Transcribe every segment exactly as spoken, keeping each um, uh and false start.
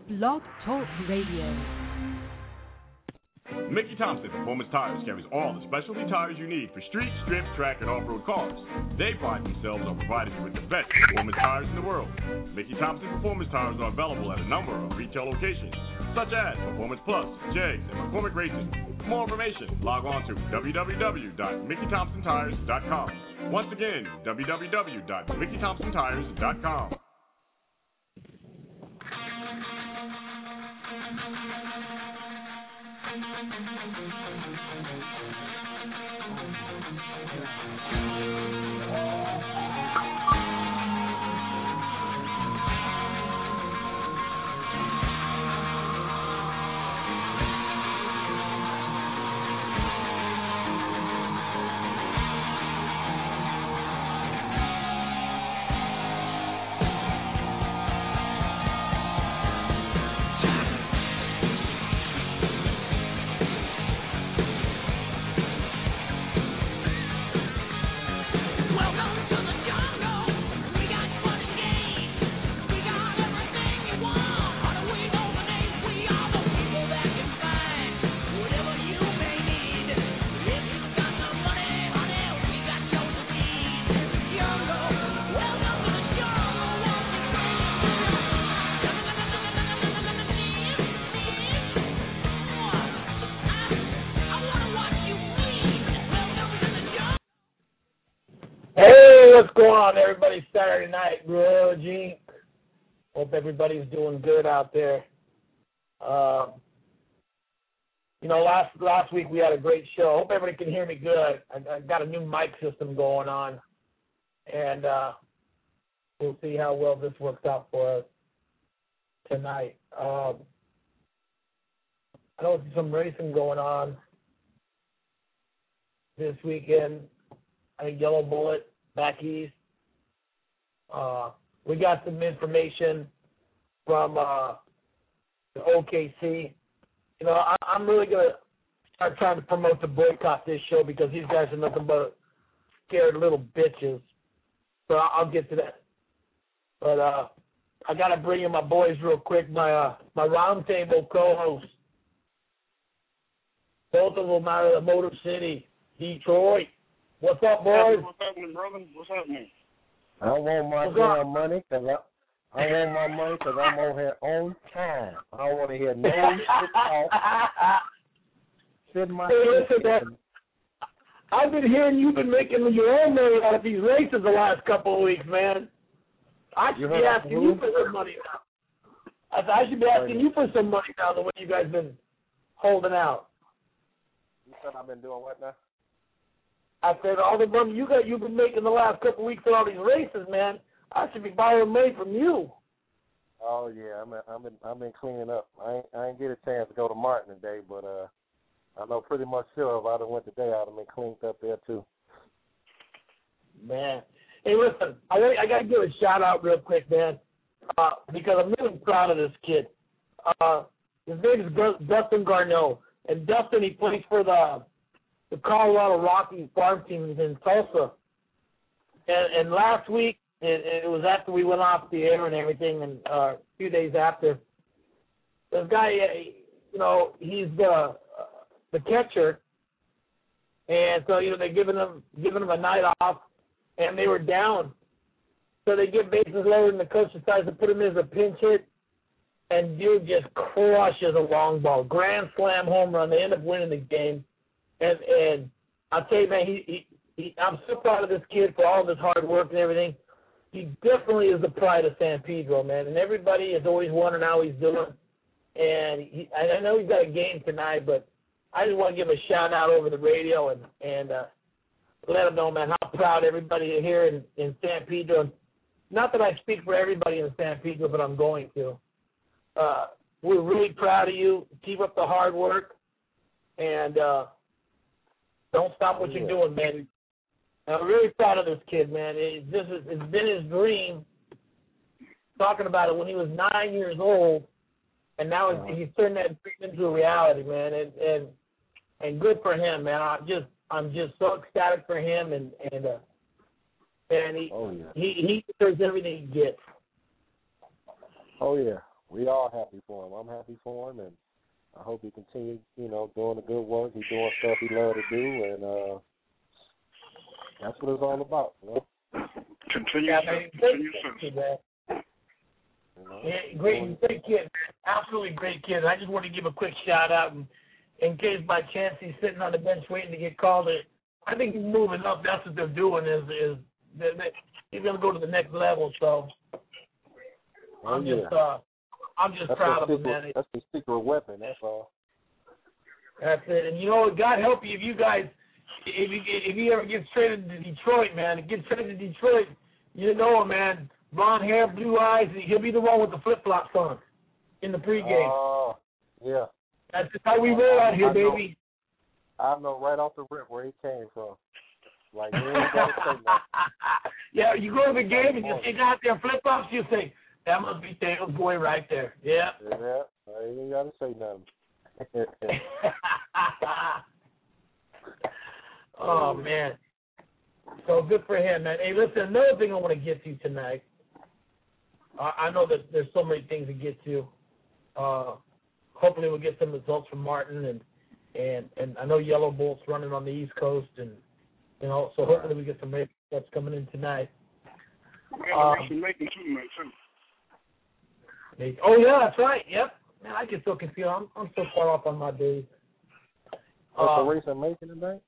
Blog Talk Radio. Mickey Thompson Performance Tires carries all the specialty tires you need for street, strip, track, and off-road cars. They pride themselves on providing you with the best performance tires in the world. Mickey Thompson Performance Tires are available at a number of retail locations, such as Performance Plus, Jags, and McCormick Racing. For more information, log on to w w w dot mickey thompson tires dot com. Once again, w w w dot mickey thompson tires dot com. What's going on, everybody? Saturday night, Grudge Incorporated. Hope everybody's doing good out there. Um, you know, last last week we had a great show. Hope everybody can hear me good. I, I got a new mic system going on, and uh, we'll see how well this works out for us tonight. Um, I know there's some racing going on this weekend. I think Yellow Bullet back east. Uh, we got some information from uh, the O K C. You know, I, I'm really going to start trying to promote the boycott this show because these guys are nothing but scared little bitches. So I'll, I'll get to that. But uh, I got to bring in my boys real quick, my uh, my roundtable co-hosts. Both of them out of the Motor City, Detroit. What's up, boys? What's happening, brother? What's happening? I want my damn money because I, I want my money because I'm over here on time. I don't want to hear no shit talk. Sit my hey, listen, man, I've been hearing you've been making your own money out of these races the last couple of weeks, man. I should be asking you for some money now. I, I should be asking you for some money now the way you guys been holding out. You said I've been doing what now? I said, all the money you got, you've been making the last couple of weeks for all these races, man. I should be buying money from you. Oh yeah, I'm I've been I've been cleaning up. I ain't I ain't get a chance to go to Martin today, but uh, I know pretty much sure if I'd have went today, I'd have been cleaned up there too. Man, hey, listen, I I got to give a shout out real quick, man, uh, because I'm really proud of this kid. Uh, his name is Dustin Garneau, and Dustin, he plays for the. the Colorado Rockies farm teams in Tulsa. And, and last week, it, it was after we went off the air and everything, and uh, a few days after, this guy, you know, he's the uh, the catcher, and so, you know, they're giving him, giving him a night off, and they were down. So they get bases loaded, and the coach decides to put him in as a pinch hit, and dude just crushes a long ball. Grand slam home run. They end up winning the game. And and I'll tell you, man, he, he, he I'm so proud of this kid for all of his hard work and everything. He definitely is the pride of San Pedro, man. And everybody is always wondering how he's doing. And he, I know he's got a game tonight, but I just want to give him a shout out over the radio and and uh, let him know, man, how proud everybody here in, in San Pedro. Not that I speak for everybody in San Pedro, but I'm going to. Uh, we're really proud of you. Keep up the hard work, and uh, don't stop what you're doing, man. I'm really proud of this kid, man. It, this is, it's been his dream, talking about it when he was nine years old, and now uh-huh. he's turned that dream into a reality, man. And and and good for him, man. I'm just I'm just so ecstatic for him, and and uh, and he oh, yeah. he he deserves everything he gets. Oh yeah. we all happy for him. I'm happy for him, and I hope he continues, you know, doing the good work. He's doing stuff he loves to do, and uh, that's what it's all about, you know. Continue, yeah, man, continue, kid, man. You know, yeah, great, great kid, man. Absolutely great kid. I just want to give a quick shout out, and in case by chance he's sitting on the bench waiting to get called, I think he's moving up. That's what they're doing. Is is they, they, he's going to go to the next level. So I'm oh, yeah. just uh, I'm just that's proud of secret, him, man. That's the secret weapon. That's all. That's it. And you know, God help you if you guys, if he if he ever gets traded to Detroit, man, and gets traded to Detroit, you know him, man. Blonde hair, blue eyes. He'll be the one with the flip flops on in the pregame. Oh, uh, yeah. That's just how we roll out here, I baby. Know, I know right off the rip where he came from. Like, you ain't got to say nothing. Yeah, you go to the game and you see out there flip flops, you say, that must be Daniel's boy right there. Yeah. Yeah, I ain't got to say nothing. Oh, man. So good for him, man. Hey, listen, another thing I want to get to tonight. Uh, I know that there's so many things to get to. Uh, hopefully we'll get some results from Martin, and, and, and I know Yellow Bolt's running on the East Coast, and you know, so hopefully we get some race that's coming in tonight. We got a race in Macon tonight too. Oh yeah, that's right. Yep. Man, I get so confused. I'm I'm so far off on my days. What's uh, the race in Macon tonight?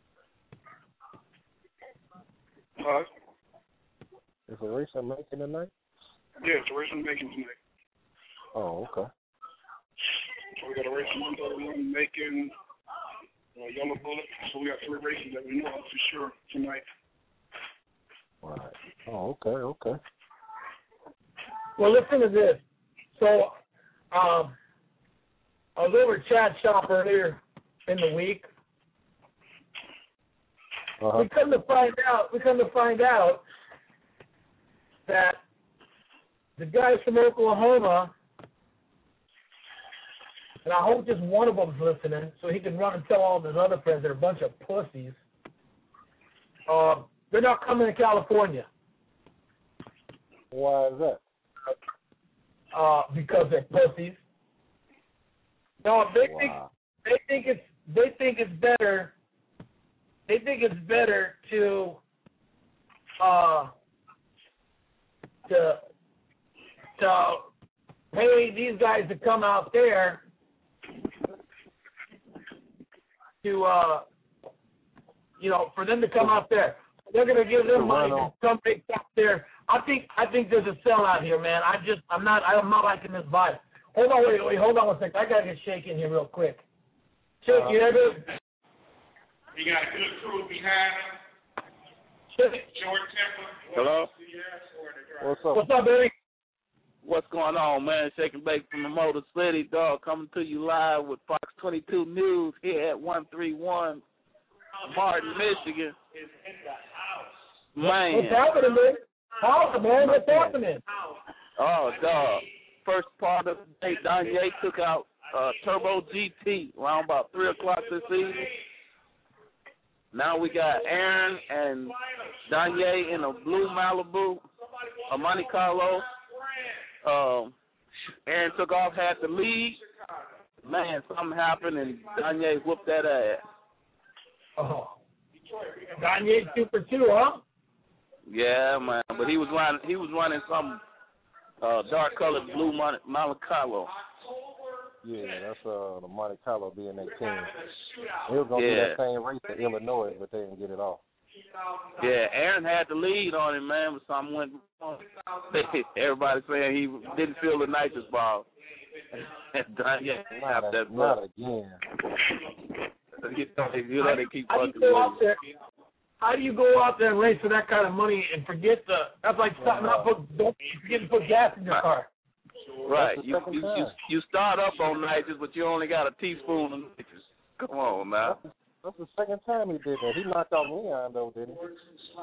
Huh? Is the race in Macon tonight? Yeah, it's a race in Macon tonight. Oh, okay. So we got a race in one thirty-one, Macon, uh, Yellow Bullet. So we got three races that we know of for sure tonight. Right. Oh, okay, okay. Well, listen to this. So, um, I was over at Chad's shop earlier in the week. Uh-huh. We come to find out. We come to find out that the guys from Oklahoma, and I hope just one of them's listening, so he can run and tell all of his other friends they're a bunch of pussies. Uh, they're not coming to California. Why is that? Uh, because they're pussies. No, they think wow. they think it's they think it's better. They think it's better to uh to to pay these guys to come out there to uh you know for them to come out there. They're gonna give them money to come make out there. I think I think there's a sellout here, man. I just I'm not I'm not liking this vibe. Hold on, wait, wait, hold on one second. I gotta get Shake in here real quick. Shake, uh, you there, dude? You got a good crew behind him. Shake. Short temper. Hello. What's up? What's up, baby? What's going on, man? Shake and Bake from the Motor City, dog. Coming to you live with Fox twenty-two News here at one thirty-one Martin, Michigan. Man. What's happening, man? How, man? What's happening? Oh, dog. First part of the day, Danye took out uh, Turbo G T around about three o'clock this evening. Now we got Aaron and Danye in a blue Malibu, a Monte Carlo. Um, Aaron took off, had the lead. Man, something happened, and Danye whooped that ass. Oh. Danye two for two, huh? Yeah, man. But he was running. He was running some uh, dark colored blue Monte Carlo. Yeah, that's uh, the Monte Carlo B N A team. They were gonna yeah. do that same race to Illinois, but they didn't get it off. Yeah, Aaron had the lead on him, man, but something went wrong. Everybody saying he didn't feel the nitrous ball. yeah, not, a, that not again. You know they keep how, do you go out there, how do you go out there and race for that kind of money and forget the? That's like starting up. Don't forget to put gas in your car. Right. You you, you you start up on nitrous, but you only got a teaspoon of nitrous. Come on now. That's, that's the second time he did that. He knocked out Leon though, didn't he?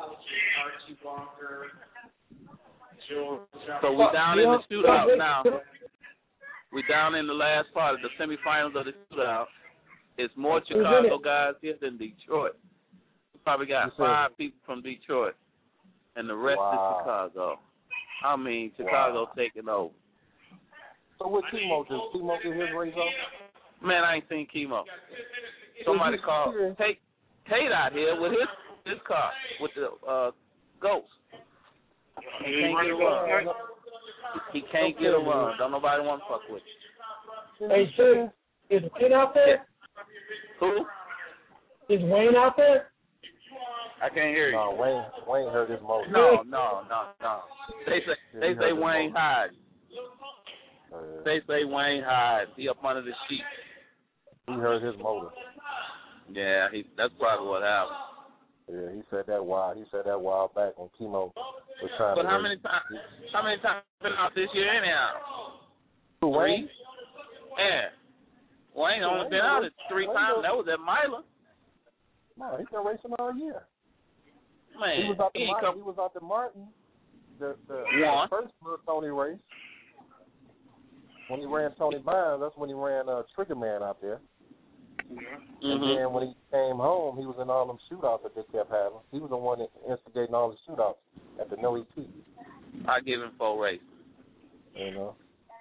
So we down in the shootout now. We down in the last part of the semifinals of the shootout. It's more Chicago guys here than Detroit. We probably got five people from Detroit, and the rest wow. is Chicago. I mean, Chicago wow. taking over. So what Chemo did? Chemo get his race off? Man, I ain't seen Chemo. Somebody called Tate, Tate out here with his his car with the uh, Ghost. He can't get a run. He can't get a run. Don't nobody want to fuck with you. Hey, sir, is Wayne out there? Who? Is Wayne out there? I can't hear you. No, Wayne Wayne hurt his motor. No, no, no, no. They say they say Wayne Hyde. Uh, They say Wayne Hyde. He up under the sheet. He hurt his motor. Yeah, he. That's probably what happened. Yeah, he said that while he said that while back when Chemo was trying But to. how many times? How many times been out this year anyhow? Who, Wayne? Three. Yeah. Wayne only Wayne been out was- it three Wayne times. was- That was at Mila. No, he's been racing all year. Man, He was out he the ain't Martin. come. He was out the Martin. The the, One. the first Little Tony race. When he ran Tony Bynes, that's when he ran uh, Trigger Man out there. Yeah. And Mm-hmm. then when he came home, he was in all them shootouts that they kept having. He was the one that instigating all the shootouts at the No E P. I give him four races. You know.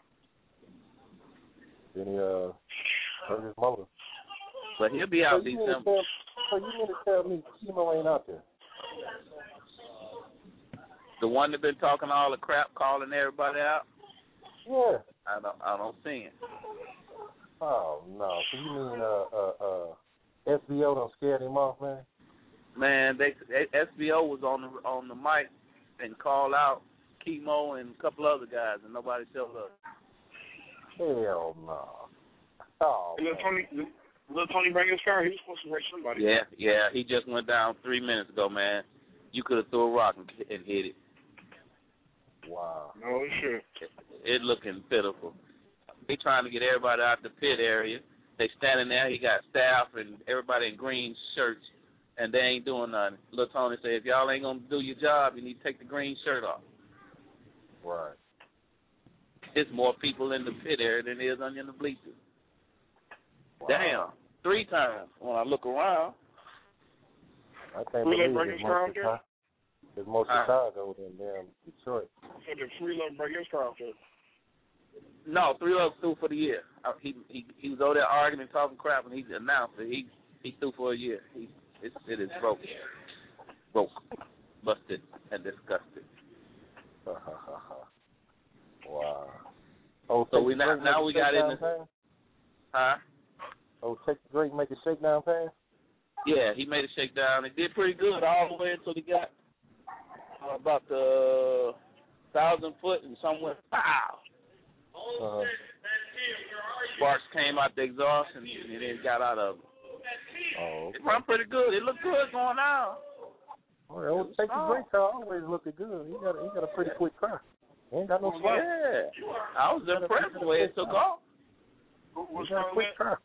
Then he uh hurt his motor. But he'll be out so, you mean to December. tell, so you mean to tell me Chemo ain't out there? The one that been talking all the crap, calling everybody out. Yeah. I don't. I don't see him. Oh no. So you mean uh uh uh S B O done scared him off, man? Man, they S B O was on the on the mic and called out Chemo and a couple other guys, and nobody showed up. Hell no. Oh. And let Tony, let Tony bring his car. He was supposed to race somebody. Yeah, yeah. He just went down three minutes ago, man. You could have threw a rock and, and hit it. Wow. No, it should. It, it looking pitiful. They trying to get everybody out the pit area. They standing there. He got staff and everybody in green shirts, and they ain't doing nothing. Lil Tony said, if y'all ain't gonna do your job, you need to take the green shirt off. Right. There's more people in the pit area than there is on in the bleachers. Wow. Damn, three times when I look around. I can't Who let believe bring it's his more car out there? Chicago. It's more Uh, Chicago than damn Detroit. So the free love bring his car out there. No, three Love through for the year. Uh, He he he was over there arguing and talking crap, and he announced that he he threw for a year. He it, it is broke, broke, busted, and disgusted. Wow. Oh, So take we the now drink, now make we a got in shakedown the pass? huh? Oh, take the drink, make a shakedown pass? Yeah, he made a shakedown. It did pretty good all the way until he got uh, about the thousand foot and somewhere. Pow! Uh-huh. Sparks came out the exhaust and, and then got out of it. Oh, It run pretty good. It looked good going on. well, take the drink car always looking good. He got a, he got a pretty quick car. He ain't got no spot. Yeah, I was impressed the way it took off. He got a quick car.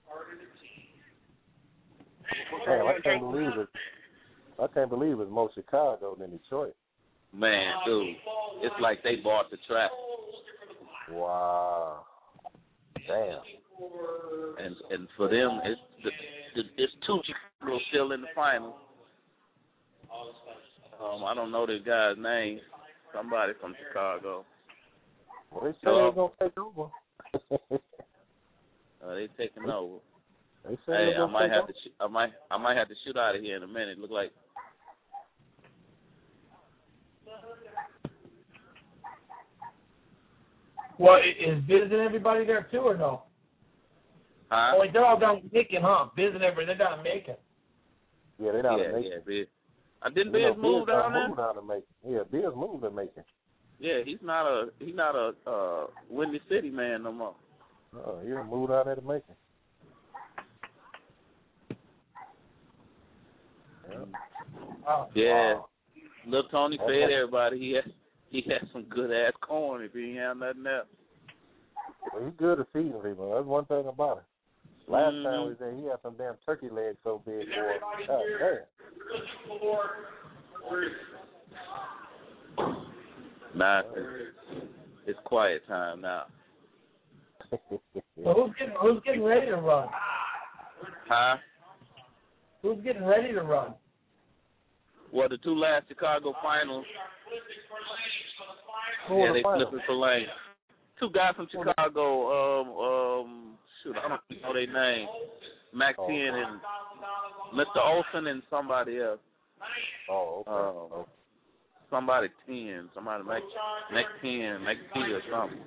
Damn, I can't believe it. I can't believe it's more Chicago than Detroit. Man, dude, it's like they bought the track. Wow. Damn. And and for them, it's the, the, it's two Chicago still in the final. Um, I don't know the guy's name. Somebody from Chicago. Well, they said they're gonna take over. Uh, they taking over. They said Hey, they're I gonna might take have over. to. Sh- I might. I might have to shoot out of here in a minute. Look like. Well, i- is visiting everybody there too or no? Huh? Oh, wait, they're all down in Macon, huh? Visiting everybody, they're down in Macon. Yeah, they're down yeah, to Macon. yeah, Biz. I didn't You know, Biz move Biz down done there. moved down to Macon. Yeah, Biz moved to Macon. Yeah, he's not a he's not a uh, Windy City man no more. Oh, he done moved out there to Macon. Yeah. Oh. Yeah, Wow. Lil Tony Okay. fed everybody. He had he had some good ass corn if he ain't have nothing else. Well, he's good at feeding people. That's one thing about it. Last Mhm. time we was there, he had some damn turkey legs so big, boy. God damn. Nah, it's quiet time now. So who's getting who's getting ready to run? Huh? Who's getting ready to run? Well, the two last Chicago finals, Who yeah, in the they final? flipping for lane. two guys from Chicago. Um, um, shoot, I don't know their name. Mac Oh. ten and Mister Olsen and somebody else. Oh, okay. Um, okay. Somebody ten, somebody Mac Mac ten, Mac T or something.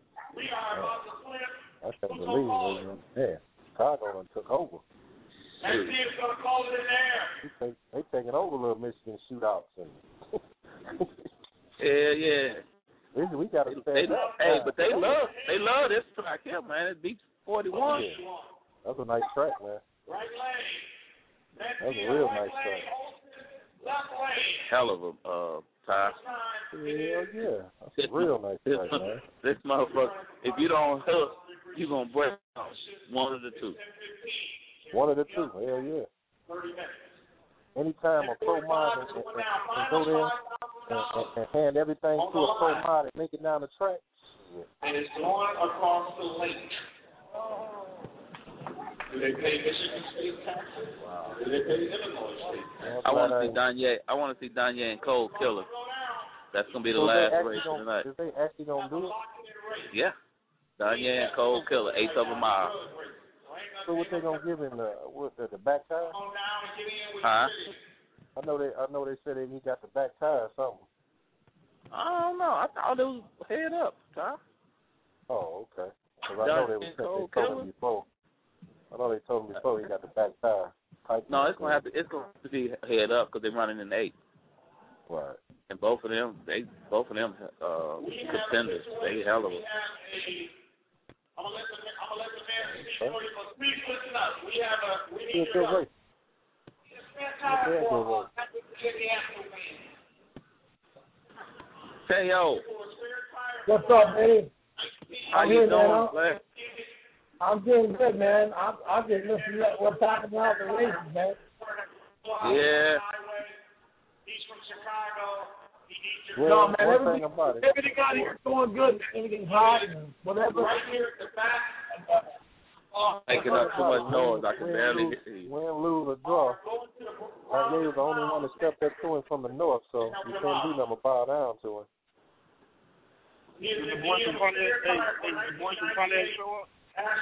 Yeah. I can't believe it. Yeah, Chicago done took over. Shoot. They, take, they taking over little Michigan shootouts. And Yeah, yeah. we, we got to They, stay they, up. hey, but they love they love this track here, man. It beats forty-one. Yeah. That's a nice track, man. That's a real nice track. Hell of a uh, tie. Hell yeah. That's a real nice This, track, man. this motherfucker, if you don't hook, you going to break one of the two. One of the two. Hell yeah. Anytime a pro mod can, can, can go there and, and, and hand everything to a pro mod and make it down the track. Yeah. And it's going across the lake. Do they pay Michigan State taxes? Wow. Do they pay Illinois State taxes? I want to see Danye. I want to see Danye and Cole Killer. That's gonna be the So last they actually race gonna, tonight. is they actually gonna do it? Yeah, Danye and Cole Killer, eighth of a mile. So what they gonna give him the what the, the back tire? Huh? I know they I know they said that he got the back tire or something. I don't know. I thought it was head up, Ty. Oh, okay. Because I know they was they told him before. I know they told him before he got the back tire. No, it's gonna have to. It's gonna have to be head up because they're running in eight. Right. And both of them, they both of them uh, contenders. They hell of a. I'm gonna let the I'm gonna let the man speak for you, but please listen up. We have a we need Good, good your race. Good, good race. Hey yo, What's up, Eddie? how I'm you here, doing, man. Flair? I'm doing good, man. I'm I'm just listening to what we're talking about the races, man. Yeah. He's from Chicago. He needs your Well, No, man, one everything, thing about it, everything out here is going good. Everything's hot and whatever. right here at the back. Making up too much noise. I can win, barely lose, hear you. win, lose, or draw. Kanye was the only one that stepped up to him from the north, so you can't do nothing but bow down to him. Did the boys from Pontiac, hey, hey, the boys from Pontiac show up?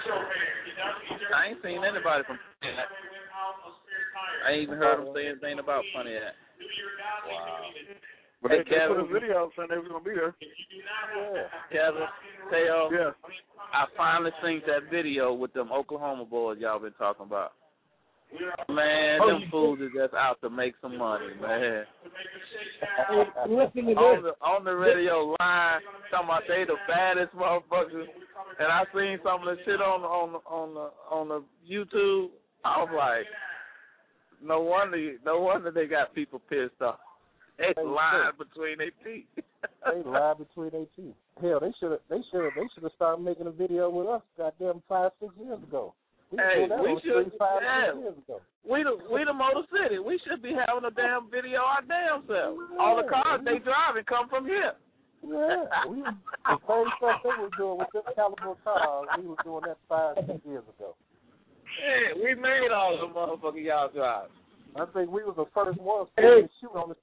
I ain't seen anybody from Pontiac. I ain't even heard them say anything about Pontiac. Wow. But Hey, they, they put Kevin. a video up saying they was gonna be there. Yeah. Kevin, Teo, Yeah. I finally seen that video with them Oklahoma boys y'all been talking about. Man, them fools is just out to make some money, man. Hey, listen to On this. the on the radio line, talking about they the baddest motherfuckers, and I seen some of the shit on on on the on the YouTube. I was like, no wonder, no wonder they got people pissed off. They Hey, lying between their teeth. They lie between their teeth. Hell, they should have. They should have. They should have started making a video with us. Goddamn, five, six years ago. We Hey, did that we on should- three, five, yeah. six years ago. We the we the Motor City. We should be having a damn video our damn self. All the cars they driving come from here. Yeah, we was, the same stuff they was doing with this caliber cars. We was doing that five, six years ago. Yeah, we made all the motherfucking y'all drive. I think we was the first ones Hey. to shoot on the.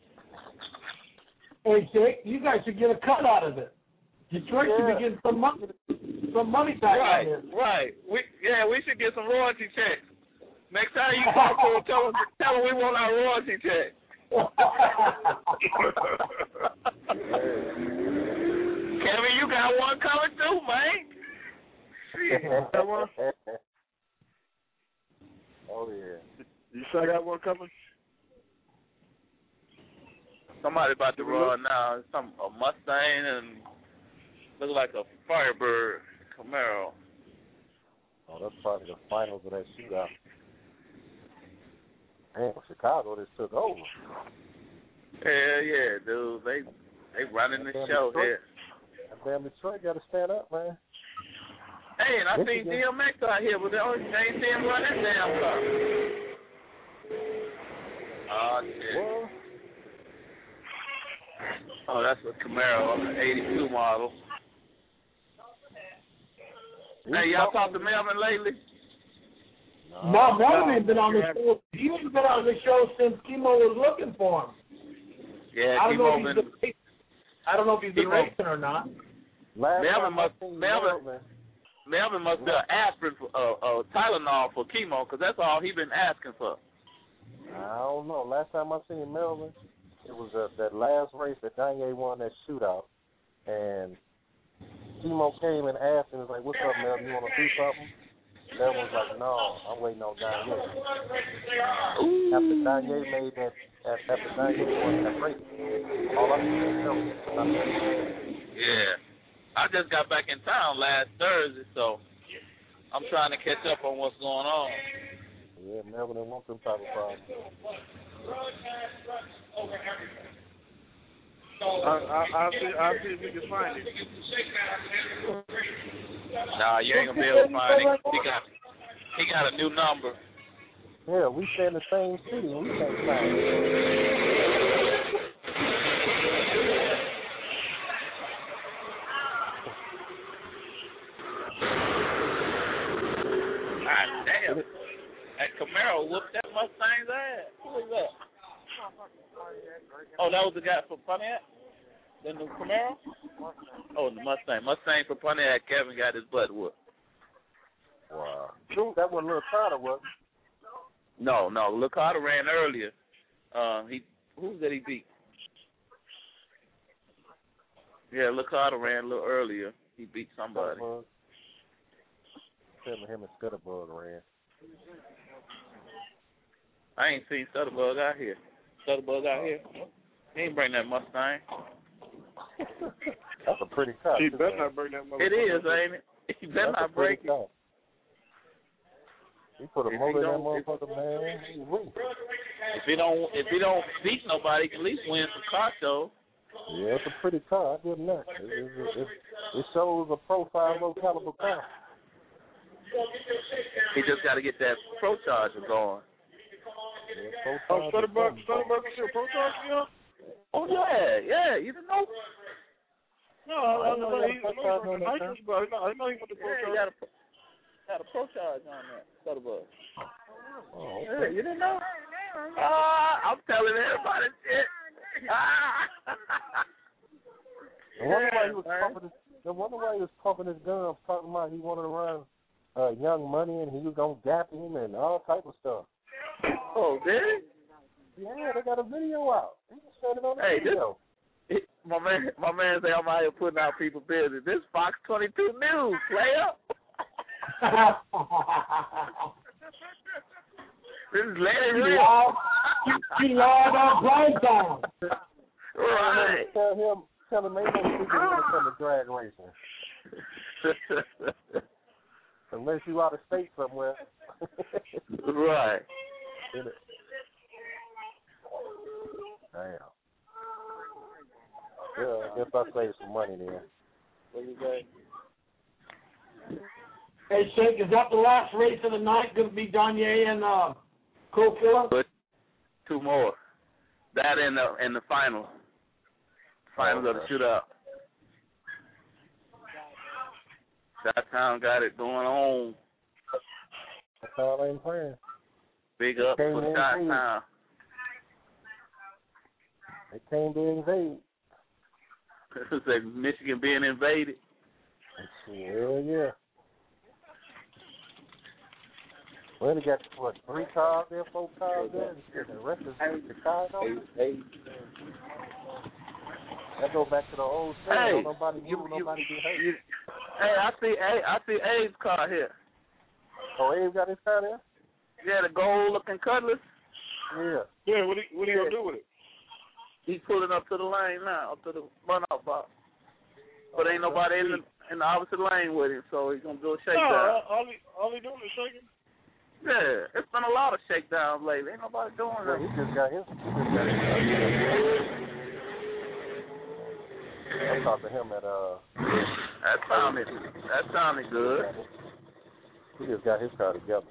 Hey, Jake, you guys should get a cut out of it. Detroit should Yeah. be getting some money, some money back Right, on this. right. We yeah, we should get some royalty checks. Next time you talk to them, tell them, tell them we want our royalty check. Kevin, you got one coming too, man. That one? Oh yeah. You sure I got one coming? Somebody about to run now. Some a Mustang and look like a Firebird Camaro. Oh, that's probably the finals of that shootout. Damn, Chicago just took over. Hell yeah, dude. They they running the Damn show Detroit. here. That damn Detroit got to stand up, man. Hey, and I Michigan. seen D M X out here, but they only they ain't see him run that damn car. Oh shit. Well, Oh, that's a Camaro, an eighty-two model. Hey, y'all talked to Melvin lately? No, Melvin ain't been on the show. He ain't been on the show since Kimo was looking for him. Yeah, I don't know Kimo if been he's been, I don't know if he's been Kimo. racing or not. Last Melvin time I must seen Melvin Melvin, Melvin must be an aspirin for uh, uh, Tylenol for chemo, because that's all he been asking for. I don't know. Last time I seen Melvin, it was uh, that last race that Danye won that shootout, and Chemo came and asked him, was like, "What's up, Melvin? You want to do something?" Melvin was like, "No, I'm waiting on Danye." After Danye made that, after Danye won that race, all I could do Yeah. I just got back in town last Thursday, so I'm trying to catch up on what's going on. Yeah, Melvin didn't want them type of problems. I, I, I'll see. I'll see if we can find it. Nah, you ain't gonna be able to find it. He got, he got a new number. Yeah, we stay in the same city. We can't find it. God damn. That Camaro whooped that Mustang's ass. Who is that? Oh, that was the guy from Pontiac? The new Camaro? Oh, the Mustang. Mustang from Pontiac. Kevin got his butt whooped. Wow. That wasn't Lil Carter, was it? No, no. Lil Carter ran earlier. Uh, he who did he beat? Yeah, Lil Carter ran a little earlier. He beat somebody. Tell me him and Stutterbug ran. I ain't seen Stutterbug out here. Stutterbug out here. He ain't bring that Mustang. That's a pretty car. He better not bring that Mustang. It is, ain't it? He better That's not break it. Car. He put a If motor he in that don't- motherfucker, man. He win. If he don't, if he don't beat nobody, he can at least win some car shows. Yeah, it's a pretty car. I give him that. It, it, it, it shows a profile low caliber car. He just got to get that Pro Charger going. Yeah, Oh, Stutterbug, Stutterbug is still Pro Charge, you know? Oh yeah, yeah. You didn't know? No, I, I know he was on the nitrous, but I know he went to Pro Yeah, he Charge. got a got a Pro Charge on that Stutterbug. Oh, Yeah, okay. you didn't know? Ah, I'm telling everybody shit. Ah. I wonder why he was man. pumping his. I wonder why he was pumping his guns, talking about he wanted to run uh, Young Money and he was gonna gap him and all type of stuff. Oh, did he? Yeah, they got a video out. He just showed it on the Hey, video. This, my man, my man say I'm out here putting out people business. This Fox twenty-two News, player. This is Larry You Real. lied, you, you lied on Brian Town. Right. Tell him, tell him ain't no secret when it comes to drag racing. Unless you out of state somewhere. Right. Damn. Yeah, I guess I saved some money there. What you say? Hey, Shake, is that the last race of the night going to be Danye and uh, Cool Killer? But two more. That in the in the final. Finals of the shootout. That town got it going on. That's all I ain't playing. Big up Came for in Shot clean. Town. They came to invade. It's like Michigan being invaded. Yeah, yeah. Well, they got, what, three cars there, four cars there? And the rest is Chicago? Hey, That go back to the old thing. hey, Don't nobody you, move, you, nobody get hurt. you, hey, I see, hey, I see Abe's car here. Oh, Abe got his car there? Yeah, the gold-looking Cutlass. Yeah. Yeah, what he, what he gonna do with it? He's pulling up to the lane now, up to the runout box. But ain't nobody in the in the opposite lane with him, so he's gonna do a No, shakedown. all he, all he doing is shaking. Yeah, it's been a lot of shakedowns lately. Ain't nobody doing Well, that. he just got his. He just got his car. I talked to him at, uh, That sounded that sounded good. he just got his car together.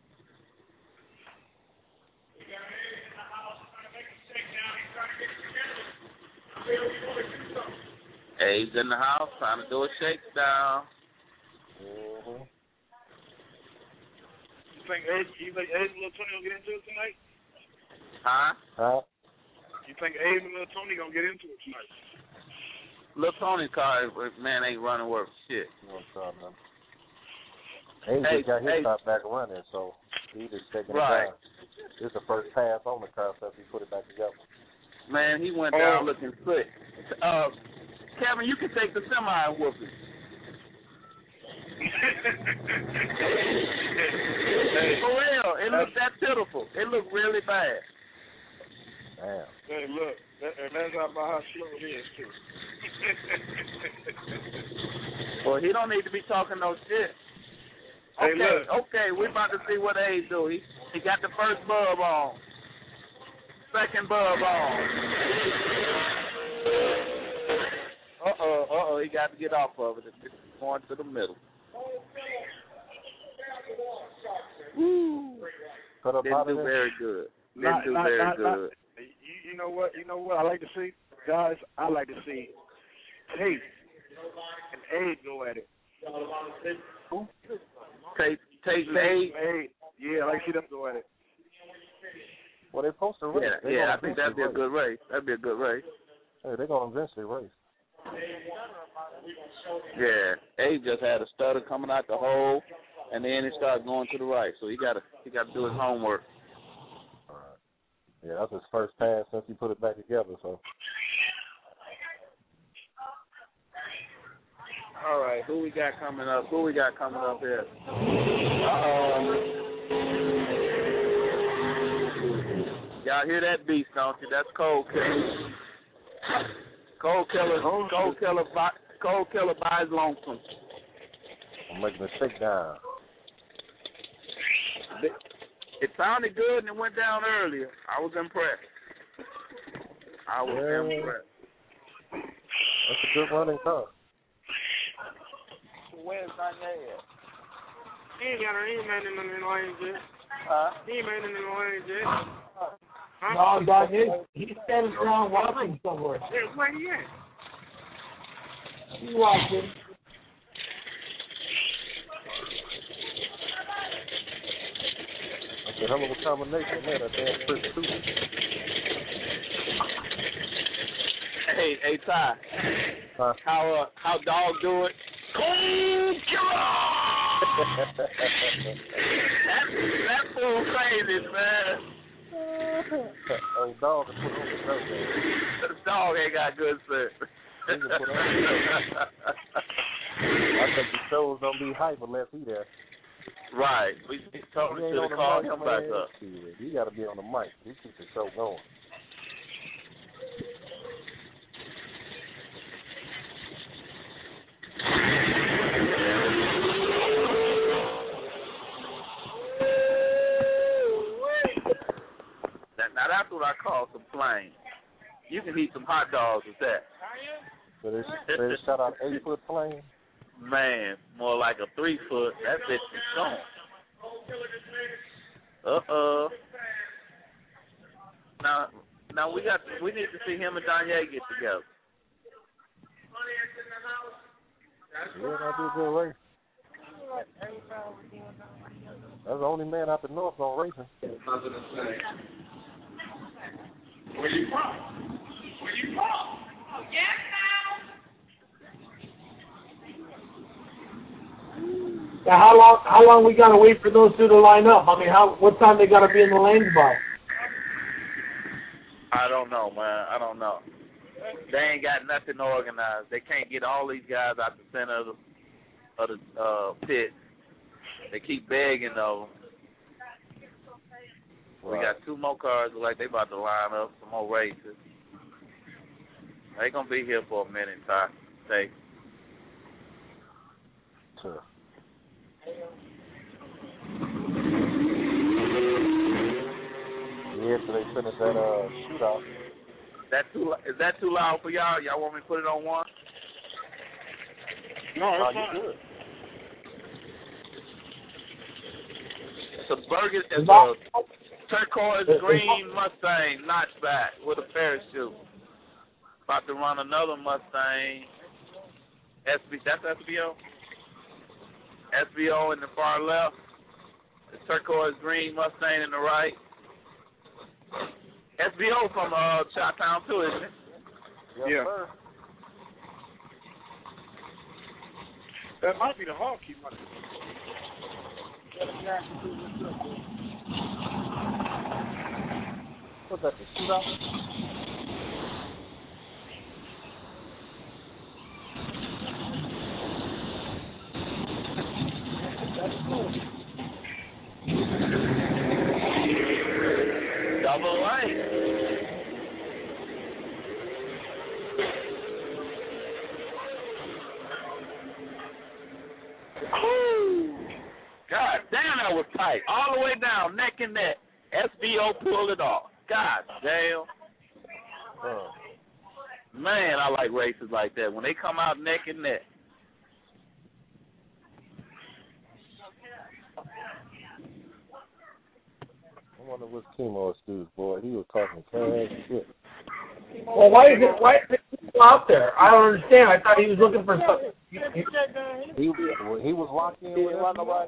Abe's in the house trying to do a shakedown. Mm-hmm. You think Abe, you think Abe and Lil Tony gonna get into it tonight? Huh? Huh? You think Abe and Lil Tony gonna get into it tonight? Lil Tony's car, man, ain't running worth shit. And he Hey, just got his hey. car back running, so he just taking Right. it down. This is the first pass on the car since he put it back together. Man, he went down looking slick. Uh, Kevin, you can take the semi and whoop it. For real, it looked that pitiful. It looked really bad. Damn. Hey, look, that, and that's how about how slow it is too. Well, he don't need to be talking no shit. Hey, Okay, look. okay, we about to see what Abe do. He he got the first bulb on, second bulb on. Uh oh, uh oh, he got to get off of it. It's going to the middle. Woo. Put up Didn't out of do there. very good. Didn't Not- do not- very not- not- good. You, you know what? You know what I like to see, guys. I like to see Tate and Abe go at it. Who? Tate, Tate and Abe. Abe. Yeah, I like to see them go at it. Well, they're supposed to race. Yeah, They're yeah, gonna I think that'd be a eventually good race. That'd be a good race. Hey, they're going to eventually race. Yeah, Abe just had a stutter coming out the hole, and then it started going to the right. So he got to he got to do his homework. All right. Yeah, that's his first pass since he put it back together. So. All right, who we got coming up? Who we got coming up here? Uh-oh. Y'all hear that beast, don't you? That's Cold Killer. Cold Killer, Cold Killer, Cold Killer buys lonesome. I'm making a takedown. It sounded good and it went down earlier. I was impressed. I was Yeah. impressed. That's a good running car. Where's Kanye at? He ain't got her, he ain't made it in the lane yet. Huh? He ain't made it in the lane yet. No, dog, he's, he's standing around watching somewhere. Yeah, where he at? He's watching. That's a hell of a combination, man. That damn Chris Cooper. Hey, hey, Ty. Huh? How uh, how dog do it? Cold Killer! that, that fool crazy, man. Oh, dog, put on the show, man. The dog ain't got good sense. He can put on the show. I think the show's gonna be hype unless he there. Right. We told He him ain't to on the call mic, him man. back up. Shit, he got to be on the mic. He keeps the show going. Now, now that's what I call some flame. You can eat some hot dogs with that. So they, they shot out eight foot plane. Man, more like a three foot. That bitch is gone. Uh oh. Now, now we got we need to see him and Danye get together. Yeah, that'd be a good race. That's the only man out the north on racing. Where you from? Where you from? Oh, yes, Now, how long? How long we gotta wait for those two to line up? I mean, how? What time they gotta be in the lanes by? I don't know, man. I don't know. They ain't got nothing organized. They can't get all these guys out the center of the of the uh, pit. They keep begging of them. We got two more cars. Look like they about to line up some more races. They gonna be here for a minute, Ty. Say. Sure. Yeah, so they finished that uh, shootout. That too? Is that too loud for y'all? Y'all want me to put it on one? No, Oh, it's you fine. good. It's a burger. It's a turquoise green Mustang notchback with a parachute. About to run another Mustang. S B. That's S B O. S B O in the far left. The turquoise green Mustang in the right. S B O from uh, Chi-Town too, isn't it? Yes, Yeah. sir. That might be the Hawk. He might. What's that, the shootout? Double A. God damn, that was tight. All the way down, neck and neck. S V O pulled it off. God damn. Huh. Man, I like races like that. When they come out neck and neck. I wonder what's Chemo's dude, boy. He was talking cash shit. Well, why is it? Why is it out there? I don't understand. I thought he was looking for something. He, he, he was locked in with nobody.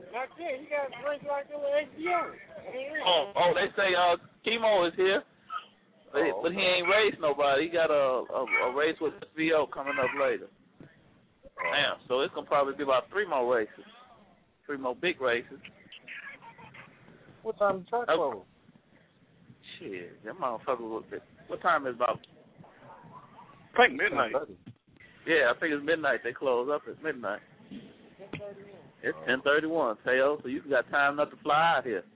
Oh, oh, they say uh, Chemo is here, but, Oh, but he ain't raced nobody. He got a, a, a race with S V O coming up later. Damn, so it's gonna probably be about three more races, three more big races. What time the track Oh. close? Shit, that motherfucker looked at. What time is it about? I think midnight. Yeah, I think it's midnight. They close up at midnight. It's ten thirty-one, Teo, so you got time enough to fly out here.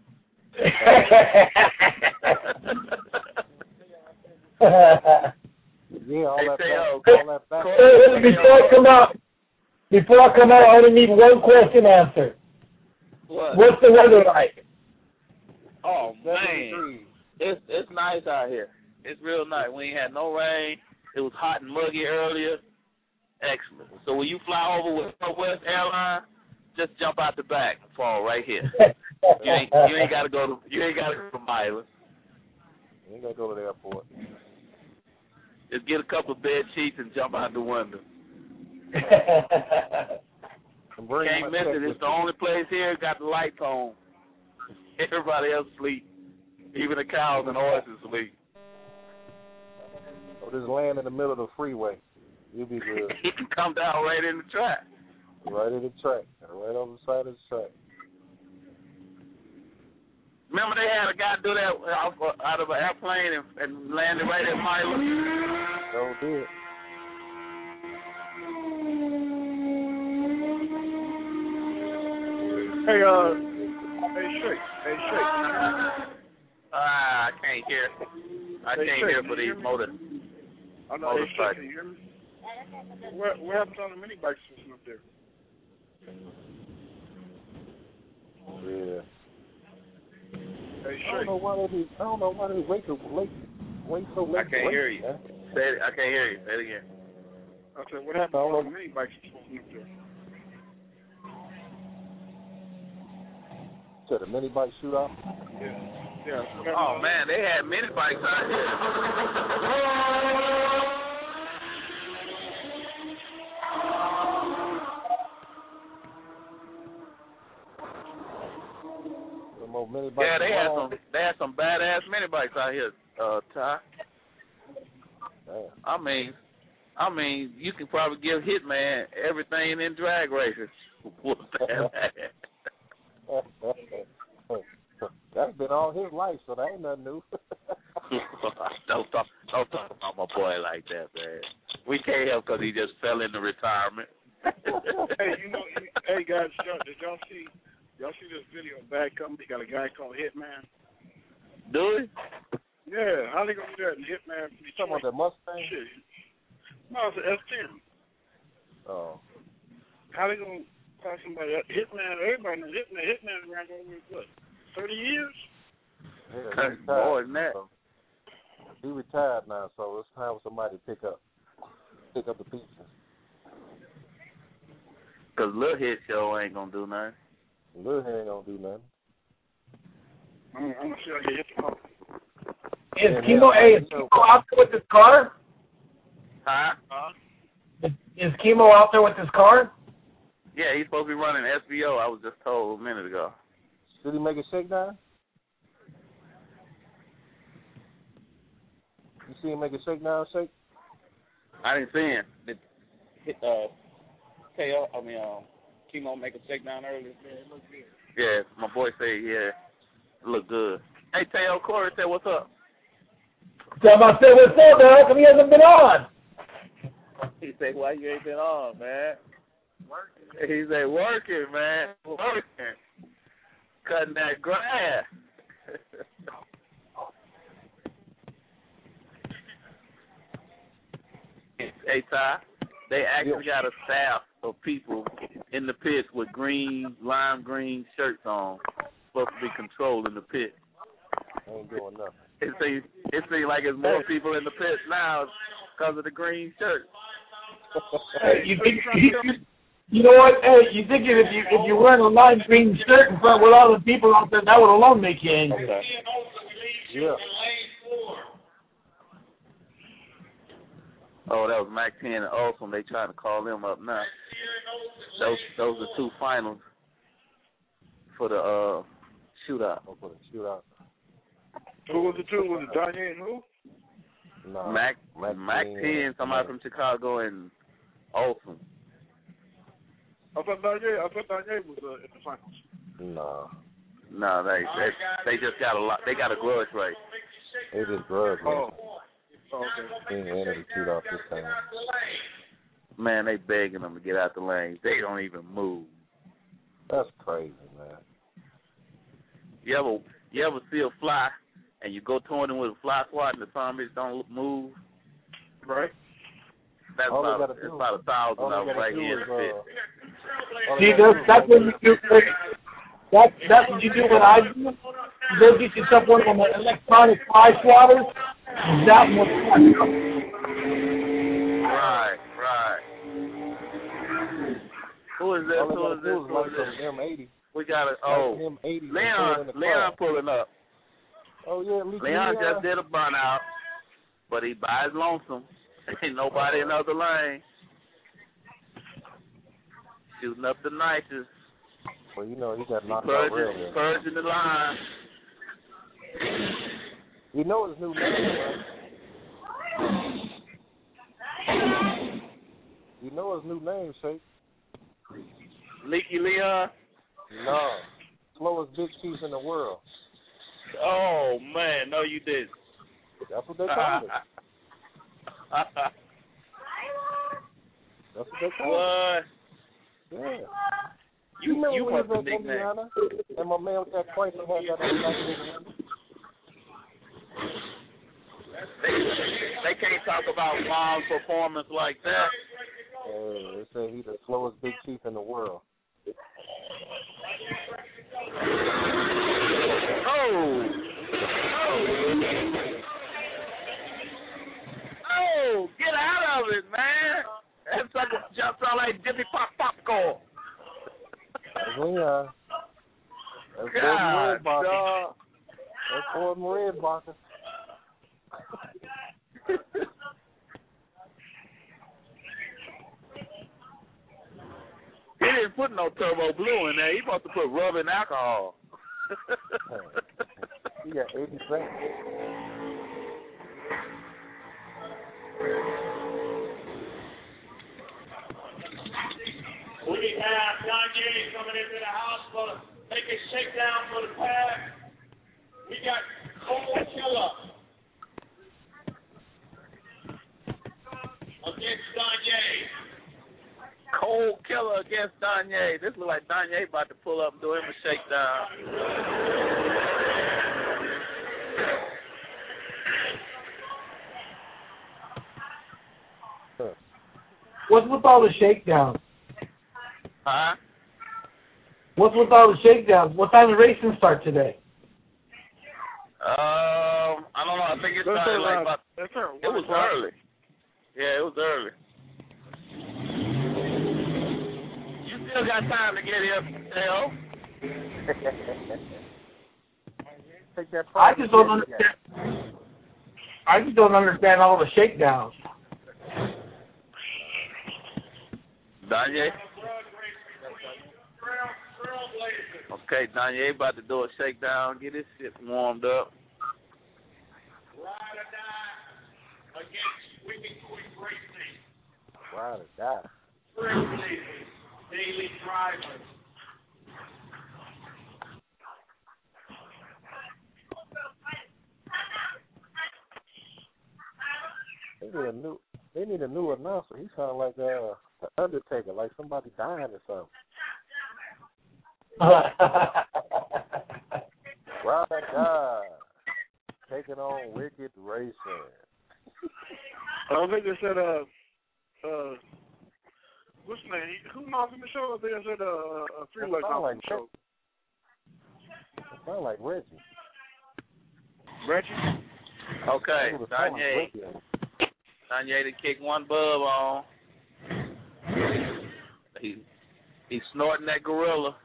Yeah, all Hey, that, Teo, back, all that back. Before I come out, before I come out, I only need one question answered. What? What's the weather like? Oh man, it's it's nice out here. It's real nice. We ain't had no rain. It was hot and muggy earlier. Excellent. So when you fly over with Northwest Airlines, just jump out the back and fall right here. You ain't you ain't gotta go to you ain't gotta go to Milan. You ain't gotta go to the airport. Just get a couple of bed sheets and jump out the window. And bring Can't my miss check it. with It's the you. only place here got the lights on. Everybody else sleep. Even the cows and horses sleep. Or just land in the middle of the freeway. You'll be good. He can come down right in the track. Right at the track. Right on the side of the track. Remember they had a guy do that off, out of an airplane and, and landed right at Milan? So did. Hey, uh, hey, Shake. Hey, Shake. Ah, I can't hear. I Hey, can't Shake, hear can for you these hear me? motor. I know. Hey, Shake, Motorcycle. can you hear me? Where, where happened to all the mini bikes sitting up there? Yeah. Hey, I don't Shake. know why they be, I don't know why they wait so late. Wait so late. I can't wait, hear you. man. Say it, I can't hear you. Say it again. I said, what happened to all the mini bikes sitting up there? Said a mini bike shootout. Yeah. Yeah. Oh man, they had mini bikes out here. Some more mini bikes. Yeah, they had around. some. They had some badass mini bikes out here, uh, Ty. Damn. I mean, I mean, you can probably give Hitman everything in drag races. That's been all his life, so that ain't nothing new. don't talk, don't talk about my boy like that, man. We can't help because he just fell into retirement. Hey, you know, you, hey guys, y'all, did y'all see? Y'all see this video of Bad Company? Got a guy called Hitman. Do he? Yeah, how they gonna do that? Hitman. You talking about that Mustang? Shit. No, it's an S ten. Oh. How they gonna call somebody a Hitman? Everybody knows Hitman. Hitman around over what? Thirty years? Yeah, he retired. More than that. So he retired now, so it's time for somebody to pick up, pick up the pieces. Because Lil Hit Show ain't going to do nothing. Lil Hair ain't gonna do nothing. I'm, I'm gonna see how you hit the call. Is Yeah, Chemo, yeah, hey, is so- Chemo out there with his car? Huh? Huh? Is, is Chemo out there with his car? Yeah, he's supposed to be running S V O, I was just told a minute ago. Did he make a shakedown? You see him make a shakedown shake? I didn't see him. Did, uh, Teo, I mean, um, Chemo make a shakedown earlier? Yeah, it looked good. Yeah, my boy said, yeah, it looked good. Hey, Teo, Corey said, what's up? Tell my say what's up, man. How come he hasn't been on? He said, why you ain't been on, man? Working. He said, working, man. Working. Cutting that grass. Hey, Ty, they actually got a staff of people in the pits with green, lime green shirts on, supposed to be controlling the pit. Ain't doing nothing. It seems, it seems like there's more people in the pit now because of the green shirt. Hey, you think you, you know what? Hey, you think if you if you're wearing a lime green shirt in front with all the people out there, that would alone make you angry. Okay. Yeah. Oh, that was Mac ten and Awesome. They trying to call them up now. Those those are two finals for the uh, shootout. Oh, for the shootout. Who was the two? Was it Danye and who? No. Mac Mac, Mac ten, somebody from Chicago, and Awesome. I thought Danye. I thought Danye was uh, in the finals. No. No, they, they they just got a lot. They got a grudge race. They just grudge race. Oh. Oh, okay. They ain't entered the shootout this time. Man, they begging them to get out the lanes. They don't even move. That's crazy, man. You ever you ever see a fly and you go toward them with a fly swat and the zombies don't move? Right. That's all about, it's do, about a thousand of them right here in the pit. Uh, See, that's, that's what you do. That, that's what you do when I do. You go get yourself one of them electronic fly swatters. That one. Right, right. Who is this? Who is this? Who is this? M eighty. We got it. Oh, M eighty. Leon. Leon pulling up. Oh yeah, Leon, Leon just did a burnout, but he buys lonesome. Ain't nobody in the other lane. Shooting up the nicest. Well, you know he got knocked out Purging, earlier. purging the line. You know his new name, right? You know his new name, Shake. Leaky Leon? No. Slowest big chief in the world. Oh, man. No, you didn't. That's what they called it. That's what they called it. What? Yeah. You, you remember you when must we was have at nickname. Indiana, and my man with that Chrysler had that on back in Indiana? They, they can't talk about Mom's performance like that. Hey, they say he's the slowest big chief in the world. Oh! Oh! Oh! Get out of it, man! That sucker jumps out like Jimmy Pop Popcorn. That's Leon. That's God, Gordon Redbocker. dog. That's Gordon Redbocker. He didn't put no turbo blue in there. He must have put rubbing alcohol. He got eighty cents. We have Kanye coming into the house for make a shakedown for the pack. We got Cole Killer against Kanye. Cole Killer against Danye. This looks like Danye about to pull up and do him a shakedown. What's with all the shakedowns? Huh? What's with all the shakedowns? What time did racing start today? Um, I don't know. I think it started like about. It was early. Yeah, it was early. You still got time to get here, Dale. Take that I just don't understand. I just don't understand all the shakedowns. Danye? Okay, Danye about to do a shakedown. Get his shit warmed up. Ride or die against Wicked Quick Racing. Ride or die. Trailblazers. daily drivers. They need a new. They need a new announcer. He sounds like uh, the Undertaker, like somebody dying or something. Ride or die, taking on Wicked Racing. I don't think they said uh uh what's the name? Who knows in the show? I think I said uh, a three leg Sound like show. Sound like Reggie. Reggie. Okay, Danye. Danye to kick one bub on. He he's snorting that gorilla.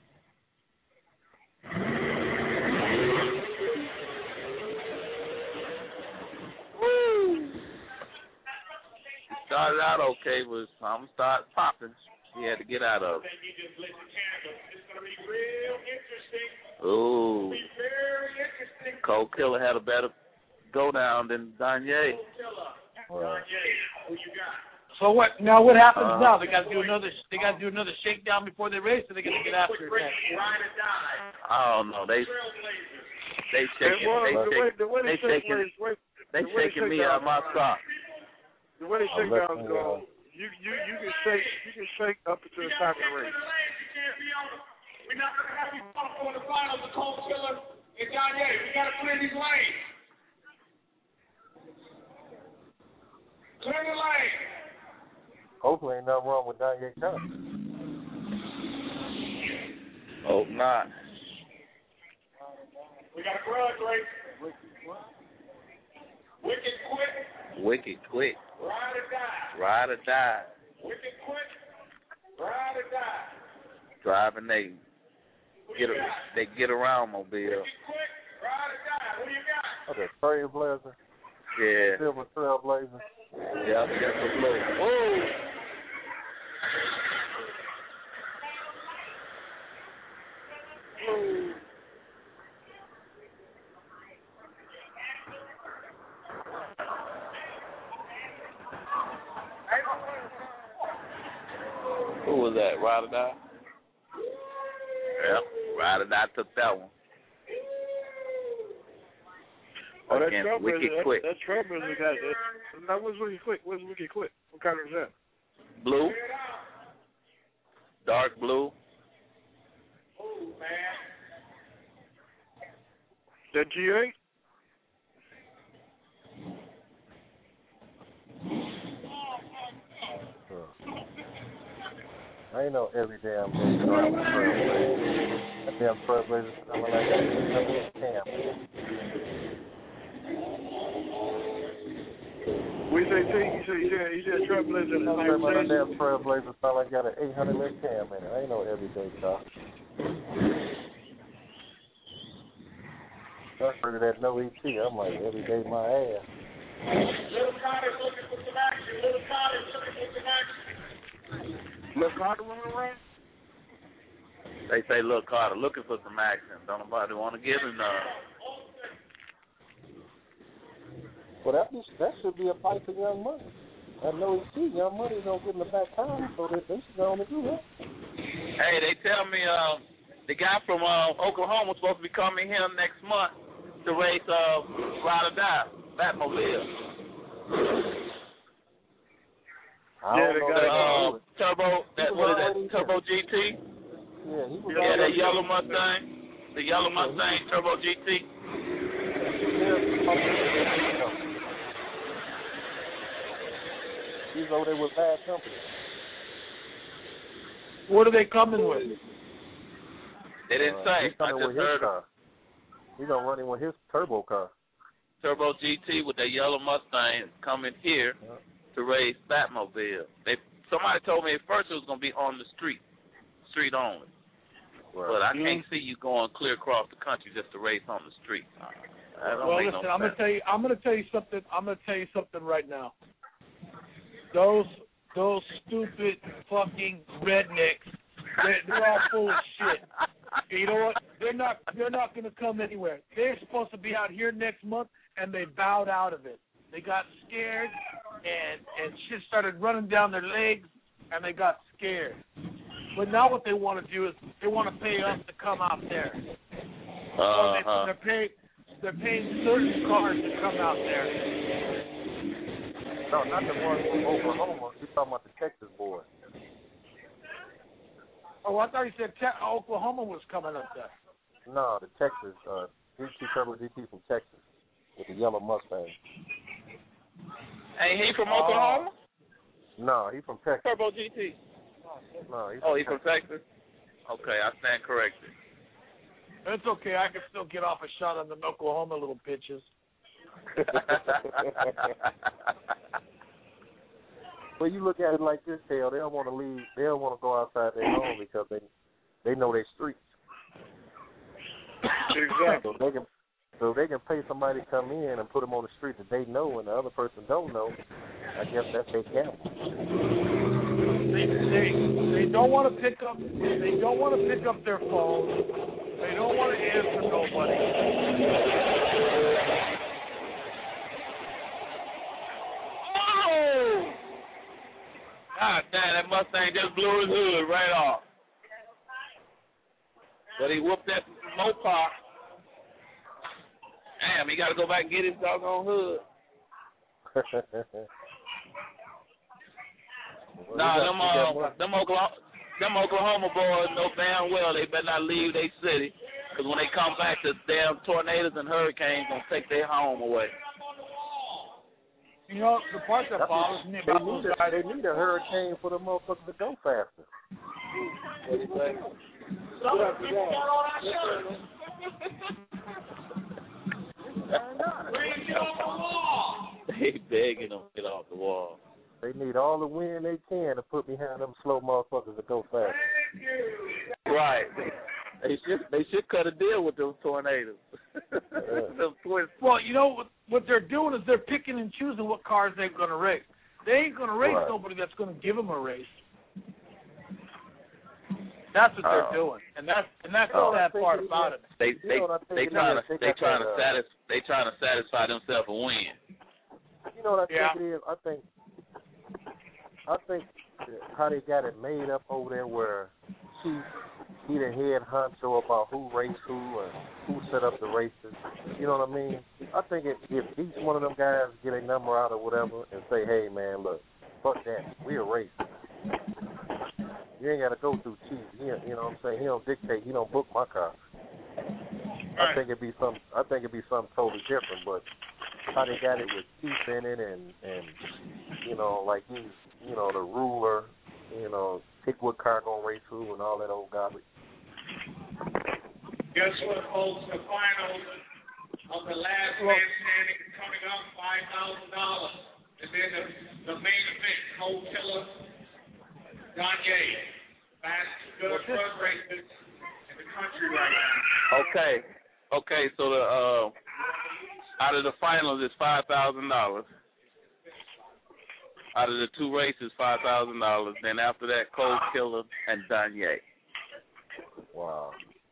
Woo! He started out okay, but some start popping. He had to get out of it. It's going to be real interesting. Ooh. Be very interesting. Cole Killer had a better go down than Danye. Danye, who you got? So what? Now what happens Uh, now? They got to do another. They got to do another shakedown before they race, or they got to get after it next. Ride or die. I don't know. They they shaking. Well, They the way, shaking. the way They they shake, shaking. wait, They the way shaking they me shake out my sock. The way the I'm shakedowns listening, go, you you you can shake you can shake up until the time of the race. We're not going to have you fall for the finals of Cole Killer and Danye. We got to clear these lanes. Clear the lane. Hopefully, ain't nothing wrong with Danye Cup. Hope not. We got a grudge race. Wicked quick. Wicked quick. Ride or die. Ride or die. Wicked quick. Ride or die. Driving they get a, they get around mobile. Wicked quick. Ride or die. Who you got? Okay, Trailblazer. Yeah. Silver Trailblazer. Yeah, that's a blow. Whoa. Who was that? Ride or die? Yeah, Ride or die took that one. Oh, that Against Trailblazer, Wicked that, Quick. that Trailblazer got that. Now, what's Wicked Quick? What's Wicked Quick? What color is that? Blue. Dark blue. That G eight? I ain't know every damn day driving a Trailblazer. That damn Trailblazer sounded like a camp. We say T. You said you said you said Trailblazer. That like damn Trailblazer sound like got an eight hundred lit cam in it. I ain't no everyday car. I heard of that no E T. I'm like everyday my ass. Little Cotter's looking for some action. Little Cotter's looking for some action. Look, Carter running around? They say, look, Carter, looking for some action. Don't nobody want to give him none. Well, that, be, that should be a fight for Young Money. I know E T, Young Money don't get in the back time, so they, they should go on and do that. Hey, they tell me uh, the guy from uh, Oklahoma was supposed to be coming here next month to race uh, Ride or Die, Batmobile. I Yeah, don't they know got that. Uh, Uh, turbo, that, what is that, Turbo G T? yeah, he was Yeah, that already- yellow Mustang. The yellow Mustang, Turbo G T. He's over there with Bad Company. What are they coming with? They didn't Uh, say. He's I coming just with his heard car. He's gonna run him with his turbo car. Turbo G T with that yellow Mustang coming here Yeah. to race Batmobile. They somebody told me at first it was gonna be on the street, street only. Right. But I can't see you going clear across the country just to race on the street. I don't Well, make listen, no I'm gonna sense. tell you. I'm gonna tell you something. I'm gonna tell you something right now. Those those stupid fucking rednecks. They're, they're all full of shit. You know what? They're not. They're not gonna come anywhere. They're supposed to be out here next month, and they bowed out of it. They got scared, and and shit started running down their legs, and they got scared. But now what they want to do is they want to pay us to come out there. Uh-huh. So they, they're paying they're paying certain cars to come out there. No, not the ones from Oklahoma. You're talking about the Texas boys. Oh, I thought you said te- Oklahoma was coming up there. No, the Texas, uh, G T Turbo G T from Texas with the yellow Mustang. Ain't he from Oklahoma? No, he from Texas. Turbo G T. No, he's oh, from he from Texas? Okay, I stand corrected. It's okay. I can still get off a shot on the Oklahoma little bitches. Well, you look at it like this, hell, they don't want to leave. They don't want to go outside their home because they they know their streets. Exactly. So they can so they can pay somebody to come in and put them on the street that they know and the other person don't know. I guess that's their gamble. They, they they don't want to pick up. They don't want to pick up their phone. They don't want to answer nobody. Oh! God damn, that Mustang just blew his hood right off. But he whooped that Mopar. Damn, he got to go back and get his doggone hood. Well, nah, got, them, uh, them, Oklahoma, them Oklahoma boys know damn well they better not leave their city. Because when they come back, the damn tornadoes and hurricanes going to take their home away. You know, the part that bothers me about they, those need a, guys... they need a hurricane for the motherfuckers to go faster. What you say? Some of the people got on our shirts. Bring it off the wall. They begging them to get off the wall. They need all the wind they can to put behind them slow motherfuckers to go faster. Right. They should they should cut a deal with those tornadoes. Them twins. Well, you know what, what they're doing is they're picking and choosing what cars they're going to race. They ain't going to race Right. nobody that's going to give them a race. That's what they're Oh. doing, and that's and that's Oh. the sad part about it. They they You know what I think they it trying is? to They they got trying that, to uh, satis they trying to satisfy themselves a win. You know what I Yeah. think it is? I think I think how they got it made up over there where Chief, he the head honcho about who raced who and who set up the races. You know what I mean? I think if, if each one of them guys get a number out or whatever and say, hey, man, look, fuck that. We a race. You ain't got to go through Chief. He, you know what I'm saying? He don't dictate. He don't book my car. I think it'd be some. I think it'd be something totally different. But how they got it with Chief in it, and and you know, like he's you know the ruler, you know, pick what car gonna race who and all that old garbage. Guess what, folks? The finals of the last man standing is coming up, five thousand dollars, and then the the main event, Cold Killer, Gagne, fast good truck races in the country right now. Okay, okay. So the uh, out of the finals is five thousand dollars. Out of the two races, five thousand dollars. Then after that, Cold Killer and Gagne. Wow.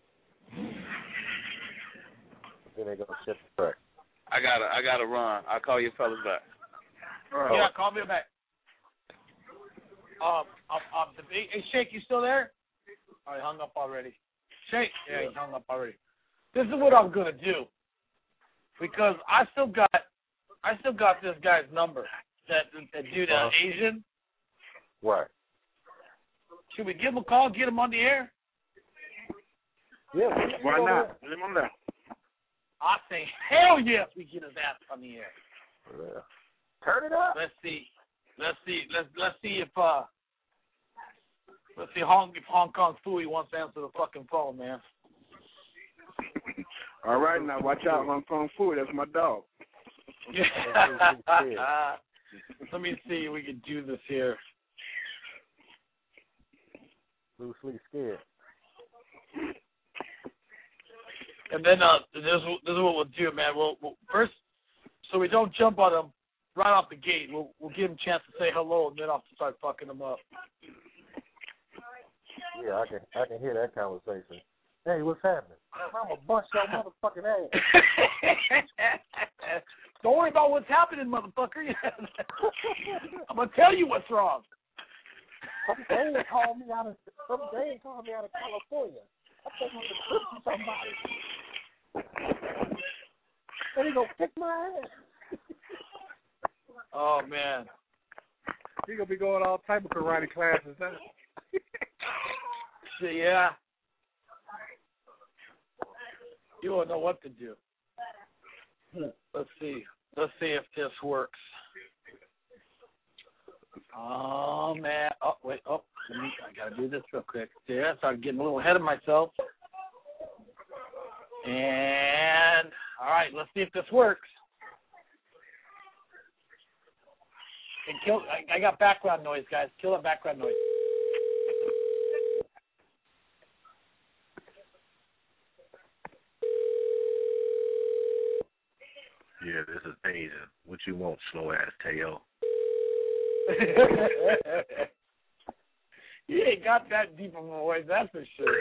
Then they gonna ship the track. I gotta I gotta run. I'll call you fellas back. Yeah, call me back. Um, um, um, the big, hey, Shake, you still there? Oh, he hung up already. Shake, yeah, he hung up already. This is what I'm gonna do, because I still got, I still got this guy's number. That that dude, uh, Uh-huh. Asian. Right. Should we give him a call? Get him on the air? Yeah. Why not? Let him on there. I say, hell yes, we get his ass on the air. Yeah. Turn it up. Let's see, let's see, let's let's see if uh, let's see Hong if Hong Kong Fooey wants to answer the fucking phone, man. All right, now watch out, Hong Kong Food. That's my dog. Yeah. Let me see if we can do this here. Loosely scared. And then uh, this, is- this is what we'll do, man. We'll, we'll first, so we don't jump on him right off the gate. We'll we'll give him a chance to say hello, and then I'll start fucking him up. Yeah, I can I can hear that conversation. Hey, what's happening? I'm gonna bust your motherfucking ass. Don't worry about what's happening, motherfucker. I'm gonna tell you what's wrong. Some day called me out of some day called me out of California. I think I'm gonna put somebody. And he gonna kick my ass. Oh man. He gonna be going all type of karate classes now. Yeah. You don't know what to do. Let's see. Let's see if this works. Oh man. Oh wait. Oh, let me, I gotta do this real quick. Yeah, so I'm getting a little ahead of myself. And all right, let's see if this works. And kill. I, I got background noise, guys. Kill that background noise. Yeah, this is Asia. What you want, slow ass Teo? You ain't got that deep of a voice, that's for sure.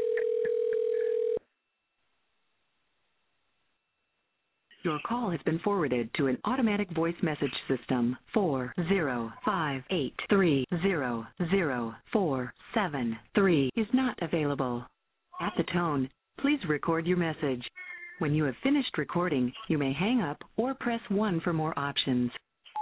Your call has been forwarded to an automatic voice message system. four zero five eight three zero zero four seven three is not available. At the tone, please record your message. When you have finished recording, you may hang up or press one for more options.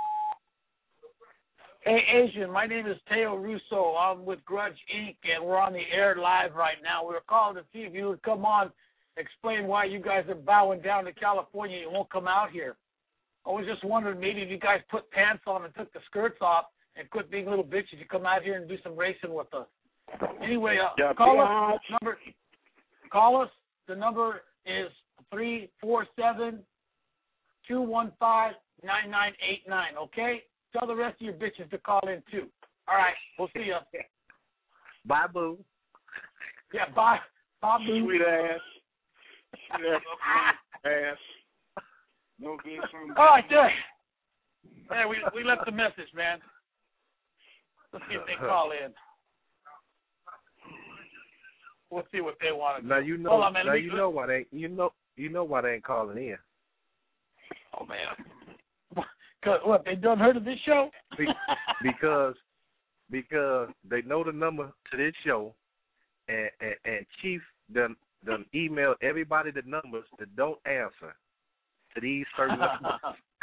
Hey, Asian, my name is Teo Russo. I'm with Grudge Incorporated, and we're on the air live right now. We were calling to see if you would come on, explain why you guys are bowing down to California and won't come out here. I was just wondering, maybe if you guys put pants on and took the skirts off and quit being little bitches, you come out here and do some racing with us. Anyway, uh, yeah, call us. Number, call us. The number is three four seven, two one five, nine nine eight nine, okay? Tell the rest of your bitches to call in, too. All right, we'll see you. Bye, boo. Yeah, bye. Bye, boo. Sweet ass. Sweet ass. No good from. All right, there. Hey, we, we left the message, man. Let's see if they call in. We'll see what they want to do. Now you know. On, man, now me, you know why they. You know. You know why they ain't calling in. Oh man. Cause what, they done heard of this show? because because they know the number to this show, and and, and Chief done done email everybody the numbers that don't answer to these certain numbers.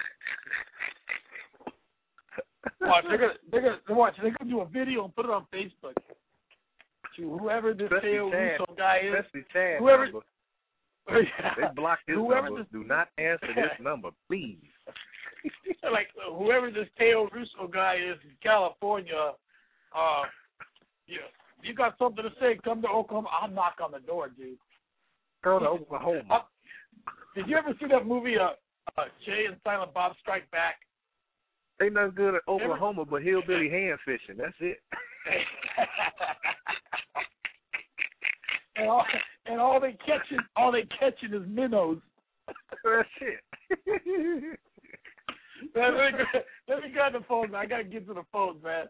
Watch, they're gonna they're gonna watch. They're gonna do a video and put it on Facebook. To whoever this Teo Russo guy is, Chad whoever. Number. Yeah. They block this whoever number. This, do not answer this number, please. Like whoever this Teo Russo guy is in California, uh, yeah, you got something to say? Come to Oklahoma. I'll knock on the door, dude. Go to Oklahoma. Uh, did you ever see that movie, uh, uh, Jay and Silent Bob Strike Back? Ain't nothing good at Oklahoma Ever? but hillbilly hand fishing. That's it. and, all, and all they catching, all they catching is minnows. That's it. Man, let, me, let me grab the phone, man. I gotta get to the phone, man.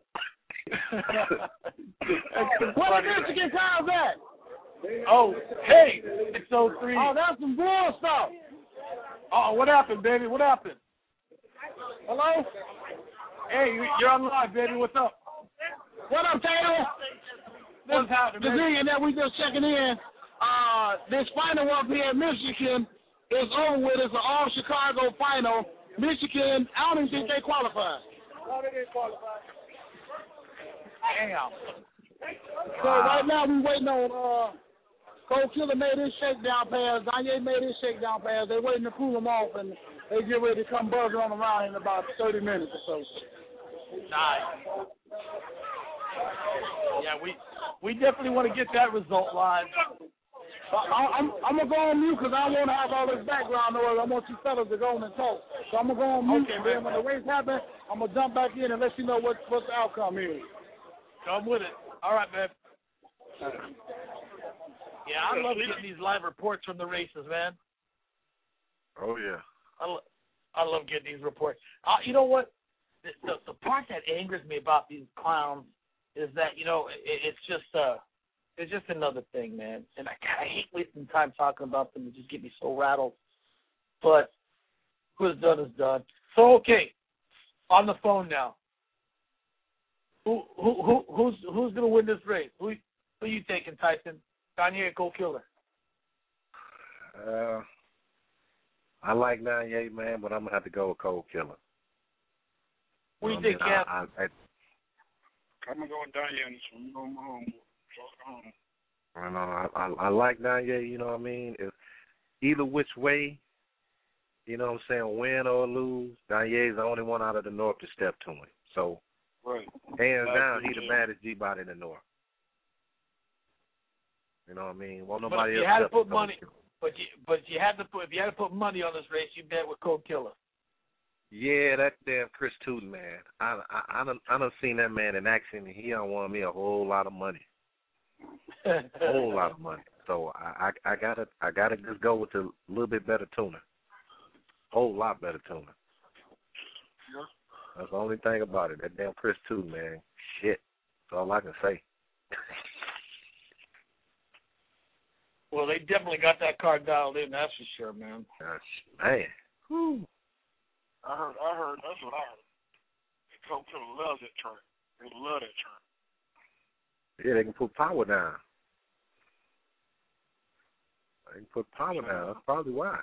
What the Michigan time's at? Oh, hey, it's oh three. Oh, that's some bull stuff. Oh, what happened, baby? What happened? Hello? Hey, you're on live, baby. What's up? What up, Taylor? What's happening, the thing that we just checking in, uh, this final up here in Michigan is over with. It's an all Chicago final. Michigan, I don't even think they qualified. No, they didn't qualify. Damn. So right now we waiting on uh, Cole Killer made his shakedown pass. Danye made his shakedown pass. They're waiting to cool them off, and they get ready to come buzzing on around in about thirty minutes or so. Nice. Yeah, we we definitely want to get that result live. I, I'm I'm gonna go on mute because I don't want to have all this background noise. I want you fellas to go on and talk. So I'm gonna go on mute, okay, and then when the race happens, I'm gonna jump back in and let you know what what the outcome is. Come with it. All right, man. Yeah, I love getting these live reports from the races, man. Oh yeah. I, lo- I love getting these reports. Uh, you know what? The, the the part that angers me about these clowns is that, you know, it, it's just uh it's just another thing, man. And I, I hate wasting time talking about them. It just get me so rattled. But what's done is done. So okay, on the phone now. Who who who who's who's gonna win this race? Who who you taking, Tyson? Gagne or Cold Killer? Uh, I like Gagne, man, but I'm gonna have to go with Cold Killer. What do you I think, mean, Cap? I, I, I, I'm gonna go with Gagne on this one. I'm going home. home. I know I, I, I like Gagne. You know what I mean? If either which way, you know what I'm saying, win or lose, Gagne's the only one out of the North to step to him. So, right. hands That's down, true, he the yeah. baddest G-body in the North. You know what I mean? Well, But nobody if you else had to step put to money, him. but you but you had to put if you had to put money on this race, you bet with Cold Killer. Yeah, that damn Chris Tootin, man. I I I done, I done seen that man in action, and he done won me a whole lot of money, a whole lot of money. So I, I I gotta I gotta just go with a little bit better tuner, whole lot better tuner. Yeah. That's the only thing about it. That damn Chris Tootin, man. Shit. That's all I can say. Well, they definitely got that car dialed in. That's for sure, man. Gosh, man. Whew. I heard. I heard. That's what I heard. Cold Killer loves that track. They love that track. Yeah, they can put power down. They can put power down. That's probably why.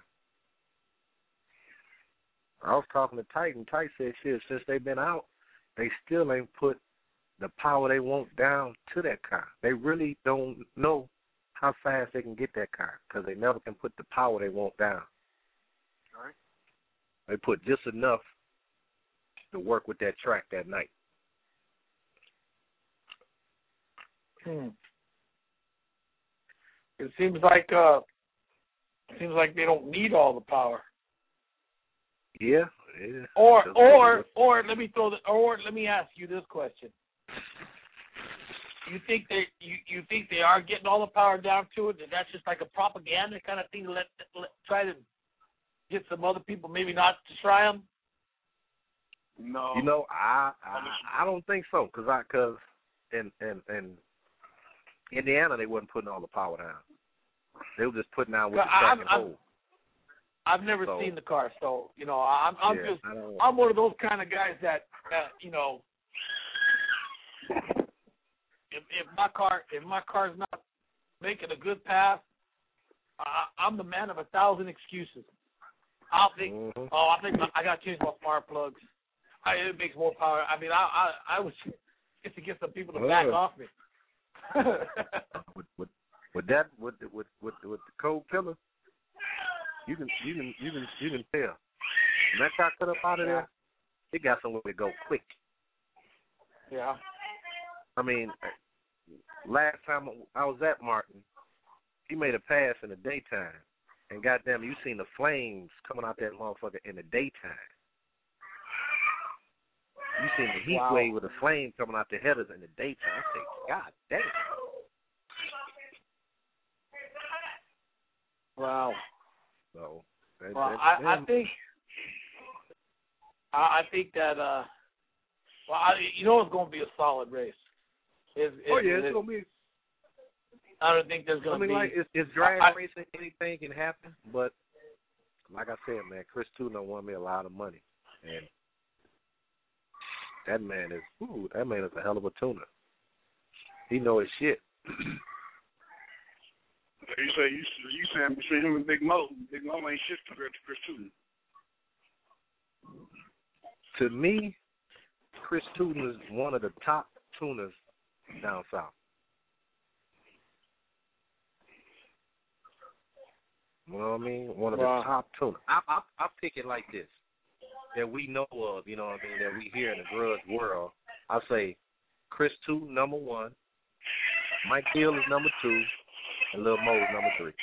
I was talking to Titan. Titan said, shit, since they've been out, they still ain't put the power they want down to that car. They really don't know how fast they can get that car because they never can put the power they want down. All right. They put just enough to work with that track that night. Hmm. It seems like uh, it seems like they don't need all the power. Yeah. yeah. Or Just or or let me throw the or let me ask you this question. You think they you, you think they are getting all the power down to it, and that's just like a propaganda kind of thing to let, let try to get some other people maybe not to try them? No. You know, I I, I don't think so because I because in in in Indiana they wasn't putting all the power down. They were just putting down with the track I'm, and I'm, hold. I've never So, seen the car, so you know I'm I'm yeah, just I don't- I'm one of those kind of guys that that you know. If, if my car if my car's not making a good pass, I, I'm the man of a thousand excuses. I'll think, mm-hmm. oh, I think I got to change my spark plugs. I, it makes more power. I mean, I I, I was just to get some people to back Uh. off me. with, with with that with with with with the Cold Killer, you can you can you can you can tell. When that car cut up out of there, it got somewhere to go quick. Yeah. I mean, last time I was at Martin, he made a pass in the daytime, and goddamn, you seen the flames coming out that motherfucker in the daytime. You seen the heat Wow. wave with the flame coming out the headers in the daytime. I say, God damn. Wow. So, that, Well, that, I, I them- think I, I think that uh, well, I, you know, it's going to be a solid race. It's, oh it, yeah, it, it's gonna be. I don't think there's I going to mean, be. like it's, it's drag I, racing. Anything can happen, but like I said, man, Chris Tootin won me a lot of money, and that man is, ooh, that man is a hell of a tuner. He know his shit. You say you you saying between him and Big Mo, Big Mo ain't shit compared to Chris Tootin. To me, Chris Tootin is one of the top tuners down south. You know what I mean? One of Wow. the top tuners. I, I I pick it like this: that we know of. You know what I mean? That we hear in the grudge world. I say Chris Tootin number one, Mike Hill is number two, and Lil Mo is number three.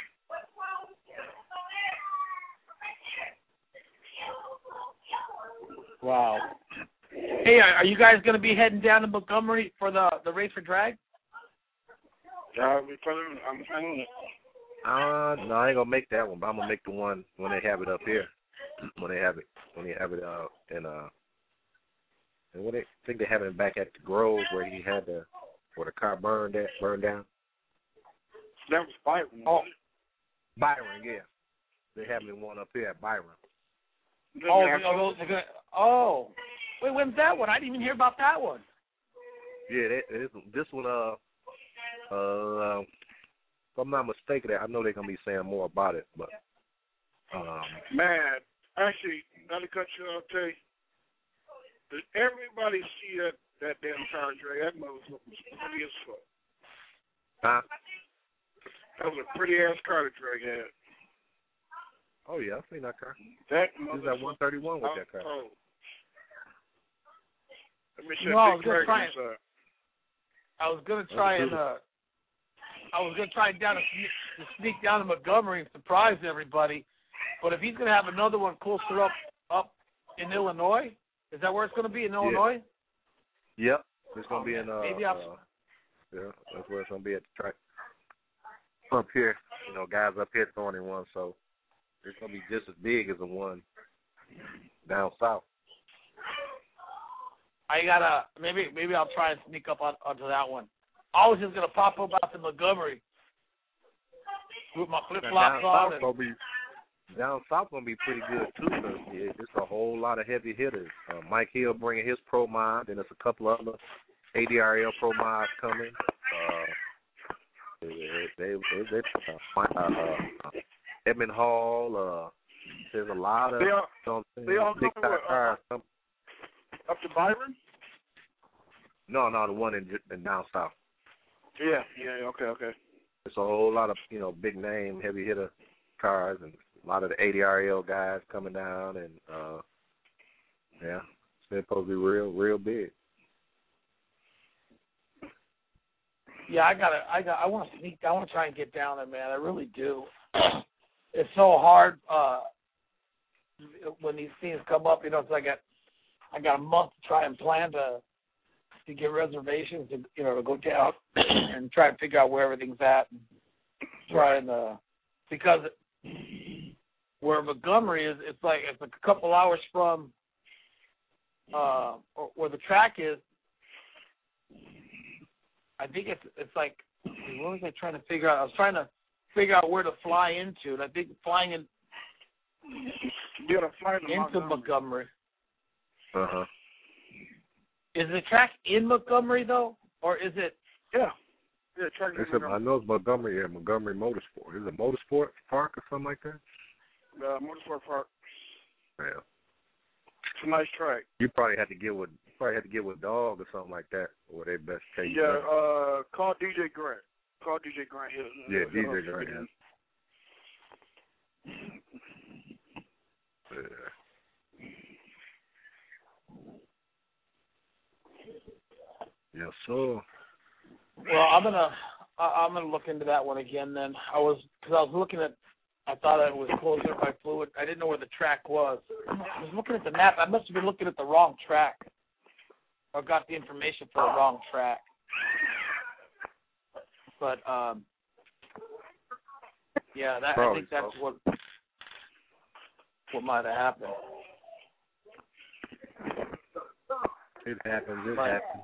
Wow. Hey, are, are you guys going to be heading down to Montgomery for the the race for drag? Yeah, we planning. I'm planning it. Uh, no, I ain't gonna make that one, but I'm gonna make the one when they have it up here. When they have it, when they have it uh in uh, and when they I think they have it back at the Grove where he had the where the car burned at burned down. That was Byron. Oh, Byron, yeah, they have it one up here at Byron. oh, oh, those are good. Oh, wait, when's that one? I didn't even hear about that one. Yeah, that, this, this one, uh, uh, if I'm not mistaken, I know they're going to be saying more about it, but. Um, Man, actually, not to cut you off, Tay, did everybody see that, that damn car drag? That motherfucker was pretty as fuck. Huh? That was a pretty-ass car to drag had. Oh, yeah, I've seen that car. That This is at one thirty-one with oh, that car. Oh. Let me check No, I was Big gonna Drag try inside. I was gonna try and uh, I was gonna try down to sneak, to sneak down to Montgomery and surprise everybody. But if he's gonna have another one closer up up in Illinois, is that where it's gonna be in Illinois? Yeah. Yep, it's gonna oh, be man. in. Uh, Maybe I'll. uh, yeah, that's where it's gonna be at the track. Up here, you know, guys up here throwing in one, so it's gonna be just as big as the one down south. I gotta maybe maybe I'll try and sneak up on, onto that one. I was just gonna pop up out to Montgomery with my flip flops on. And, gonna be, down south gonna be pretty good too, because yeah, it's a whole lot of heavy hitters. Uh, Mike Hill bringing his pro mod, and there's a couple of other A D R L pro mods coming. Uh, they they they, they uh, uh, Edmund Hall. Uh, there's a lot of they all, you know, they all big coming with, cars. uh, up to Byron? No, no, the one in, in down south. Yeah, yeah, okay, okay. It's a whole lot of, you know, big name, heavy hitter cars, and a lot of the A D R L guys coming down, and uh, yeah, it's supposed to be real, real big. yeah, I gotta I got I want to sneak. I want to try and get down there, man. I really do. It's so hard uh, when these things come up. You know, it's like I got I got a month to try and plan to to get reservations, to, you know, to go down and try and figure out where everything's at, and try and uh, because where Montgomery is, it's like it's like a couple hours from uh, where the track is. I think it's it's like what was I trying to figure out? I was trying to figure out where to fly into, and I think flying in you gotta fly to into Montgomery. Montgomery. Uh huh. Is the track in Montgomery though, or is it? Yeah, yeah. Track in It's a, I know it's Montgomery, yeah, Montgomery Motorsport. Is it Motorsport Park or something like that? Uh, Motorsport Park. Yeah. It's a nice track. You probably had to get with you probably had to get with Dog or something like that, or they best take you. Yeah, back. uh, call D J Grant. Call D J Grant. He'll, Yeah, he'll, D J Grant. Yeah. Yeah. Yes, sir. Well, I'm gonna I, I'm gonna look into that one again. Then I was because I was looking at. I thought it was closer by Fluid. I didn't know where the track was. I was looking at the map. I must have been looking at the wrong track, or got the information for the wrong track. But um, yeah, that I think that's what what might have happened. It happens. It But, happens.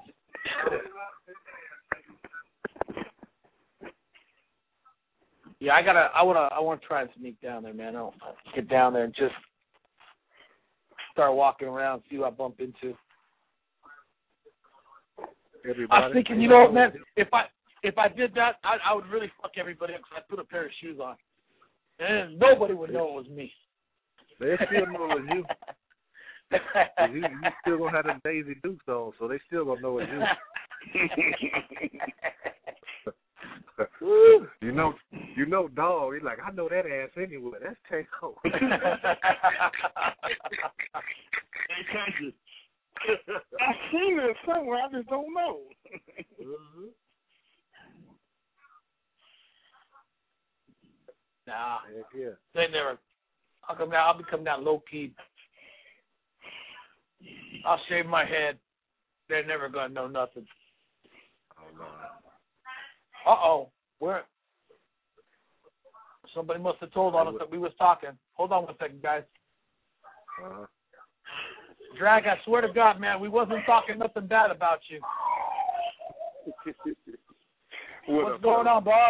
Yeah, I gotta. I wanna. I wanna try and sneak down there, man. I'll get down there and just start walking around, see what I bump into. Everybody. I was thinking, you know what, man? If I if I did that, I, I would really fuck everybody up because I put a pair of shoes on, and nobody would know it was me. They still know it was you. you. You still gonna have them Daisy Dukes on, so they still gonna know it's you. you know, you know, Dog. He's like, I know that ass anyway. That's Taco. Hey, country. I've seen it somewhere. I just don't know. mm-hmm. Nah, Heck yeah. they never. I'll come down. I'll be coming down low key. I'll shave my head. They're never gonna know nothing. Oh no. Uh oh, where? Somebody must have told on us that we was talking. Hold on one second, guys. Uh-huh. Drag, I swear to God, man, we wasn't talking nothing bad about you. What What's going on, boss?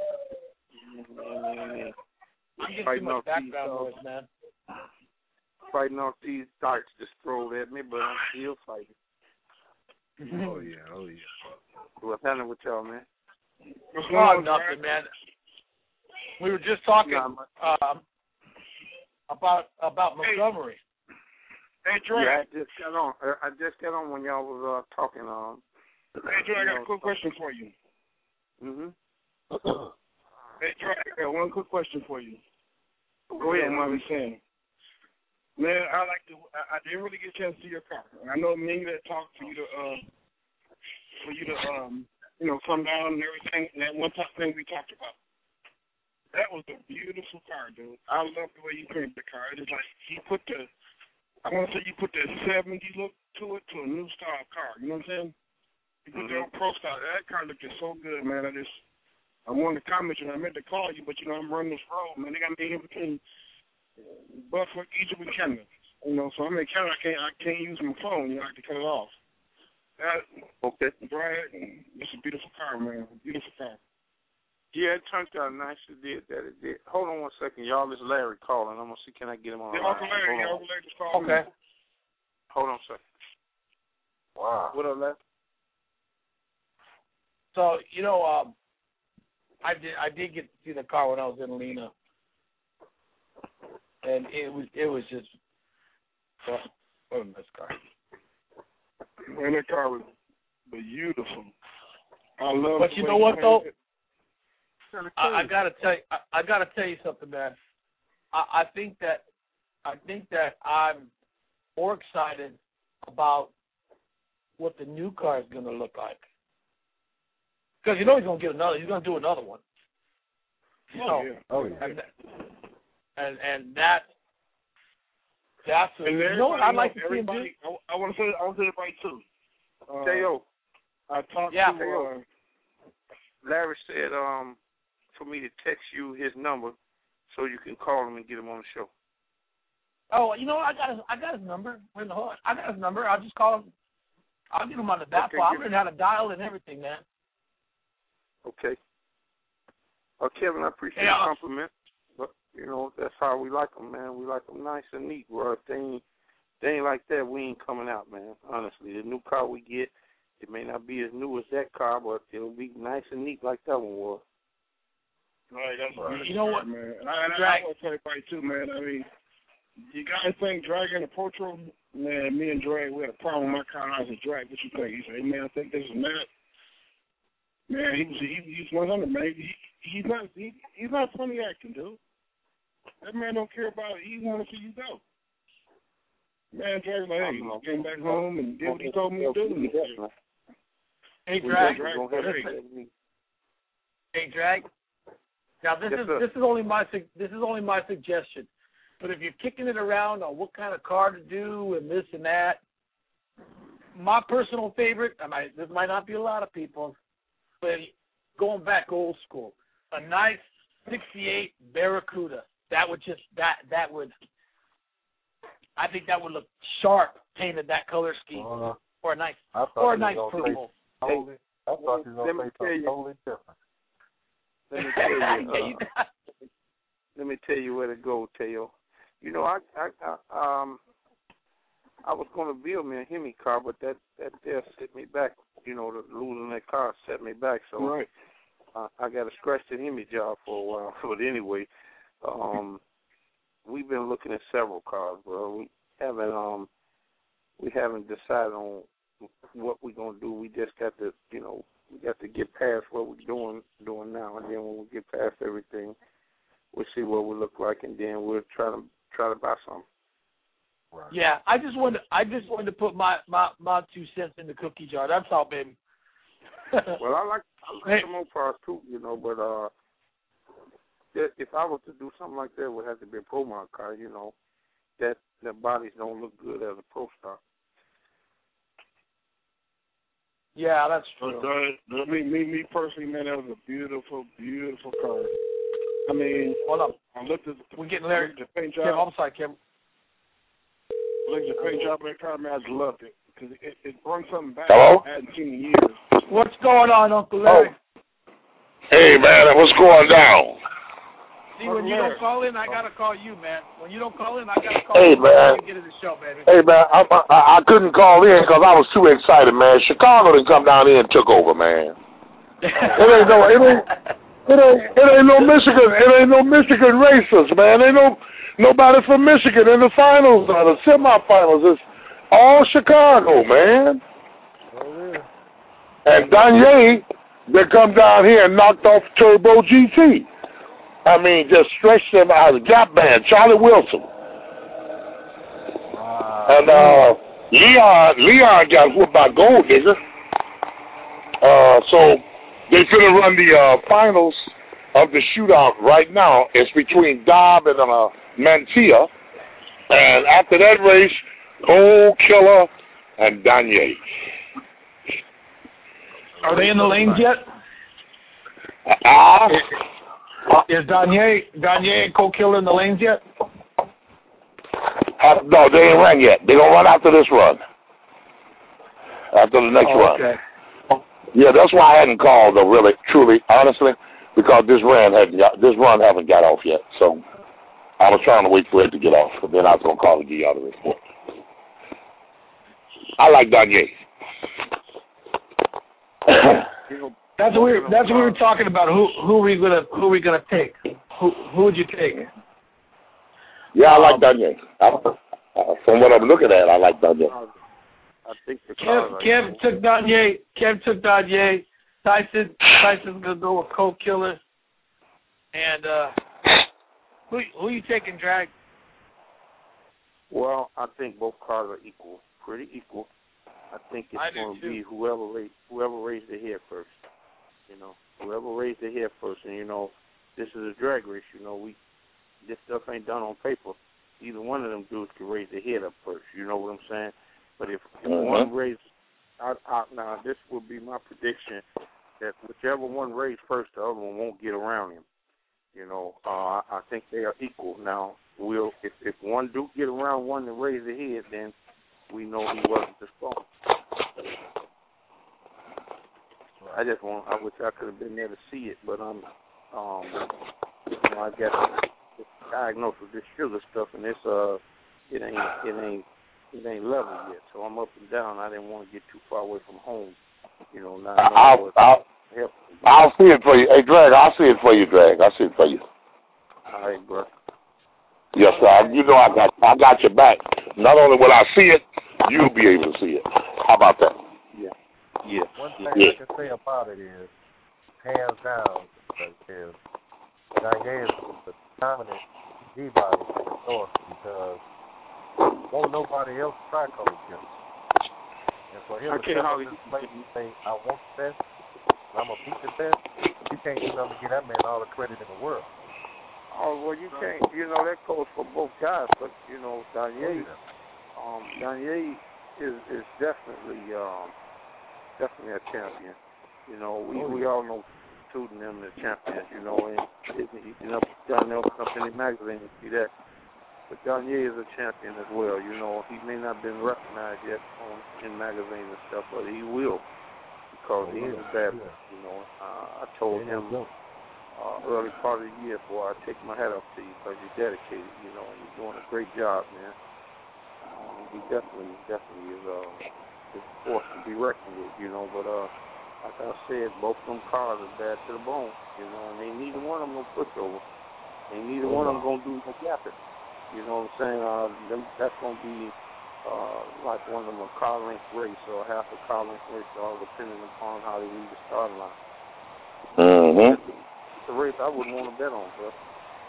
Mm, I'm getting Fighting too much off these background dogs. noise, man. Fighting off these darts just thrown at me, but I'm still fighting. Oh yeah, oh yeah. What's happening with y'all, man? What's going on, nothing, man. We were just talking um, about about Montgomery. Hey, Dre. Yeah, I just got on. I just got on when y'all was uh, talking. Um, hey, Dre, I got a quick question for you. Mhm. Hey, Dre, I got one quick question for you. Go ahead, what I was saying. Man, I like to. I, I didn't really get a chance to see your car. I know me and you that talked for you to, uh, for you to, um, you know, come down and everything. And that one top thing we talked about. That was a beautiful car, dude. I love the way you painted the car. It is like you put the, I want to say you put the seventies look to it to a new style car. You know what I'm saying? You put the old pro style. That car looked so good, man. I just, I wanted to comment you. I meant to call you, but you know I'm running this road, man. They got me in between Buffalo, Egypt, and Canada. You know, so I'm in Canada. I can't, I can't use my phone. You know, I have to cut it off. That, okay. Brad, it's a beautiful car, man. Beautiful car. Yeah, it turned out nice. It did that. It did. Hold on one second, y'all. This is Larry calling. I'm gonna see can I get him on. Yeah, Uncle Larry. Yeah, Uncle Larry just called. Okay. Me. Hold on a second. Wow. What up, Larry? So you know, um, I did I did get to see the car when I was in Lena, and it was it was just well, what a nice car. Man, that car was beautiful. I love. But you know what though? I, I gotta tell you, I, I gotta tell you something, man. I, I think that I think that I'm more excited about what the new car is gonna look like. Because you know he's gonna get another. He's gonna do another one. You oh know, yeah. Oh yeah. And and, and that that's a, and you know what I'd like to see him do. I, I want to say I want to say everybody too. Uh, Teo, I talked yeah, to uh, Larry said um for me to text you his number so you can call him and get him on the show. Oh, you know what? I got his I got his number. Where in the hell? I got his number. I'll just call him. I'll get him on the dial. Okay, I'll learn how to dial and everything, man. Okay. Uh, Kevin, I appreciate yeah. the compliment. But, you know, that's how we like them, man. We like them nice and neat, bro. If they ain't, they ain't like that, we ain't coming out, man. Honestly, the new car we get, it may not be as new as that car, but it'll be nice and neat like that one was. Right, that's right. You know what, man? And I, and I want to tell everybody, too, man. I mean, you guys think dragging the Potro, man, me and Dre, we had a problem with my car. I was a drag. What you think? He said, hey, man, I think this is Matt. Man, he was he, he's one hundred, man. He, he's not he, he's not funny acting, dude. That man don't care about it. He want to see you go. Man, Drake's like, hey, I came back home and did what he told me to do. Hey, Drag. Hey, hey, Drag. Now this yes, is sir. this is only my this is only my suggestion. But if you're kicking it around on what kind of car to do and this and that, my personal favorite, I might this might not be a lot of people's, but going back old school, a nice sixty-eight Barracuda. That would just that that would. I think that would look sharp painted that color scheme, uh, or a nice or a nice purple. Totally, I thought you were going to say something totally different. Let me tell you. Uh, let me tell you where to go, Teo. You know, I, I, I um, I was going to build me a Hemi car, but that that there set me back. You know, the losing that car set me back. So right. uh, I got a scratch the Hemi job for a while. But anyway, um, we've been looking at several cars, bro. We haven't um, we haven't decided on what we're gonna do. We just got to, you know, we got to get past what we're doing doing now, and then when we get past everything, we'll see what we look like, and then we'll try to try to buy some. Right. Yeah, I just wanted I just wanted to put my, my, my two cents in the cookie jar. That's all, baby. Well, I like I like some more cars too, you know, but uh, if I was to do something like that, it would have to be a Pro Mod car, you know. That the bodies don't look good as a Pro Stock. Yeah, that's true. But, uh, me, me, me personally, man, that was a beautiful, beautiful car. I mean, hold up. I looked at we're getting Larry. The paint job. Kim, I'm sorry, Kim. Look at the paint job of that car, man. I just loved it because it, it brought something back Hello? I hadn't seen in years. What's going on, Uncle Larry? Oh. Hey, man, what's going down? See, when you don't call in, I gotta call you, man. When you don't call in, I gotta call hey, you. Man. You get in the show, baby. Hey, man, I, I, I couldn't call in because I was too excited, man. Chicago done come down here and took over, man. it ain't no, it ain't, it ain't, it ain't no Michigan, it ain't no Michigan racers, man. Ain't no nobody from Michigan in the finals or the semifinals. It's all Chicago, man. Oh, yeah. And Danye, they come down here and knocked off Turbo G T. I mean, just stretched him out of the gap band, Charlie Wilson. Uh, and uh, Leon Leon got whooped by Gold Digger. Uh, so they finna run the uh, finals of the shootout right now. It's between Dobb and uh, Mantia. And after that race, Gold Killer and Danye. Are they in the lanes yet? Ah. Uh, Is Danye, Danye and Cold Killer in the lanes yet? Uh, no, they ain't run yet. They're going to run after this run. After the next oh, run. Okay. Yeah, that's why I hadn't called, though, really, truly, honestly, because this run hadn't got, this run haven't got off yet. So I was trying to wait for it to get off, but then I was going to call and give y'all the report. I like Danye. That's what we were, that's what we were talking about. Who who are we gonna who are we gonna take? Who who would you take? Yeah, I like Danye. Uh, from what I'm looking at, I like Danye. I think the Kev, Kev took Danye. Kev took Danye. Tyson Tyson's gonna go with Cold Killer. And uh, who who you taking, Drag? Well, I think both cars are equal, pretty equal. I think it's going to be whoever raised, whoever raised their head first. You know, whoever raised their head first. And, you know, this is a drag race. You know, we this stuff ain't done on paper. Either one of them dudes can raise their head up first. You know what I'm saying? But if, if uh-huh. one raised, I, I, now this would be my prediction, that whichever one raised first, the other one won't get around him. You know, uh, I think they are equal. Now, we'll if, if one do get around one and raise their head, then we know he wasn't the spawn. I just want, I wish I could have been there to see it, but I'm, um, you know, I got diagnosed with this sugar stuff, and it's uh, it ain't, it ain't, it ain't level yet. So I'm up and down. I didn't want to get too far away from home. You know, now I know I'll, I'll, I'll see it for you. Hey, Drag, I'll see it for you, Drag. I'll see it for you. All right, bro. Yes, sir. You know I got, I got your back. Not only will I see it, you'll be able to see it. How about that? Yeah. Yeah. One thing yeah. I can say about it is, hands down, is Danye is the dominant D-body in the North because won't nobody else try Cold Killer. And for him I to can't step up hardly this place and say, I want the best, I'm going to beat the best, you can't do nothing to give that man all the credit in the world. Oh, well, you can't, you know, that goes for both guys, but, you know, Danye, um, Danye is, is definitely, um, definitely a champion. You know, we, we all know Tootin' them the champions, you know, and you can up down there up in the magazine and see that. But Danye is a champion as well, you know. He may not have been recognized yet on in magazines and stuff, but he will because he is a bad one, you know. Uh, I told him uh, early part of the year, boy, I take my hat off to you because you're dedicated, you know, and you're doing a great job, man. Um, he definitely, definitely is, uh, is a force to be reckoned with, you know, but uh, like I said, both of them cars are bad to the bone, you know, and they neither one of them gonna push over. Ain't neither one of them gonna do no gapping. You know what I'm saying? Uh, them, that's gonna be uh, like one of them a car length race or half a car length race, all depending upon how they leave the starting line. Mm-hmm. It's a race I wouldn't want to bet on, bro.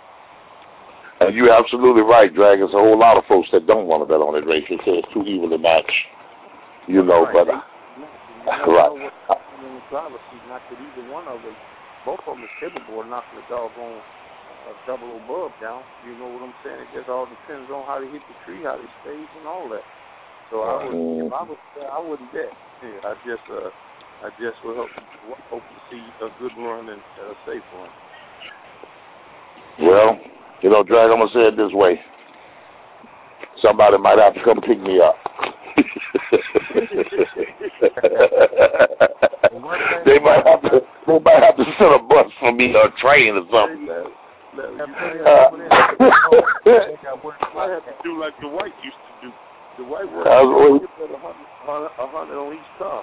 And you're absolutely right, Drag. There's a whole lot of folks that don't want to bet on that race. They say it's too evenly matched. You know, right. but They, you right. know what's happening in the driver's seat, not that either one of them, both of them is capable of knocking the doggone a double O bulb down. You know what I'm saying? It just all depends on how they hit the tree, how they stage, and all that. So I would, if I was there, I wouldn't bet. Yeah, I just, uh, I just would hope, hope to see a good run and a safe run. Well, you know, Drag, I'm gonna say it this way: somebody might have to come pick me up. they might have to, they might have to send a bus for me or a train or something. You uh, I have to do like the white used to do. The white work, you get a hundred, a hundred on each car.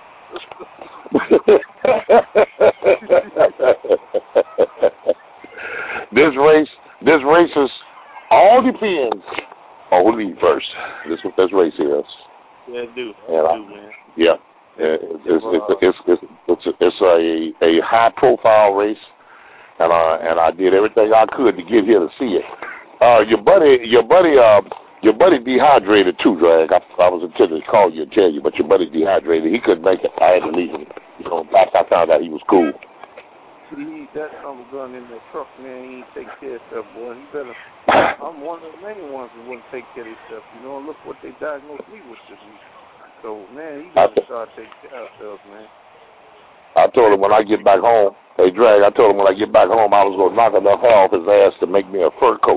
This race, this race is all depends on who leads first. This what this race is. Yeah, it do. Yeah, I do, man. Yeah, it's it's it's it's it's, it's, it's a a high profile race, and I and I did everything I could to get here to see it. Uh, your buddy, your buddy, uh, your buddy dehydrated too, Drag. I, I was intending to call you and tell you, but your buddy dehydrated. He couldn't make it. I had to leave him. You know, last I found out he was cool. See, that son of a gun in that truck, man, he ain't take care of stuff, boy. He better. I'm one of the main ones who wouldn't take care of his stuff. You know, look what they diagnosed me with this week. So, man, he got to start taking care of himself, man. I told him when I get back home, hey, Drag, I told him when I get back home, I was going to knock enough hair off his ass to make me a fur coat.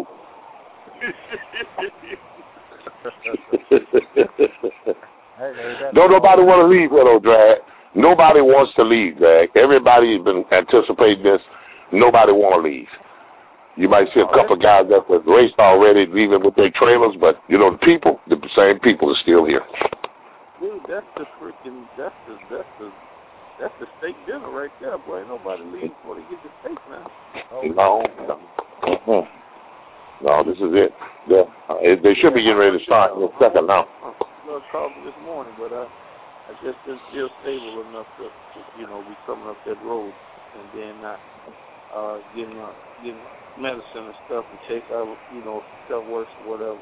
Don't nobody want to leave here, though, Drag. Nobody wants to leave, Drag. Everybody's been anticipating this. Nobody want to leave. You might see a couple of guys that was raced already leaving with their trailers, but, you know, the people, the same people are still here. Dude, that's the freaking, that's the, that's the, that's the steak dinner right there, boy. Ain't nobody leaves before they get the steak, man. Oh, no, no. Mm-hmm. No, this is it. Yeah. Uh, they should be getting ready to start in a second now. I called me this morning, but I, I just didn't feel stable enough to, to, you know, be coming up that road and then not uh, getting, uh, getting medicine and stuff and check out, you know, if stuff works or whatever.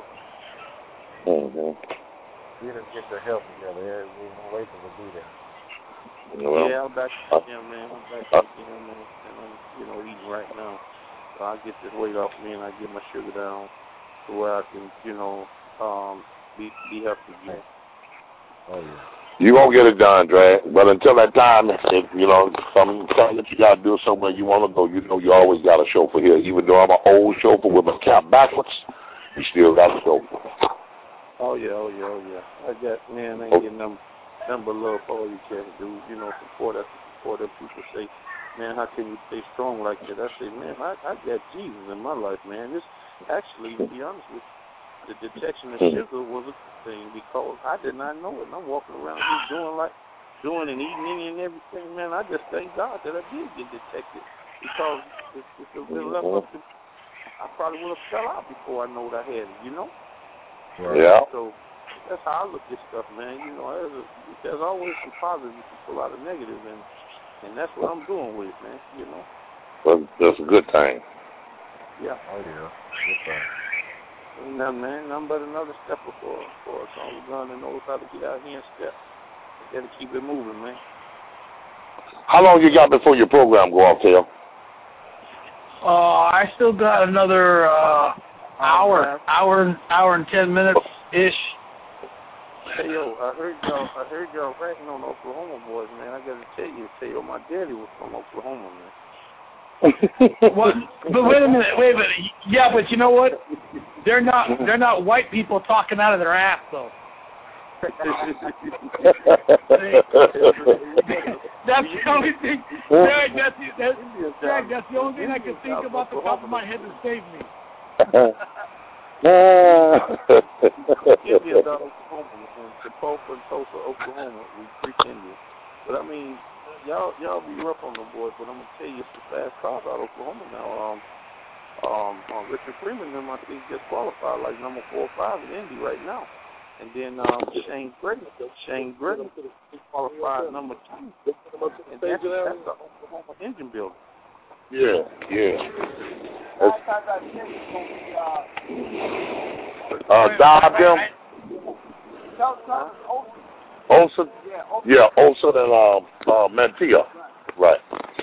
Mm-hmm. You didn't get your health together. There's no way to do that. Well, yeah, I'm back to the gym, man. I'm back to the gym, man. And I'm, you know, eating right now. So I get this weight off me and I get my sugar down to where I can, you know, um, be be healthy again. Oh, yeah. You won't get it done, Drag. But until that time, if, you know, something that you got to do somewhere you want to go, you know you always got a chauffeur here. Even though I'm an old chauffeur with my cap backwards, you still got a chauffeur. Oh, yeah, oh, yeah, oh, yeah. I got, man, I ain't getting number, number love for all you can do. You know, support us, support them. People say, man, how can you stay strong like that? I say, man, I, I got Jesus in my life, man. This actually, to be honest with you, the detection of sugar was a thing because I did not know it. And I'm walking around here doing like, doing and eating any and everything, man. I just thank God that I did get detected because if, if it was left up to, I probably would have fell out before I know what I had it, you know? Yeah. So that's how I look at stuff, man. You know, there's, a, there's always some positives and a lot of negative, and and that's what I'm doing with it, man. You know. Well, that's a good thing. Yeah. Oh yeah. Good thing. Ain't nothing, man. Nothing but another step for for us on the gun that knows how to get out here and step. We gotta keep it moving, man. How long you got before your program go off, Tail? Uh, I still got another uh, hour, hour, hour and ten minutes ish. Hey yo, I heard y'all. I heard y'all ranting on Oklahoma boys, man. I gotta tell you, tell you, my daddy was from Oklahoma, man. What? But wait a minute, wait a minute. Yeah, but you know what? They're not. They're not white people talking out of their ass, though. That's the only thing. Greg, that's, that's, Greg, that's the only thing I can think about the top of my head to save me. Indians out of Oklahoma, in Tulsa and Tulsa, Oklahoma, we freak Indians. But I mean, y'all y'all be rough on the boys, but I'm gonna tell you, it's the fast cars out of Oklahoma now. Um, um, um Richard Freeman, them I think just qualified like number four or five in Indy right now. And then um, Shane Gray, Shane Gray qualified number two, and that's, that's the Oklahoma engine builder. Yeah, yeah. That's, uh, Dob them. Olson. Yeah, Olson and um, uh, Mantilla. Right.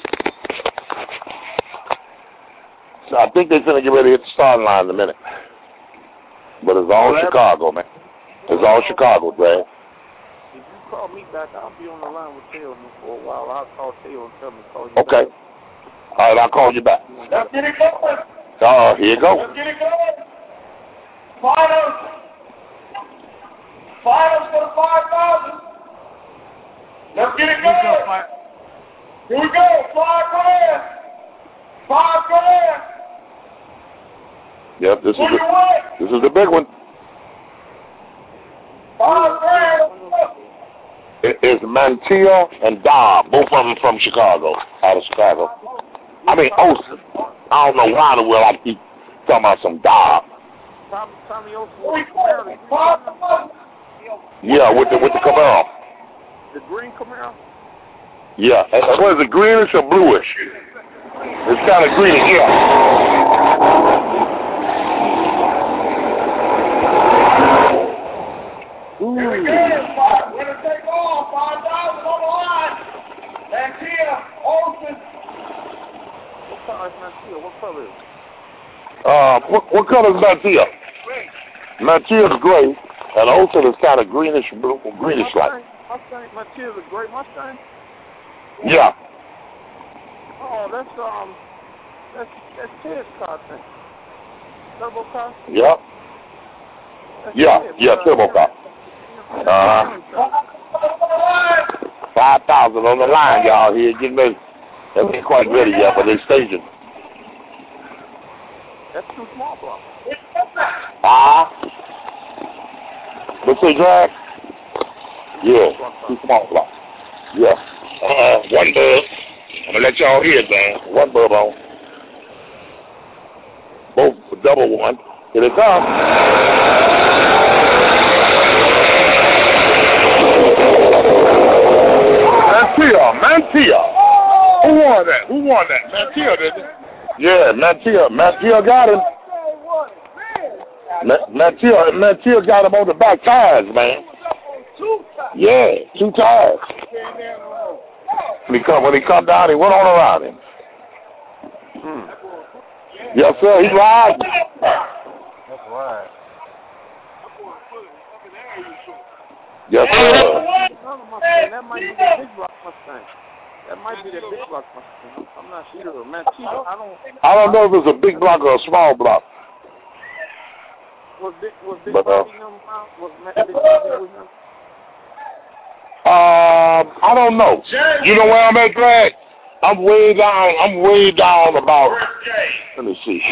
So I think they're gonna get ready to hit the starting line in a minute. But it's all Chicago, man. It's all Chicago, Brad. If you call me back, I'll be on the line with Taylor for a while. I'll call Taylor and tell him to call you okay. back. Okay. All right, I'll call you back. Let's get it going. Uh, here you go. Let's get it going. Finals. Finals for the five thousand. Let's get it going. Here we go. Five grand. Five grand. Yep, this is the, this is the big one. It is Mantia and Dobb, both of them from Chicago, out of Chicago. I mean, Olsen. I don't know why in the world I keep talking about some Dobb. Yeah, with the with the Camaro. The green Camaro? Yeah. What is it, greenish or bluish? It's kind of greenish, yeah. Ooh. Here we go. We're going to take off. five thousand on the line. Mantia, Olsen. What color is Mantia? What color is it? Uh, what, what color is Mantia? Gray. Mantia is gray, and Olsen is kind of greenish, blue, greenish like. Mustang. Mantia is a gray Mustang? Yeah. Oh, that's, um, that's, that's Ted's car, I think. Turbo car? Yeah. That's Yeah, Ted, yeah, uh, turbo car. Uh, five thousand on the line, y'all. Here, getting ready. They ain't quite ready yet, but they staging. That's too small block. Ah. What's they drag? Yeah, too small block. Yeah. Uh, one bub. I'm gonna let y'all hear it, man. One bub on. Both double one. Here they come. Mantia, Mantia. Who won that? Who won that? Mantia, did it? Yeah, Mantia. Mantia got him. Mantia, Mantia got him on the back tires, man. Yeah, two tires. When he come, when he come down, he went on around him. Hmm. Yes, sir. He's riding. That's right. Yes, sir. That might be the big block Mustang. That might be the big block Mustang. I'm not sure. Mantia, I don't. I don't know if it's a big block or a small block. Was big? Was big But, uh, Bobby him? Was Big Bobby with him? Um, I don't know. You know where I'm at, Greg? I'm way down. I'm way down about. Let me see.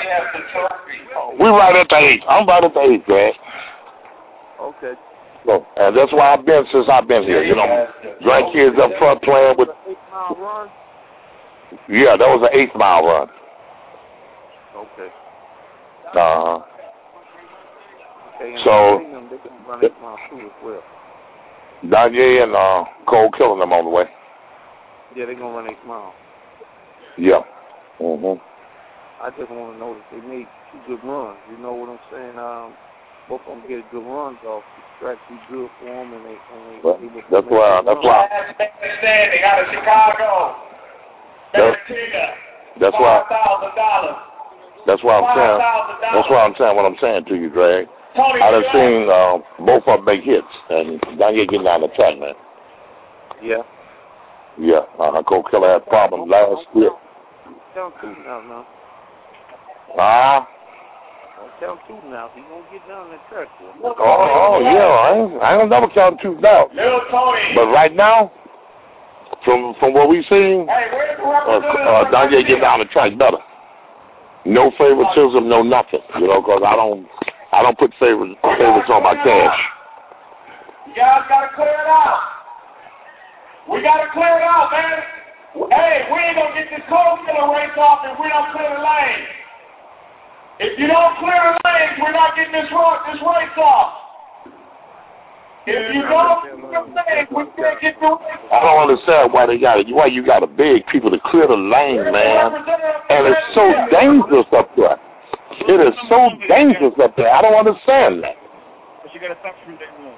We right at the eight. I'm right at the eight, Greg. Okay. So, and that's why I've been since I've been here. You know, grandkids up front playing with. Eight mile run. Yeah, that was an eighth mile run. Okay. Uh huh. Okay, and So, them, they can run eight mile too as well. Danye and uh, Cole killing them on the way. Yeah, they're gonna run eight mile. Yeah. Mhm. I just want to know that they made two good runs. You know what I'm saying? Um, both of them get good runs off. The track be good for them, and they. And they, Well, they that's why. That's why. They got a Chicago. That's, that's why. Thousand dollars. That's why I'm saying. That's why I'm saying what I'm saying to you, Greg. I done seen uh, both of them make hits, and Danye getting down the track, man. Yeah. Yeah. Uh, Cole Killer had problems last year. Count two now, now. Ah. Count two now. He gonna get down that track. Oh, oh, yeah. I ain't, I ain't never count two down. But right now, from from what we seen, uh, uh, Danye getting down the track better. No favoritism, no nothing. You know, because I don't. I don't put favorites, favorites on my cash. You guys got to clear it out. We got to clear it out, man. Hey, we ain't going to get this cold killer race off if we don't clear the lane. If you don't clear the lanes, we're not getting this, this race off. If you don't clear the lane, we can't get the race off. I don't understand why they got it. Why you got to beg people to clear the lane, man. And it's so dangerous up there. It is so dangerous up there. I don't understand that. But you got to stop from day one.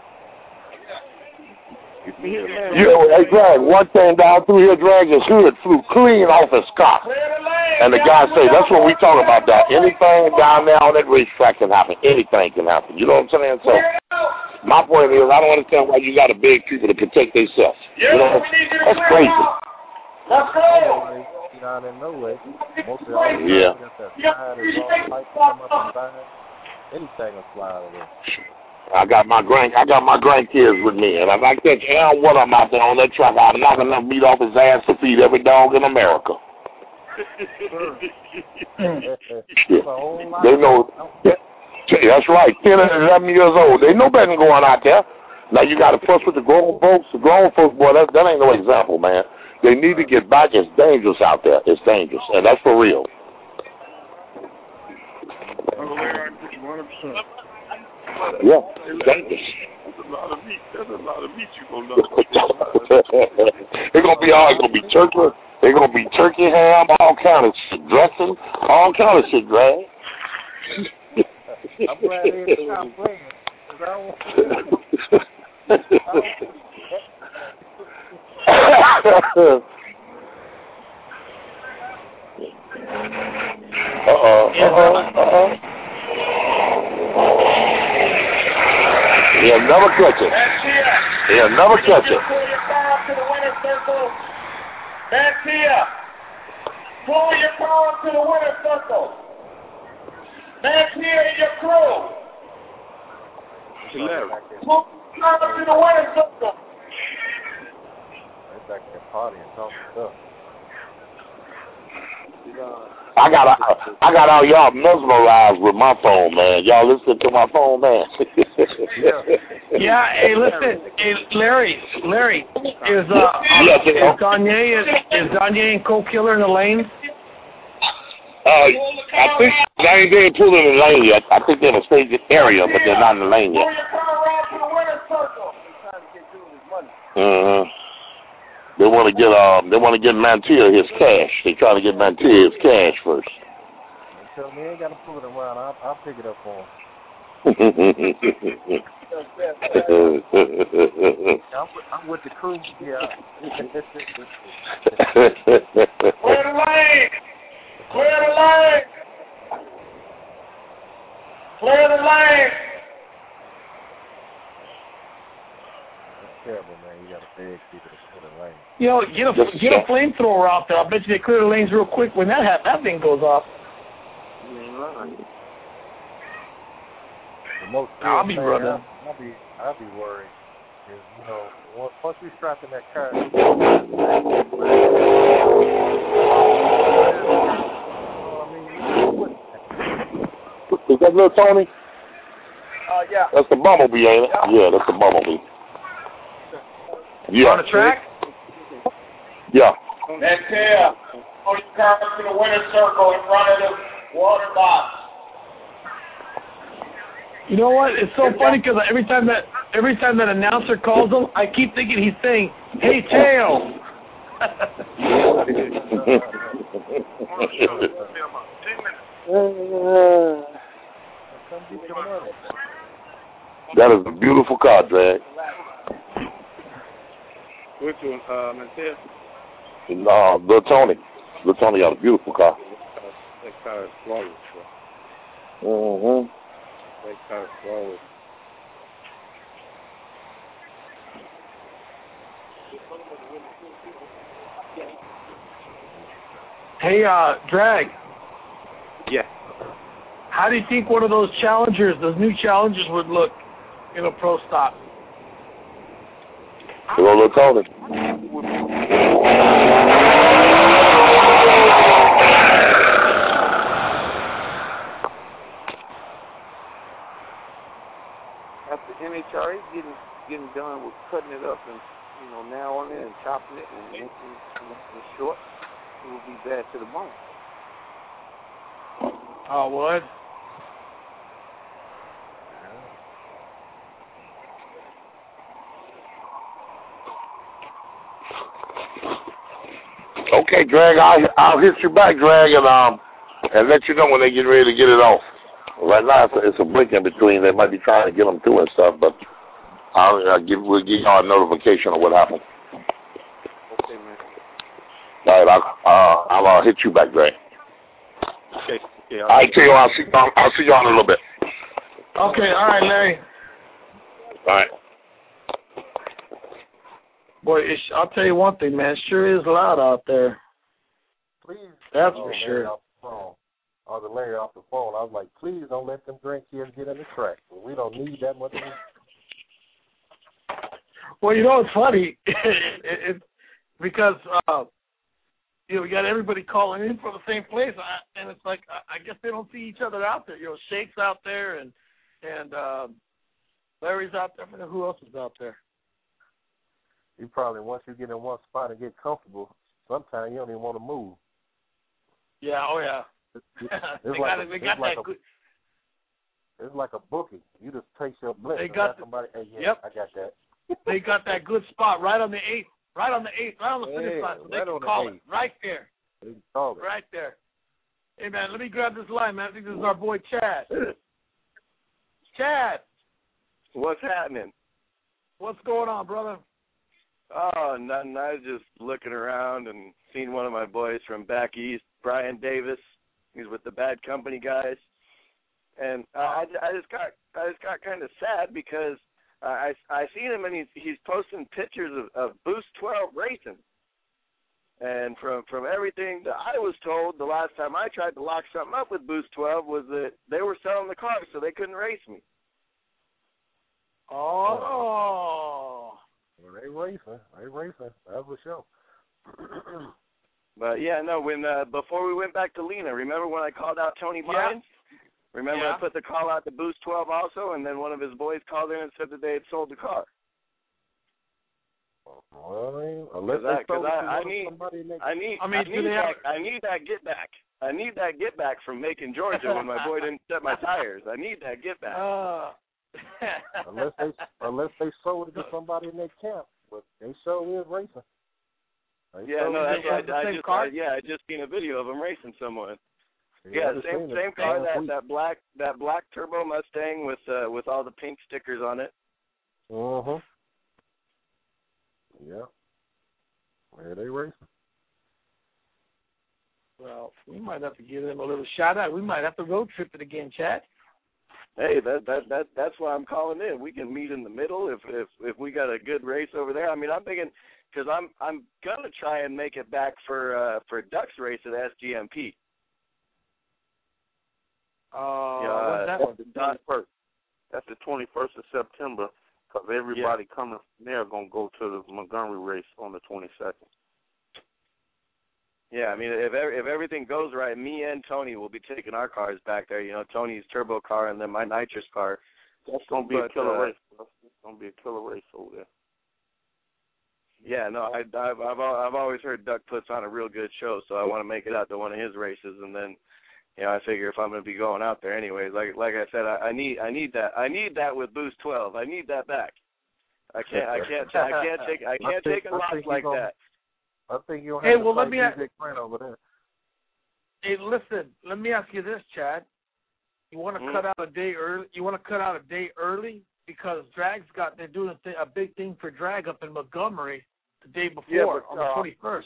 You know, hey, Greg, one thing down through here, Greg, his hood flew clean off his car. And the guy say, that's what we talk about, that anything down there on that racetrack can happen. Anything can happen. You know what I'm saying? So, my point is, I don't understand why you got to beg people to protect themselves. You know, that's crazy. Let's go. Down in no way. Most of all, yeah. Got that side is all tight to come up and down. Anything will fly out of there. I got my grand, I got my grandkids with me, and if I catch Aaron one of them out there on that truck, I'll knock enough meat off his ass to feed every dog in America. Shit. They know. That's right. Ten and eleven years old. They know better than going out there. Now you got to fuss with the grown folks. The grown folks, boy, that that ain't no example, man. They need to get back. It's dangerous out there. It's dangerous, and that's for real. Yeah, it's dangerous. That's a lot of meat. That's a lot of meat you gonna love. It's gonna be all. It's gonna be turkey. It's gonna be turkey ham, all kind of shit, dressing, all kind of shit, Greg. I'm glad they stopped playing. I don't Uh-oh, uh-oh, uh-oh. He'll never catch it. He'll never catch it. Pull your car up to the winner's circle. That's here. Pull your car up to the winner's circle. That's here in your crew. Pull your car up to the winner's circle. They're back there partying, talking stuff. I got I got all y'all mesmerized with my phone, man. Y'all listen to my phone, man. Yeah, hey, listen, hey, Larry, Larry, is uh, yes, is Danye is, is Danye and Co Killer in the lane? Uh, I think they ain't they ain't pulled in the lane yet. I think they're in a stage area, but they're not in the lane yet. Mm-hmm. They want to get um, they want to get Mantia his cash. They trying to get Mantia his cash first. Tell me, I ain't got to pull it around. I'll, I'll pick it up for him. I'm, with, I'm with the crew. Yeah. Clear the lane. Clear the lane. Clear the lane. That's terrible, man. You got to beg people to clear the lane. You know, get a get a flamethrower out there. I bet you they clear the lanes real quick when that ha- that thing goes off. The most I'll be thing, running. I'll, I'll be I'll be worried. Is, you know, once, once we strap in that car. Is that little Tony? Uh, yeah. That's the Bumblebee, ain't it? Yeah, yeah that's the Bumblebee. Yeah. On the track? Yeah. That's here. Pull your car up to the winner's circle in front of the water box. You know what? It's so funny because every time that every time that announcer calls him, I keep thinking he's saying, "Hey, Teo." That is a beautiful car, Drag. Which one, uh, Mantia? No, Lil Tony. Lil Tony got a beautiful car. That car is flawless, bro. Mm-hmm. That car is flawless. Hey, uh, Drag. Yeah. How do you think one of those challengers, those new challengers, would look in a pro stop? Hello, Lil Tony. After N H R A getting getting done with cutting it up and you know narrowing it and chopping it and making it short, it will be bad to the bone. Oh, what? Okay, Drag, I'll, I'll hit you back, Drag, and um, and let you know when they get ready to get it off. Right now, it's a, it's a blink in between. They might be trying to get them through and stuff, but I'll, I'll give we'll give y'all a notification of what happened. Okay, man. All right, I'll uh, I'll uh, hit you back, Drag. Okay. Yeah. All right, tell you, I'll see I'll, I'll see y'all in a little bit. Okay, all right, Larry. All right. Boy, it's, I'll tell you one thing, man. It sure is loud out there. Please. That's oh, for Larry sure. Off the phone. I was Larry off the phone. I was like, please don't let them drink here and get in the track. We don't need that much. Well, you know, it's funny. it, it, because uh, you know, we got everybody calling in from the same place, I, and it's like I, I guess they don't see each other out there. You know, Shake's out there, and and uh, Larry's out there. I don't know who else is out there. You probably, once you get in one spot and get comfortable, sometimes you don't even want to move. Yeah, oh yeah. It's, it's it's they like got, a, they got like that a, good. It's like a booking. You just take your blitz. They got the, somebody. Hey, yeah, yep. I got that. They got that good spot right on the eighth, right on the eighth, right on the finish Hey, line. So they right can on the call eighth. it right there. They can call it. Right there. Hey man, let me grab this line, man. I think this is our boy Chad. Chad, what's happening? What's going on, brother? Oh, nothing. I was just looking around and seen one of my boys from back east, Brian Davis. He's with the Bad Company guys, and uh, I, I just got I just got kind of sad because uh, I I seen him and he's he's posting pictures of, of Boost twelve racing, and from from everything that I was told, the last time I tried to lock something up with Boost twelve was that they were selling the car so they couldn't race me. Oh. Well, they racing. They racing. That's for sure. But yeah, no. When uh, before we went back to Lena, remember when I called out Tony Mines? Yeah. Remember yeah. I put the call out to Boost twelve also, and then one of his boys called in and said that they had sold the car. Well, I mean, unless Cause they I, cause I, I need, need, I need, I mean, I need they that, have... I need that get back. I need that get back from Macon, Georgia, when my boy didn't set my tires. I need that get back. Uh. unless they, unless they sold it to somebody in their camp, but they sure is racing. They yeah, no, that's right. I, I just, car? I, yeah, I just seen a video of him racing someone. Yeah, Yeah, same same car, that, that black that black turbo Mustang with uh, with all the pink stickers on it. Uh huh. Yeah. Where they racing? Well, we might have to give them a little shout out. We might have to road trip it again, Chad. Hey, that that that that's why I'm calling in. We can meet in the middle if if if we got a good race over there. I mean, I'm thinking because I'm I'm gonna try and make it back for uh, for Duck's race at S G M P. Uh, yeah, what's that that's one? the twenty-first. That's the twenty-first of September. Because everybody yeah. coming from there going to go to the Montgomery race on the twenty-second. Yeah, I mean, if if everything goes right, me and Tony will be taking our cars back there. You know, Tony's turbo car and then my nitrous car. That's going to be but, a killer uh, race. It's going to be a killer race over there. Yeah, no, I, I've I've I've always heard Duck puts on a real good show, so I want to make it out to one of his races, and then, you know, I figure if I'm going to be going out there anyways, like like I said, I, I need I need that I need that with Boost twelve. I need that back. I can't I can't I can't take I can't I think, take a loss like gonna, that. I think you'll have hey, to well, fight let me D J ask, Quinn over there. Hey, listen, let me ask you this, Chad. You want to Mm. cut out a day early? You want to cut out a day early because Drag's got they're doing a, th- a big thing for Drag up in Montgomery the day before Yeah, but, on the uh, twenty-first.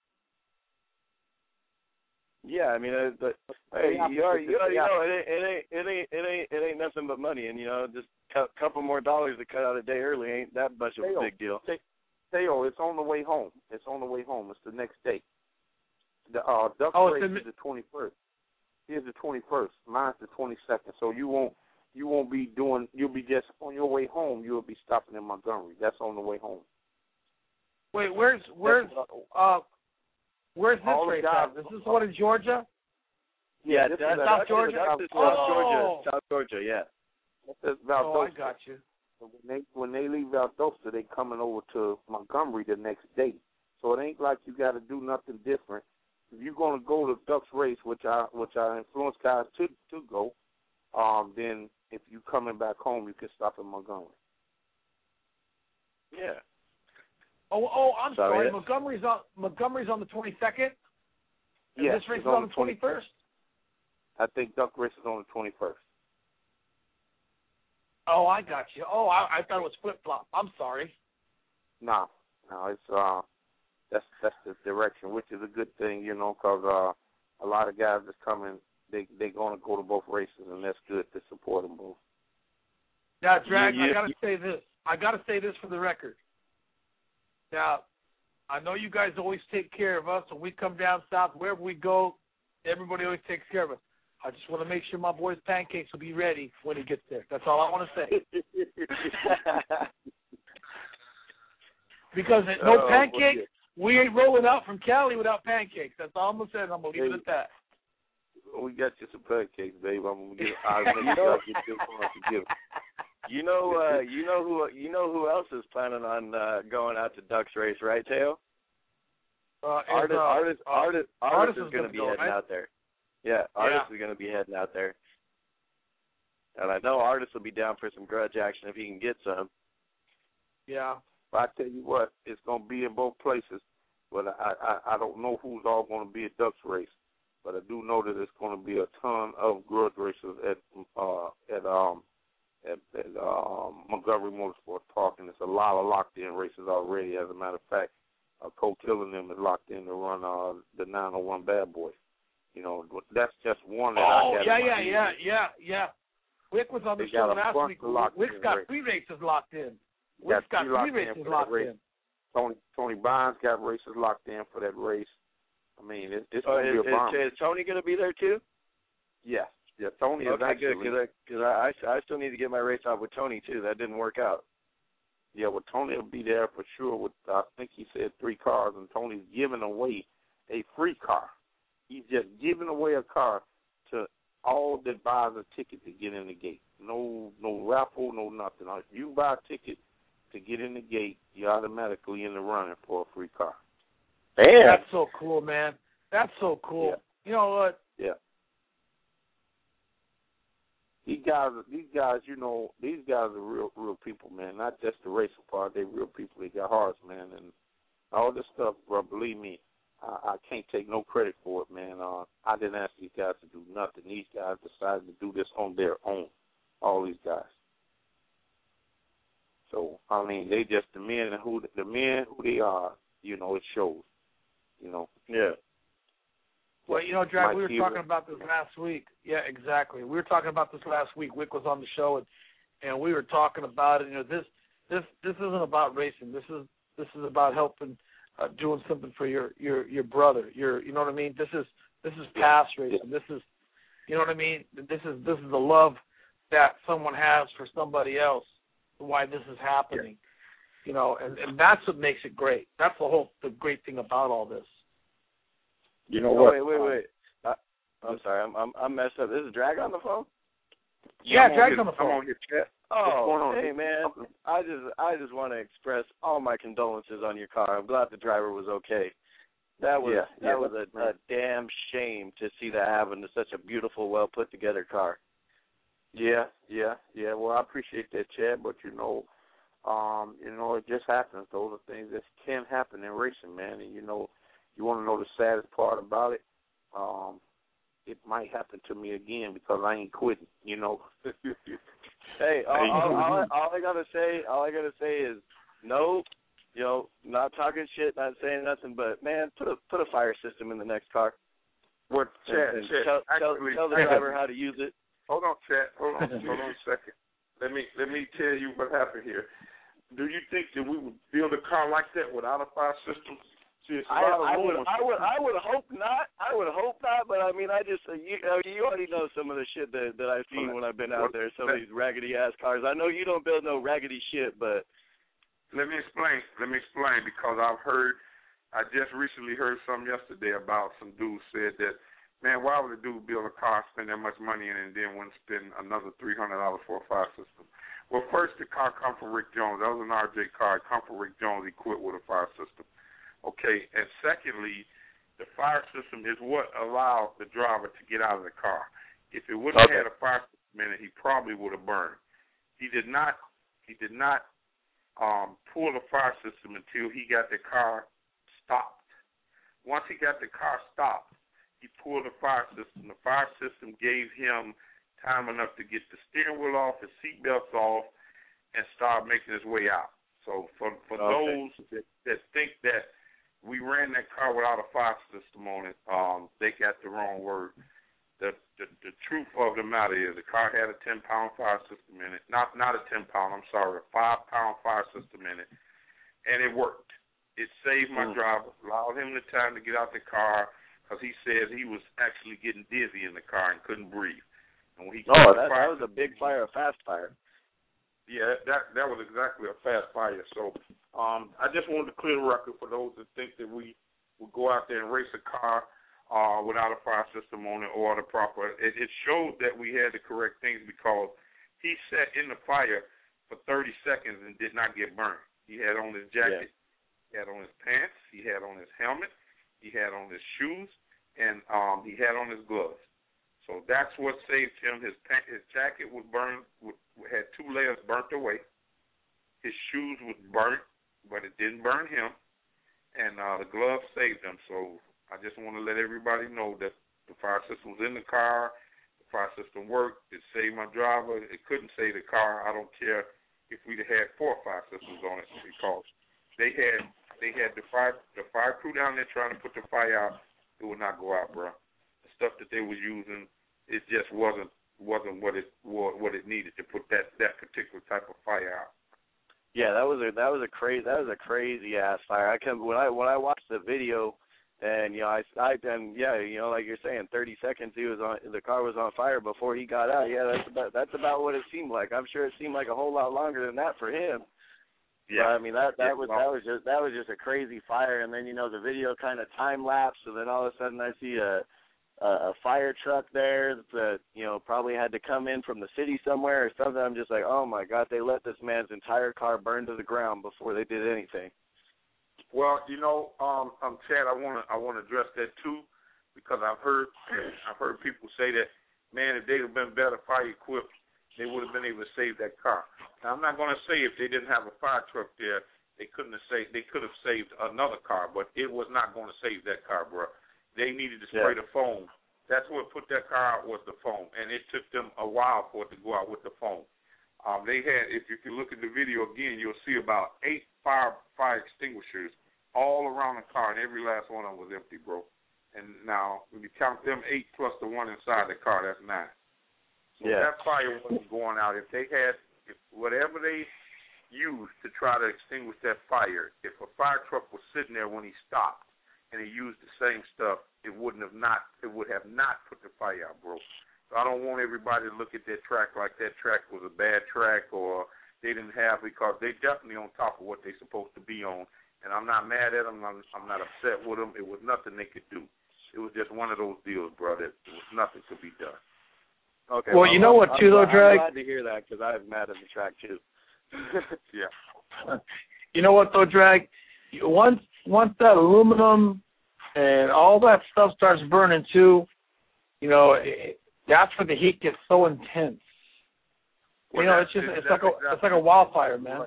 Yeah, I mean, uh, but hey, you, are, you, are, you know, it ain't, it ain't, it ain't, it ain't, it ain't nothing but money, and you know, just a couple more dollars to cut out a day early ain't that much of a big deal. Theo, it's on the way home. It's on the way home. It's the next day. The uh, Duck oh, race the, is the twenty-first. Here's the twenty-first. Mine's the twenty-second. So you won't, you won't be doing. You'll be just on your way home. You'll be stopping in Montgomery. That's on the way home. Wait, where's where's uh where's this All the race guys- at? Is this one in Georgia? Yeah, this that, is that, South that's Georgia? That's South Oh. Georgia. South Georgia, yeah. That's Oh, I Valdosta. got you. So when they when they leave Valdosta, they coming over to Montgomery the next day. So it ain't like you got to do nothing different. If you're gonna go to Duck's race, which I which I influence guys to to go, um, then if you coming back home, you can stop in Montgomery. Yeah. Oh, oh, I'm Sorry, sorry. yeah. Montgomery's on Montgomery's on the twenty-second. And Yes, this race it's is on on the the twenty-first. I think Duck race is on the twenty-first. Oh, I got you. Oh, I, I thought it was flip flop. I'm sorry. No, no, it's uh, that's that's the direction, which is a good thing, you know, because uh, a lot of guys that's coming, they they gonna go to both races, and that's good to support them both. Now, Drag, You- you- I gotta say this. I gotta say this for the record. Now, I know you guys always take care of us when we come down south. Wherever we go, everybody always takes care of us. I just want to make sure my boy's pancakes will be ready when he gets there. That's all I want to say. Because no Oh, pancakes, we ain't rolling out from Cali without pancakes. That's all I'm gonna say. And I'm gonna leave hey, it at that. We got you some pancakes, babe. I'm gonna get. I'll make sure I get them for us to give. You know, uh, you know who, you know who else is planning on uh, going out to Ducks race, right, Teo? Uh, artist, uh, artist, uh, artist, artist, artist is is going to gonna be go, heading right? out there. Yeah, artist Yeah. is going to be heading out there, and I know artist will be down for some grudge action if he can get some. Yeah. But I tell you what, it's gonna be in both places. But I I, I don't know who's all gonna be at Ducks race. But I do know that it's gonna be a ton of grudge races at uh at um at, at um Montgomery Motorsports Park, and there's a lot of locked in races already. As a matter of fact, uh, Cole Killing them is locked in to run uh the nine oh one Bad Boys. You know, that's just one that Oh, I got. yeah, in my yeah, head. yeah, yeah, yeah. Wick was on the They show got a last bunch week. of locked Wick's in got races. three races locked in. Got Wick's got three three locked in races for that locked race. in. Tony Tony Bonds got races locked in for that race. I mean, it, it's Oh, going to is, be a bomb. is, is Tony going to be there too? Yes. Yeah, Tony is okay, actually. good, because I, I, I still need to get my race off with Tony too. That didn't work out. Yeah, well, Tony will be there for sure with, I think he said three cars, and Tony's giving away a free car. He's just giving away a car to all that buys a ticket to get in the gate. No no raffle, no nothing. If you buy a ticket to get in the gate, you're automatically in the running for a free car. Damn. That's so cool, man. That's so cool. Yeah. You know what? Yeah. These guys, these guys, you know, these guys are real, real people, man. Not just the racing part; they real people. They got hearts, man, and all this stuff, bro. Believe me, I, I can't take no credit for it, man. Uh, I didn't ask these guys to do nothing. These guys decided to do this on their own. All these guys. So I mean, they just the men who the men who they are. You know, it shows. You know. Yeah. Well, you know, Drag, Mike we were Hero. talking about this last week. Yeah, exactly. We were talking about this last week. Wick was on the show, and, and we were talking about it. You know, this this this isn't about racing. This is this is about helping, uh, doing something for your, your your brother. Your, you know what I mean? This is this is past racing. This is, you know what I mean? This is this is the love that someone has for somebody else. Why this is happening, you know, and, and that's what makes it great. That's the whole the great thing about all this. You know oh, what? Wait, wait, wait. Uh, I'm sorry, I'm, I'm I'm messed up. This is Drag on the phone. Yeah, I'm Drag's on, on the phone. I'm on your chat. Oh, hey man, I just I just want to express all my condolences on your car. I'm glad the driver was okay. That was Yeah, that yeah, was a, a damn shame to see that happen to such a beautiful, well put together car. Yeah, yeah, yeah. Well, I appreciate that, Chad, but you know, um, you know, it just happens. Those are things that can happen in racing, man. And you know, you want to know the saddest part about it? Um, it might happen to me again because I ain't quitting. You know. Hey, all, all, all, I, all I gotta say, all I gotta say is no. You know, not talking shit, not saying nothing, but man, put a put a fire system in the next car. What, Chad? And, and Chad tell, tell, actually, tell the driver how to use it. Hold on, Chad. Hold on. Hold on a second. Let me let me tell you what happened here. Do you think that we would build a car like that without a fire system? See, it's a I, lot of I would, rumors. I would, I would hope not. I would hope not. But I mean, I just, uh, you, uh, you already know some of the shit that that I've seen when I've been out there. Some of these raggedy ass cars. I know you don't build no raggedy shit, but let me explain. Let me explain because I've heard. I just recently heard something yesterday about some dude said that, man, why would a dude build a car, spend that much money in it, and then want to spend another three hundred dollars for a fire system? Well, first, the car come from Rick Jones. That was an R J car. It come from Rick Jones equipped with a fire system. Okay, and secondly, the fire system is what allowed the driver to get out of the car. If it wouldn't Okay. have had a fire system in it, he probably would have burned. He did not. He did not um, pull the fire system until he got the car stopped. Once he got the car stopped, he pulled the fire system. The fire system gave him time enough to get the steering wheel off, his seatbelts off, and start making his way out. So for for Okay. those that, that think that we ran that car without a fire system on it, um, they got the wrong word. The, the the truth of the matter is the car had a ten pound fire system in it. Not not a ten pound, I'm sorry, a five pound fire system in it. And it worked. It saved my Mm. driver, allowed him the time to get out the car, because he said he was actually getting dizzy in the car and couldn't breathe. And when he oh, the that, fire that was a big fire, a fast fire. Yeah, that that was exactly a fast fire. So um, I just wanted to clear the record for those that think that we would go out there and race a car uh, without a fire system on it or the proper. It, it showed that we had the correct things because he sat in the fire for thirty seconds and did not get burned. He had on his jacket, yeah. He had on his pants, he had on his helmet, he had on his shoes, and um, he had on his gloves. So that's what saved him. His pant, his jacket was burned, had two layers burnt away. His shoes was burnt, but it didn't burn him. And uh, the gloves saved him. So I just want to let everybody know that the fire system was in the car. The fire system worked. It saved my driver. It couldn't save the car. I don't care if we'd have had four fire systems on it because they had they had the fire the fire crew down there trying to put the fire out. It would not go out, bro. Stuff that they was using, it just wasn't wasn't what it what it needed to put that, that particular type of fire out. Yeah, that was a that was a crazy that was a crazy ass fire. I can when I when I watched the video, and you know I I and yeah you know like you're saying, thirty seconds he was on the car was on fire before he got out. Yeah, that's about that's about what it seemed like. I'm sure it seemed like a whole lot longer than that for him. Yeah, but, I mean that that yeah, was well, that was just that was just a crazy fire. And then you know the video kind of time lapsed, and then all of a sudden I see a. a fire truck there that, you know, probably had to come in from the city somewhere or something. I'm just like, oh, my God, they let this man's entire car burn to the ground before they did anything. Well, you know, um, um Chad, I want to I want to address that, too, because I've heard I've heard people say that, man, if they'd have been better fire-equipped, they would have been able to save that car. Now, I'm not going to say if they didn't have a fire truck there, they couldn't have saved, they could have saved another car, but it was not going to save that car, bro. They needed to spray yeah. the foam. That's what put that car out was the foam, and it took them a while for it to go out with the foam. Um, they had, if you can look at the video again, you'll see about eight fire fire extinguishers all around the car, and every last one of them was empty, bro. And now, when you count them eight plus the one inside the car, that's nine. So yeah. that fire wasn't going out. If they had, if whatever they used to try to extinguish that fire, if a fire truck was sitting there when he stopped, and he used the same stuff, it wouldn't have not, it would have not put the fire out, bro. So I don't want everybody to look at that track like that track was a bad track or they didn't have, because they definitely on top of what they're supposed to be on. And I'm not mad at them. I'm, I'm not upset with them. It was nothing they could do. It was just one of those deals, bro, that there was nothing to be done. Okay. Well, well you know what, too, though, Drag? I'm glad to hear that because I was mad at the track, too. yeah. You know what, though, Drag? Once once that aluminum and all that stuff starts burning too, you know, it, that's where the heat gets so intense. Well, you know, it's just it's like a exactly. it's like a wildfire, man.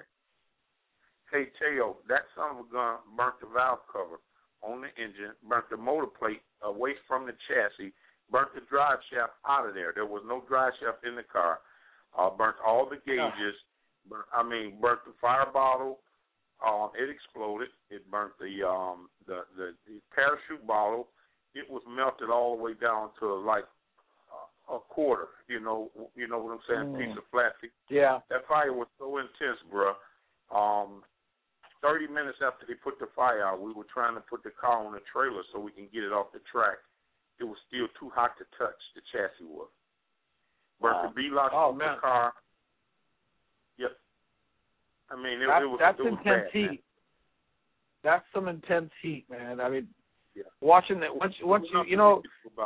Hey, Teo, that son of a gun burnt the valve cover on the engine, burnt the motor plate away from the chassis, burnt the drive shaft out of there. There was no drive shaft in the car. Uh, burnt all the gauges. Oh. Burnt, I mean, burnt the fire bottle. Um, it exploded. It burnt the um the, the the parachute bottle. It was melted all the way down to like a, a quarter. You know, you know what I'm saying? Mm. Piece of plastic. Yeah. That fire was so intense, bro. Um, thirty minutes after they put the fire out, we were trying to put the car on a trailer so we can get it off the track. It was still too hot to touch. The chassis was. Burnt wow. the B-lock oh, of the car. Yep. I mean, it, that's, it was that's it was intense bad, heat. Man. That's some intense heat, man. I mean, yeah. watching that once once you you know.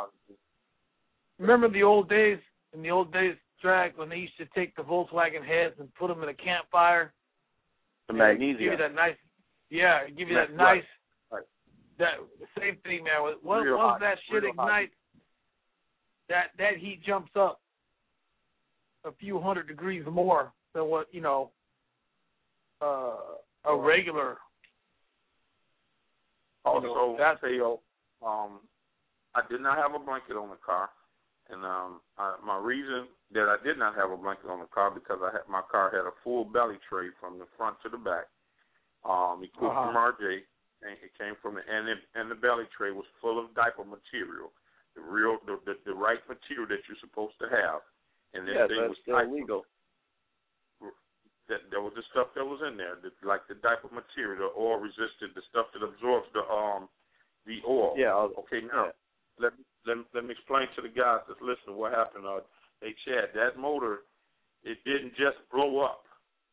Remember the old days? In the old days, Drag, when they used to take the Volkswagen heads and put them in a campfire. The magnesium. Give you that nice. Yeah, give you that right. nice. Right. That same thing, man. Once, once that shit ignites, that that heat jumps up a few hundred degrees more than what you know. Uh, a regular. Also, you know, that's Theo, um, I did not have a blanket on the car, and um, I, my reason that I did not have a blanket on the car because I had my car had a full belly tray from the front to the back. Um, equipped uh-huh. from R J, and it came from the and it, and the belly tray was full of diaper material, the real, the the, the right material that you're supposed to have, and this yeah, thing that's was still illegal. That there was the stuff that was in there, the, like the diaper material, the oil resistant, the stuff that absorbs the um the oil. Yeah. I'll, okay, now yeah. let let let me explain to the guys that's listening what happened. Uh, hey, Chad, that motor, it didn't just blow up.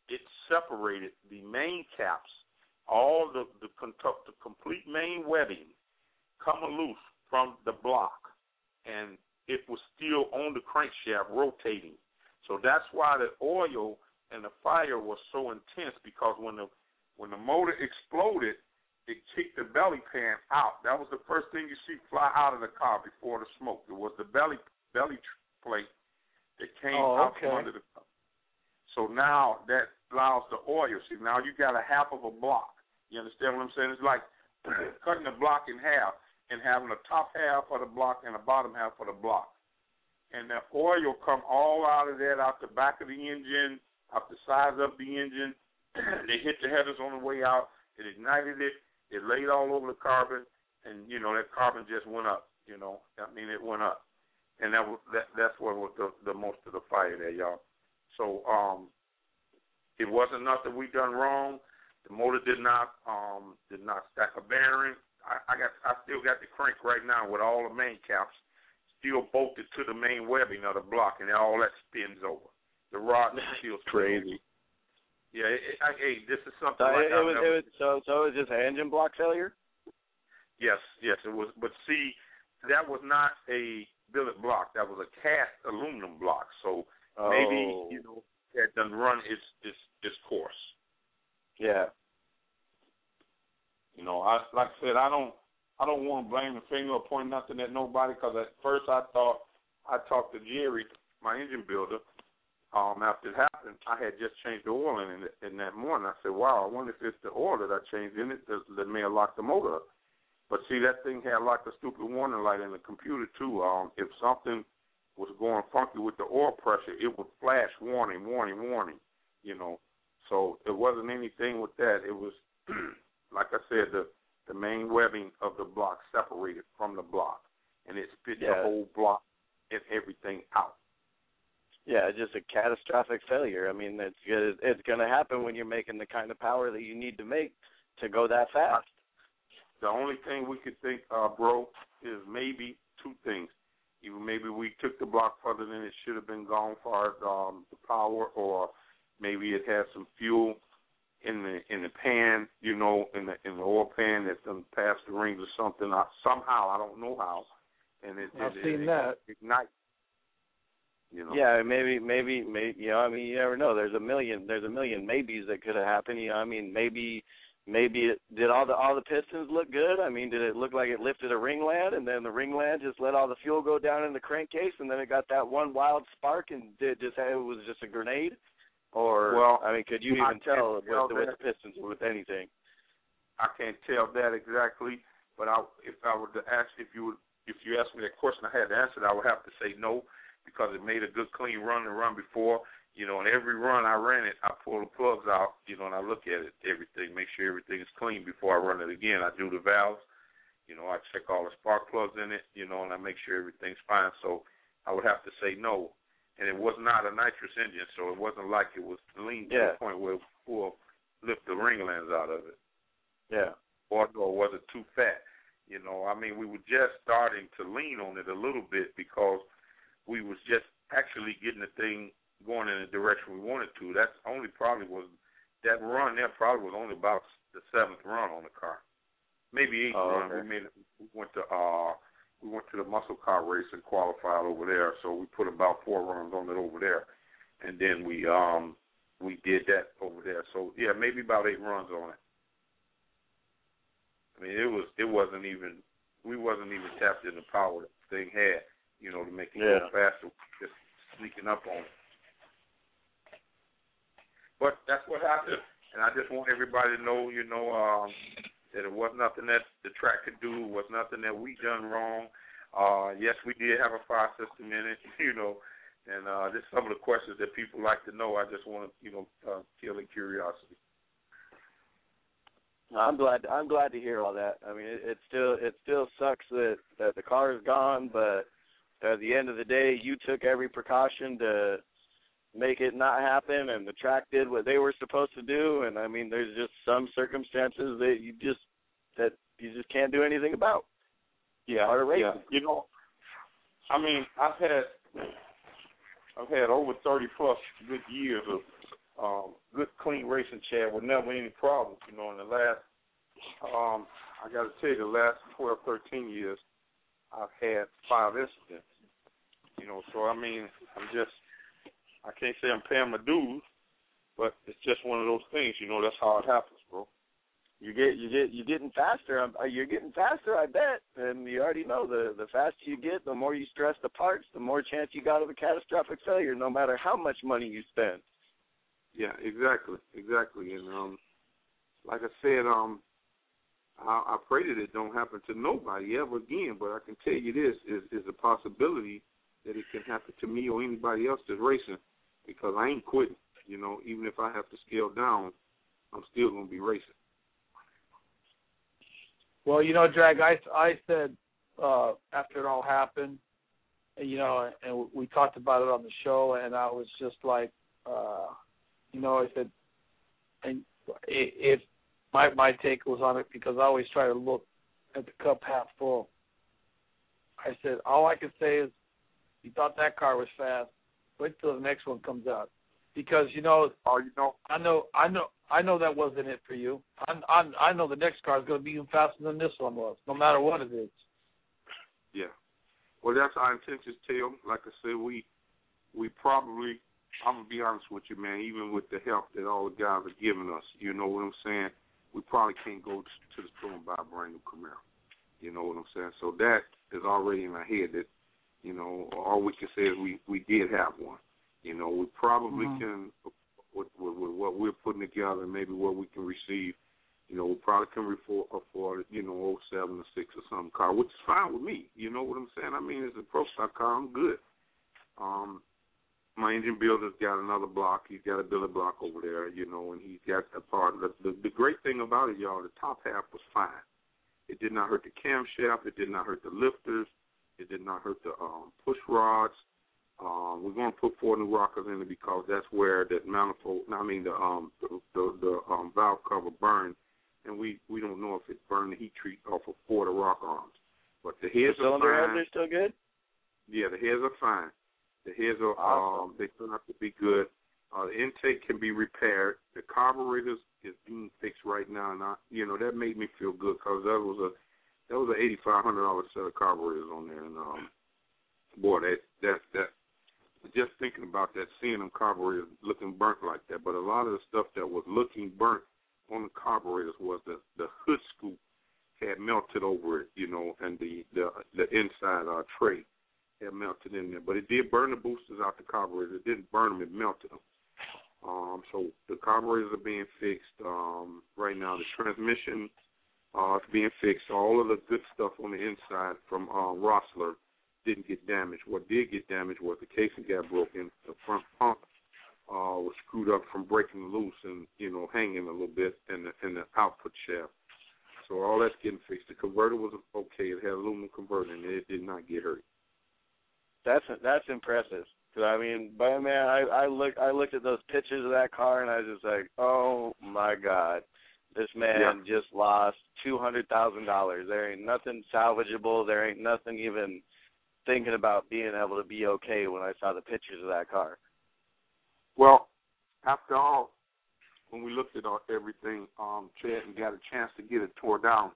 it separated the main caps, all the the, the complete main webbing coming loose from the block, and it was still on the crankshaft rotating. So that's why the oil and the fire was so intense, because when the when the motor exploded, it kicked the belly pan out. That was the first thing you see fly out of the car before the smoke. It was the belly belly plate that came oh, out okay. from under the car. So now that allows the oil. See, now you got a half of a block. You understand what I'm saying? It's like cutting the block in half and having the top half of the block and the bottom half of the block. And the oil come all out of that, out the back of the engine, out the sides of the engine. They hit the headers on the way out. It ignited it. It laid all over the carbon, and, you know, that carbon just went up, you know. I mean, it went up. And that was that. that's what was the, the most of the fire there, y'all. So um, it wasn't nothing we done wrong. The motor did not um, did not stack a bearing. I, I got I still got the crank right now with all the main caps still bolted to the main webbing of the block, and all that spins over. The rod feels crazy. Yeah, it, it, I, hey, this is something. So like it, it was, it was so so it was just an engine block failure. Yes, yes, it was. But see, that was not a billet block. That was a cast aluminum block. So oh. maybe you know that done run its its its course. Yeah. You know, I like I said, I don't I don't want to blame the finger or point nothing at nobody, because at first I thought I talked to Jerry, my engine builder. Um, after it happened, I had just changed the oil in it in that morning. I said, wow, I wonder if it's the oil that I changed in it that, that may have locked the motor up. But see, that thing had like a stupid warning light in the computer too. Um, if something was going funky with the oil pressure, it would flash warning, warning, warning, you know. So it wasn't anything with that. It was, like I said, the, the main webbing of the block separated from the block, and it spit yeah. the whole block and everything out. Yeah, just a catastrophic failure. I mean, it's it's going to happen when you're making the kind of power that you need to make to go that fast. The only thing we could think, uh, bro, is maybe two things. Either maybe we took the block further than it should have been gone for um, the power, or maybe it had some fuel in the in the pan, you know, in the in the oil pan that done passed the rings or something. I, somehow, I don't know how, and it, I've it, seen it, that. it ignites. You know? Yeah, maybe, maybe, maybe. You know, I mean, you never know. There's a million. There's a million maybes that could have happened. You know, I mean, maybe, maybe it, did all the all the pistons look good? I mean, did it look like it lifted a ringland, and then the ringland just let all the fuel go down in the crankcase, and then it got that one wild spark, and did just it was just a grenade? Or, well, I mean, could you I even tell with, tell with the pistons or with anything? I can't tell that exactly, but I, if I were to ask, if you would, if you asked me that question, I had to answer it. I would have to say no, because it made a good clean run to run before, you know, and every run I ran it, I pull the plugs out, you know, and I look at it, everything, make sure everything is clean before I run it again. I do the valves, you know, I check all the spark plugs in it, you know, and I make sure everything's fine. So I would have to say no. And it was not a nitrous engine, so it wasn't like it was lean to yeah. the point where it will lift the ringlands out of it. Yeah. Or no, it wasn't too fat. You know, I mean, we were just starting to lean on it a little bit, because we was just actually getting the thing going in the direction we wanted to. That's only probably was that run there probably was only about the seventh run on the car, maybe eighth oh, run. Okay. We made it, we went to uh we went to the muscle car race and qualified over there. So we put about four runs on it over there, and then we um we did that over there. So yeah, maybe about eight runs on it. I mean, it was it wasn't even we wasn't even tapped in the power that the thing had, you know, to make it yeah. go faster, just sneaking up on it. But that's what happened, and I just want everybody to know, you know, um, that it was nothing that the track could do, it was nothing that we done wrong. Uh, yes, we did have a fire system in it, you know, and uh, just some of the questions that people like to know. I just want to, you know, uh, kill their curiosity. I'm glad. I'm glad to hear all that. I mean, it, it still it still sucks that, that the car is gone, but at the end of the day, you took every precaution to make it not happen, and the track did what they were supposed to do. And I mean, there's just some circumstances that you just that you just can't do anything about. Yeah, Part of racing. yeah. You know, I mean, I've had I've had over thirty plus good years of um, good, clean racing, Chad, with never any problems. You know, in the last, um, I got to tell you, the last twelve, thirteen years, I've had five incidents. You know, so I mean, I'm just, I can't say I'm paying my dues, but it's just one of those things. You know, that's how it happens, bro. You get, you get, you're getting faster. You're getting faster, I bet. And you already know the the faster you get, the more you stress the parts, the more chance you got of a catastrophic failure, no matter how much money you spend. Yeah, exactly, exactly. And um, like I said, um, I, I pray that it don't happen to nobody ever again. But I can tell you this is is a possibility that it can happen to me or anybody else that's racing, because I ain't quitting. You know, even if I have to scale down, I'm still gonna be racing. Well, you know, Drag, I, I said uh, after it all happened, you know, and we talked about it on the show, and I was just like, uh, you know, I said, and if my my take was on it, because I always try to look at the cup half full. I said, all I can say is, you thought that car was fast. Wait till the next one comes out, because you know, oh, you know, I know, I know. I know that wasn't it for you. I, I, I know the next car is going to be even faster than this one was, no matter what it is. Yeah. Well, that's our intentions, Tail. Like I said, we we probably, I'm going to be honest with you, man, even with the help that all the guys are giving us, you know what I'm saying, we probably can't go to the store and buy a brand new Camaro. You know what I'm saying? So that is already in our head that, you know, all we can say is we, we did have one. You know, we probably mm-hmm. can... With, with, with what we're putting together and maybe what we can receive, you know, we probably can afford, afford you know, oh seven or six or some car, which is fine with me. You know what I'm saying? I mean, it's a pro stock car. I'm good. Um, my engine builder's got another block. He's got a billet block over there, you know, and he's got a part. The, the, the great thing about it, y'all, the top half was fine. It did not hurt the camshaft. It did not hurt the lifters. It did not hurt the um, push rods. Um, we're going to put four new rockers in it because that's where that manifold, I mean the um the the, the um, valve cover burned, and we, we don't know if it burned the heat treat off of four of the rock arms. But the heads the are fine. Cylinder heads are still good? Yeah, the heads are fine. The heads are awesome. um they turn out to be good. Uh, the intake can be repaired. The carburetors is being fixed right now, and I, you know, that made me feel good because that was a that was an eighty-five hundred dollars set of carburetors on there, and um boy that that that. Just thinking about that, seeing them carburetors looking burnt like that, but a lot of the stuff that was looking burnt on the carburetors was the, the hood scoop had melted over it, you know, and the the, the inside uh, tray had melted in there. But it did burn the boosters out the carburetors. It didn't burn them, it melted them. Um, so the carburetors are being fixed. Um, right now the transmission uh, is being fixed. All of the good stuff on the inside from uh, Rossler didn't get damaged. What did get damaged was the casing got broken. The front pump uh, was screwed up from breaking loose and, you know, hanging a little bit, and the, and the output shaft. So all that's getting fixed. The converter was okay. It had aluminum converter in it. It did not get hurt. That's that's impressive. Cause I mean, but man, I I look I looked at those pictures of that car and I was just like, oh my God, this man yeah. just lost two hundred thousand dollars. There ain't nothing salvageable. There ain't nothing even thinking about being able to be okay when I saw the pictures of that car. Well, after all, when we looked at all, everything, um, Chad and got a chance to get it tore down,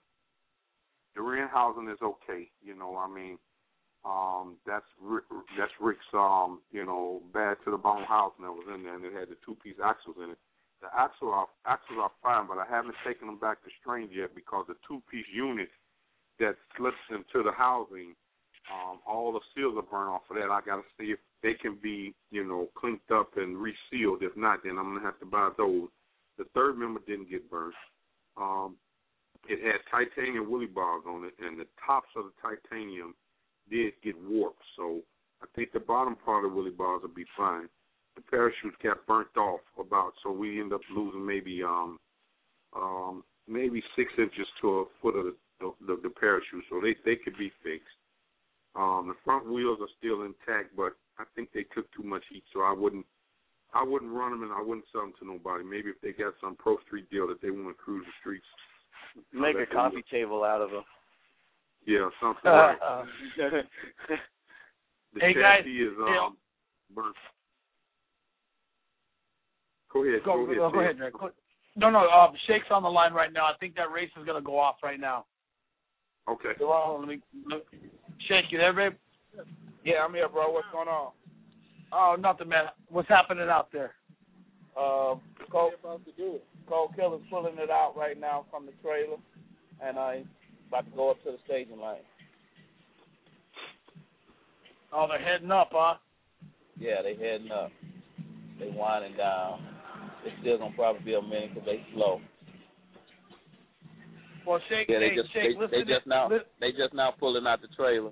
the rear housing is okay. You know, I mean, um, that's Rick, that's Rick's, um, you know, bad to the bone housing that was in there, and it had the two-piece axles in it. The axle are, axles are fine, but I haven't taken them back to Strange yet because the two-piece unit that slips into the housing, Um, all the seals are burned off of that. I got to see if they can be, you know, cleaned up and resealed. If not, then I'm going to have to buy those. The third member didn't get burnt. Um, it had titanium willy bars on it, and the tops of the titanium did get warped. So I think the bottom part of the willy bars will be fine. The parachutes got burnt off about, so we end up losing maybe um, um, maybe six inches to a foot of the, the, the parachute, so they, they could be fixed. Um, the front wheels are still intact, but I think they took too much heat, so I wouldn't I wouldn't run them and I wouldn't sell them to nobody. Maybe if they got some pro street deal that they want to cruise the streets. Make a coffee table out of them. Yeah, something like uh, The hey chassis guys, is um, burnt. Go ahead. Go, go ahead. go, go ahead, Drake. No, no. Uh, Shake's on the line right now. I think that race is gonna go off right now. Okay. So, let me look. Shake, you there, babe? Yeah, I'm here, bro. What's going on? Oh, nothing, man. What's happening out there? Uh, Cole, Cole Killer's pulling it out right now from the trailer, and uh, he's about to go up to the staging lane. Oh, they're heading up, huh? Yeah, they heading up. They winding down. It's still gonna probably be a minute because they slow. Well, Shake, Yeah, they hey, just Shake, they, listen they just to, now li- they just now pulling out the trailer,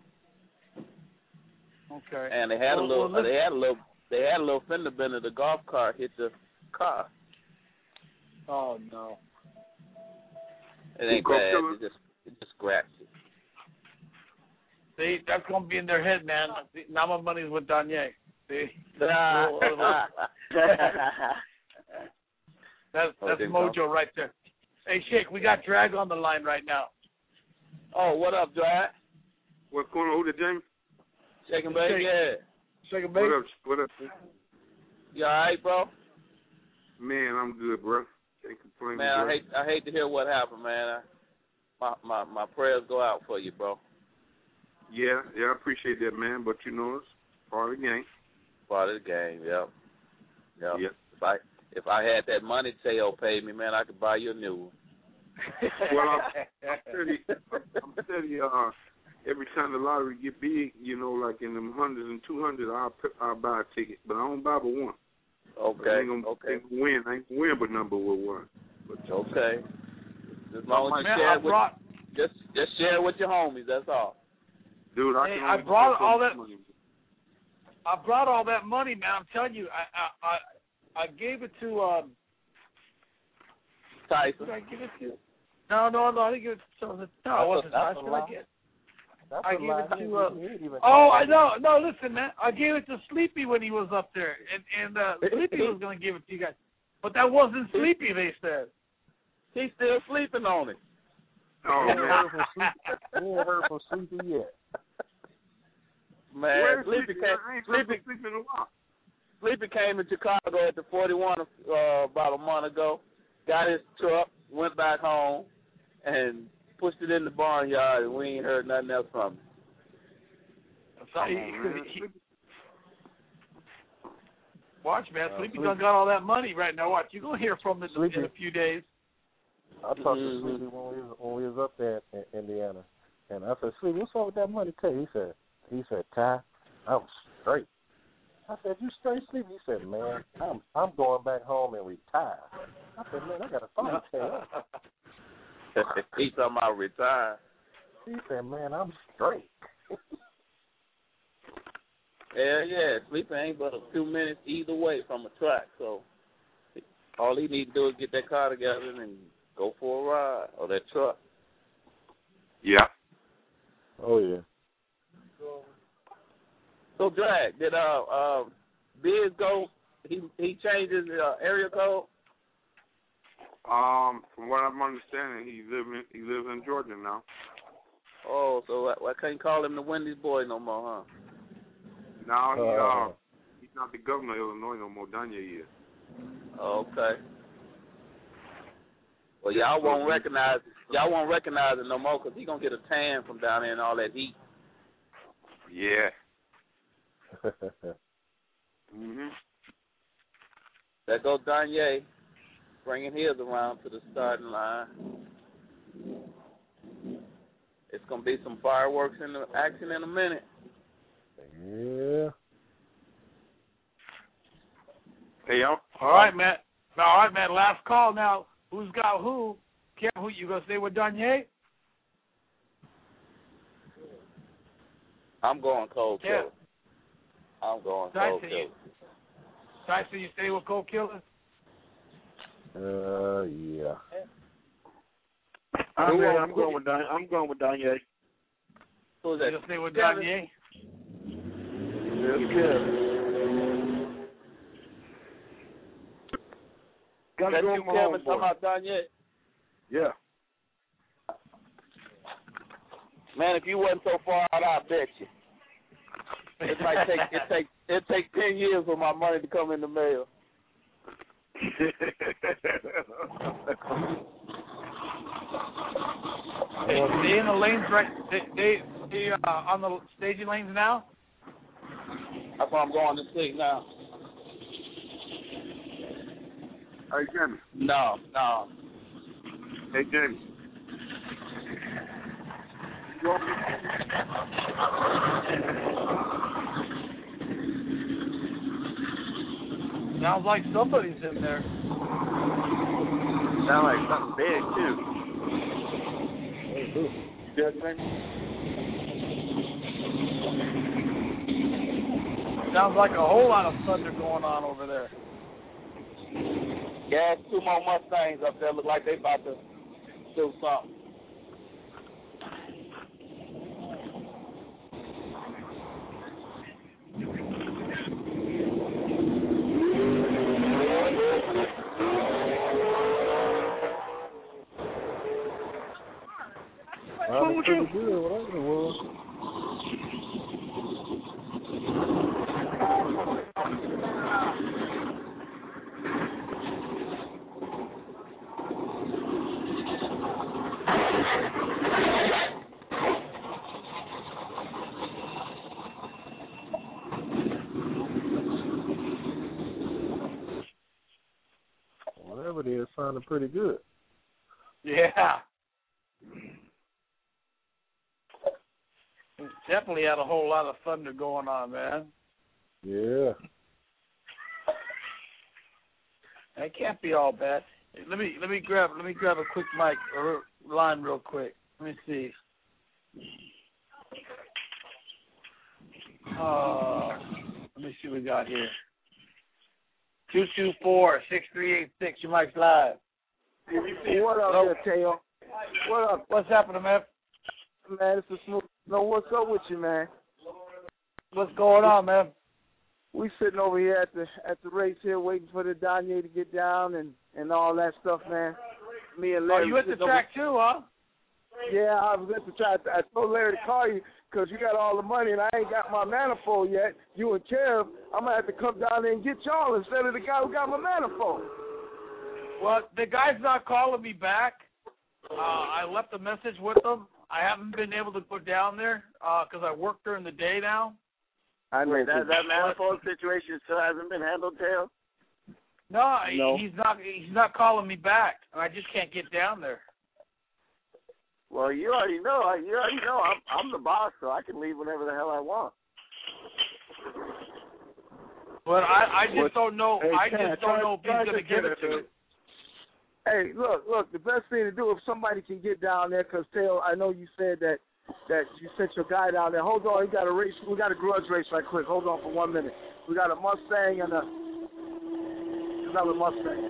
Okay. and they had well, a little well, they had a little they had a little fender bender. The golf cart hit the car. Oh no. It ain't Go bad. Killer. It just it just scratched it. See, that's gonna be in their head, man. Now my money's with Danye. See. That's that's mojo right there. Hey, Shake, we got Drag on the line right now. Oh, what up, Drag? What's going on? Who the James? Shake and bake, Shake. yeah. Shake and What bake. up? What up? You all right, bro? Man, I'm good, bro. Can't complain. Man, I bro. hate I hate to hear what happened, man. I, my my my prayers go out for you, bro. Yeah, yeah, I appreciate that, man. But you know, it's part of the game. Part of the game, yep. Yep. Yep. If I if I had that money Teo paid me, man, I could buy you a new one. Well, I'm, I'm steady. I'm steady. Uh, every time the lottery get big, you know, like in them hundreds and two hundreds, I'll p- I'll buy a ticket, but I don't buy but one. Okay. I ain't gonna, okay. ain't gonna win. I ain't gonna win but number with one. But, Okay. As long as you Man, share I it with brought, just just share it with your homies. That's all. dude, I Hey, can I only brought take so all much that- money. I brought all that money, man. I'm telling you, I I I, I gave it to um. Tyson. Who did I give it to? No, no, no. I didn't give it to. No, it wasn't That's a Tyson. lie. I get. That's I a gave lie. it He to. Uh, ain't- he ain't even oh, called I me. know. No, listen, man. I gave it to Sleepy when he was up there, and and uh, Sleepy was gonna give it to you guys, but that wasn't Sleepy. They said he's still sleeping on it. Oh We ain't man, heard from Sleepy. We ain't heard from Sleepy yet. Man, Where's Sleepy Sleepy? came, I ain't Sleepy, sleeping in a while. Sleepy came to Chicago at the forty-one uh, about a month ago, got his truck, went back home, and pushed it in the barnyard, and we ain't heard nothing else from him. So he, Come on, man. he, watch, man. Uh, Sleepy Sleepy- done got all that money right now. Watch, you gonna hear from him in, Sleepy- in a few days. I talked Mhm. to Sleepy when we was when we was up there in Indiana, and I said, "Sleepy, what's up with that money, Tay?" He said, "He said, Ty, I'm straight." I said, "You straight, Sleepy?" He said, "Man, I'm I'm going back home and retire." I said, "Man, I got to find Tay." He talking about retire. He said, "Man, I'm straight." Hell yeah, Sleepy ain't but a few minutes either way from a track, so all he need to do is get that car together and go for a ride, or that truck. Yeah. Oh yeah. So Drag, did uh uh Biz go? He he changed his uh, area code. Um, from what I'm understanding, he live in he lives in Georgia now. Oh, so I, I can't call him the Wendy's boy no more, huh? Now he Uh, uh he's not the governor of Illinois no more. Danye is. Okay. Well, y'all won't recognize y'all won't recognize it no more because he gonna get a tan from down there and all that heat. Yeah. Mhm. There goes Danye, bringing his around to the starting line. It's gonna be some fireworks in the action in a minute. Yeah. Hey yo. All right, man. All right, man. Last call now. Who's got who? Kev, who you gonna stay with Danye? I'm going cold Yeah. killer. I'm going cold Tyson, killer. you, Tyson, you stay with Cold Killer? Uh, yeah. I'm, Who- I'm who- going with Don, I'm going with Danye. Who's You that? gonna stay with Kevin? Danye? That's good. Got That's to go you, with my Kevin, talking homeboy. about Danye? Yeah. Man, if you wasn't so far out, I bet you. It might take it take it take ten years for my money to come in the mail. Hey, they in the lanes right? They they, they uh, on the staging lanes now? That's why I'm going to see now. Hey, Jimmy. No, no. Hey, Jimmy. Sounds like somebody's in there. Sound like something big too. Sounds like a whole lot of thunder going on over there. Yeah, two more Mustangs up there. Look like they about to do something. Well, that's pretty good. Whatever it was. Whatever it is, sounded pretty good. Yeah. Definitely had a whole lot of thunder going on, man. Yeah. It can't be all bad. Let me let me grab let me grab a quick mic or line real quick. Let me see. Uh, let me see what we got here. Two two four six three eight six. Your mic's live. What up, Hello? there, Teo? What up? What's happening, man? Man, it's a smooth. No, what's up with you, man? What's going on, man? We sitting over here at the at the race here, waiting for the Danye to get down and and all that stuff, man. Me and Larry. Oh, you at the track too, huh? Yeah, I was at the track. I told Larry to call you because you got all the money and I ain't got my manifold yet. You and Kev, I'm gonna have to come down there and get y'all instead of the guy who got my manifold. Well, the guy's not calling me back. Uh, I left a message with him. I haven't been able to go down there because uh, I work during the day now. I know Wait, that that manifold situation still hasn't been handled, Tail? No, No. he's not. He's not calling me back. I just can't get down there. Well, you already know. You already know. I'm I'm the boss, so I can leave whenever the hell I want. But I, I just What- don't know. Hey, I Ken, just try- don't know if try he's to going to give get it to me. Hey, look, look. The best thing to do if somebody can get down there, because Tail, I know you said that that you sent your guy down there. Hold on, we got a race. We got a grudge race right quick. Hold on for one minute. We got a Mustang and a another Mustang.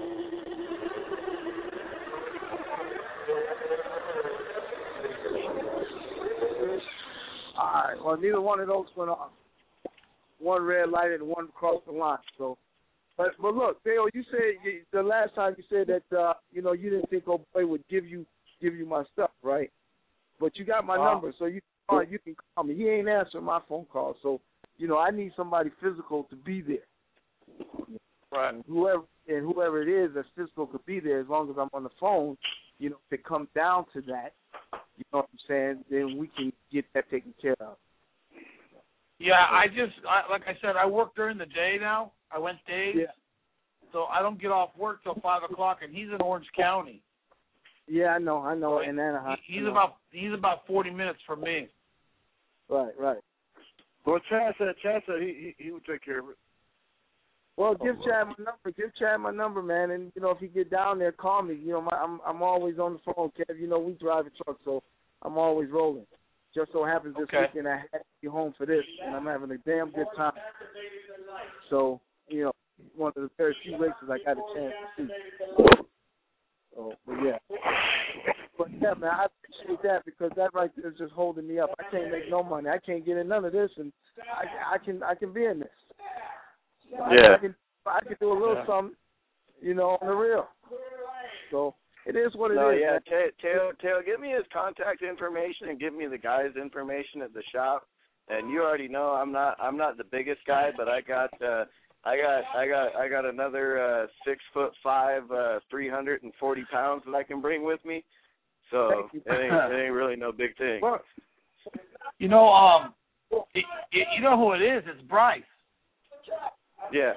All right. Well, neither one of those went off. One red light and one crossed the line. So. But but look, Dale, you said you, the last time you said that uh, you know you didn't think old boy would give you give you my stuff, right? But you got my Wow. number, so you uh, you can call me. He ain't answering my phone call, so you know I need somebody physical to be there. Right. And whoever and whoever it is that's physical could be there as long as I'm on the phone. You know, if it comes down to that, you know what I'm saying, then we can get that taken care of. Yeah, I just I, like I said, I work during the day now. I went days, Yeah. so I don't get off work till five o'clock, and he's in Orange County. Yeah, I know, I know, So and Anaheim. he, he's I know. about he's about forty minutes from me. Right, right. Well, Chad said, Chad said he, he he would take care of it. Well, give Chad my number. Give Chad my number, man. And you know, if you get down there, call me. You know, my, I'm I'm always on the phone, Kev. You know, we drive a truck, so I'm always rolling. Just so happens this Okay. weekend I had to be home for this, and I'm having a damn good time. So, you know, one of the very few races I got a chance to see. So, but yeah. But yeah, man, I appreciate that because that right there is just holding me up. I can't make no money. I can't get in none of this, and I, I can I can be in this. I, Yeah. I can I can do a little Yeah. something, you know, on the real. So it is what it is. No, yeah, man. Tail, Tail, Tail, give me his contact information and give me the guy's information at the shop. And you already know I'm not I'm not the biggest guy, but I got uh, I got I got I got another uh, six foot five, uh, three hundred and forty pounds that I can bring with me. So it ain't, it ain't really no big thing. Well, you know, um, it, it, you know who it is? It's Bryce. Yeah.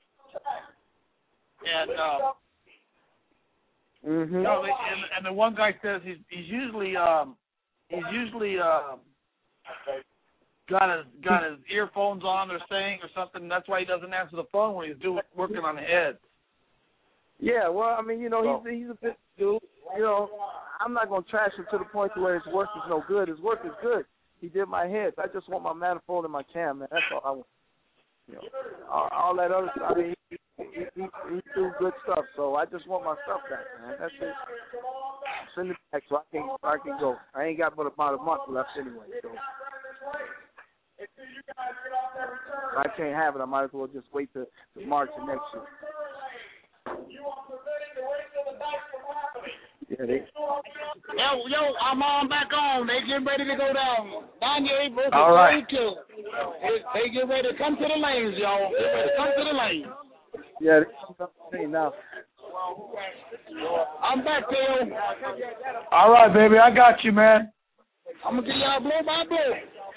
And uh, Mm-hmm. you know, and, and the one guy says he's he's usually um he's usually um got his got his earphones on or saying or something. That's why he doesn't answer the phone when he's doing working on the head. Yeah, well, I mean, you know, So- he's he's a bit dude. You know, I'm not gonna trash him to the point to where his work is no good. His work is good. He did my heads. I just want my manifold and my cam, man. That's all I want. You know, all, all that other stuff. I mean, he, he, he, he do good stuff. So I just want my stuff back, man. That's it. Send it back so I can so I can go. I ain't got but about a month left anyway. So if I can't have it, I might as well just wait to, to March of next year. Yeah, they, Yo, yo, I'm on back on. They getting ready to go down. Danye versus All right. Kill. They, they get ready to come to the lanes, y'all. They ready to come to the lanes. yeah, they come now. I'm back, Bill. All right, baby, I got you, man. I'm gonna give y'all blow by blow.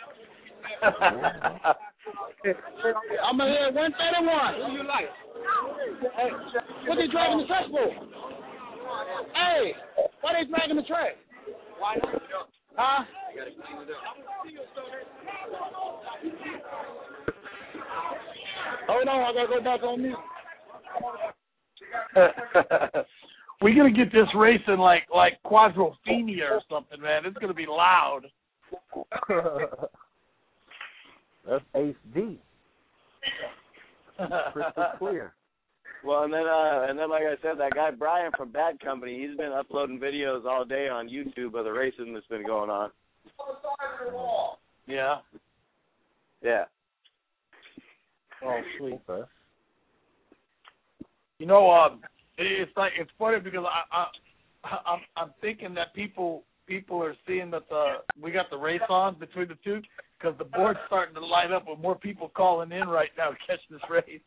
I'm gonna hit one thirty-one. Who you like? Hey, what they dragging the track for? Hey, why they dragging the track? Huh? Hold on, I gotta go back on mute. We're gonna get this racing like like Quadrophenia or something, man. It's gonna be loud. That's H D. Crystal clear. Well, and then uh, and then like I said, that guy Brian from Bad Company, he's been uploading videos all day on YouTube of the racing that's been going on. Yeah. Yeah. Oh, sweet. Okay. You know, um, it's like it's funny because I, I, I'm, I'm thinking that people, people are seeing that the we got the race on between the two because the board's starting to light up with more people calling in right now to catch this race.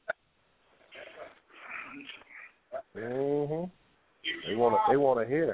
Mm-hmm. They want to. They want to hear.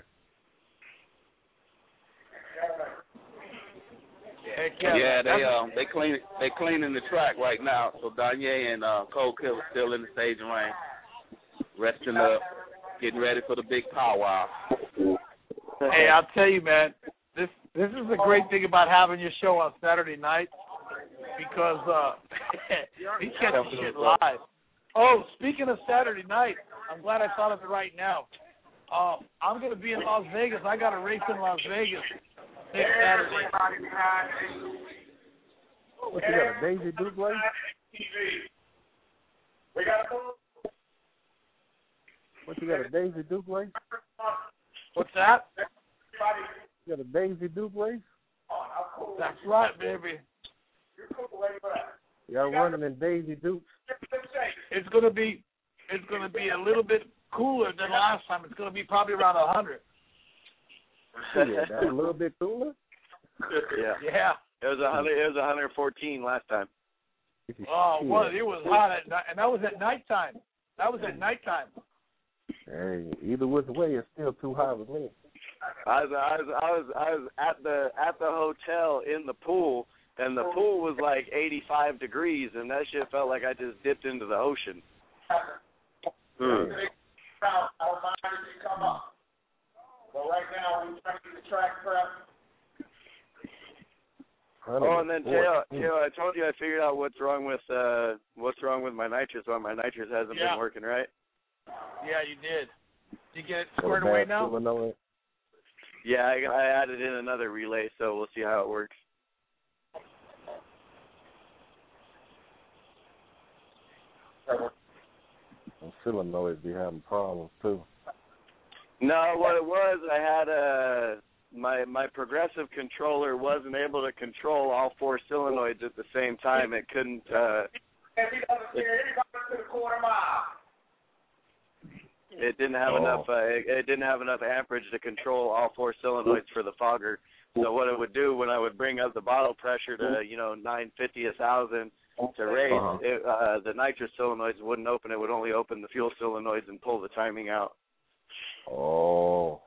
Heck yeah, Yeah, they that's- um they clean they cleaning the track right now. So Danye and uh, Cold Killer still in the staging ring, resting up, getting ready for the big powwow. Hey, I'll tell you, man, this this is the great thing about having your show on Saturday night because uh, we catch the shit live. Oh, speaking of Saturday night, I'm glad I thought of it right now. Uh, I'm going to be in Las Vegas. I got a race in Las Vegas next Saturday. What you got, a Daisy Duke race? What you got, a Daisy Duke race? What's that? You got a Daisy Duke race? That's right, baby. Y'all running in Daisy Dukes? It's going to be it's going to be a little bit cooler than last time. It's going to be probably around a hundred. Yeah, that's a little bit cooler. Yeah. Yeah. It was a hundred. It was one hundred fourteen last time. Oh, well, it was hot at night, and that was at nighttime. That was at nighttime. Hey, either which way, it's still too hot with me. I was I was I was I was at the at the hotel in the pool, and the pool was like eighty-five degrees, and that shit felt like I just dipped into the ocean. Mm. Oh, and then Tayo, Tayo, I told you I figured out what's wrong with uh what's wrong with my nitrous. Why my nitrous hasn't Yeah. been working right. Yeah, you did. Did you get it squared away now? Yeah, I, I added in another relay, so we'll see how it works. Solenoid be having problems too. No, what it was, I had a my my progressive controller wasn't able to control all four solenoids at the same time. It couldn't. Uh, it, it didn't have Oh. enough. Uh, it, it didn't have enough amperage to control all four solenoids for the fogger. So what it would do when I would bring up the bottle pressure to you know nine fifty a thousand, to race, Uh-huh. it, uh, the nitrous solenoids wouldn't open. It would only open the fuel solenoids and pull the timing out. Oh.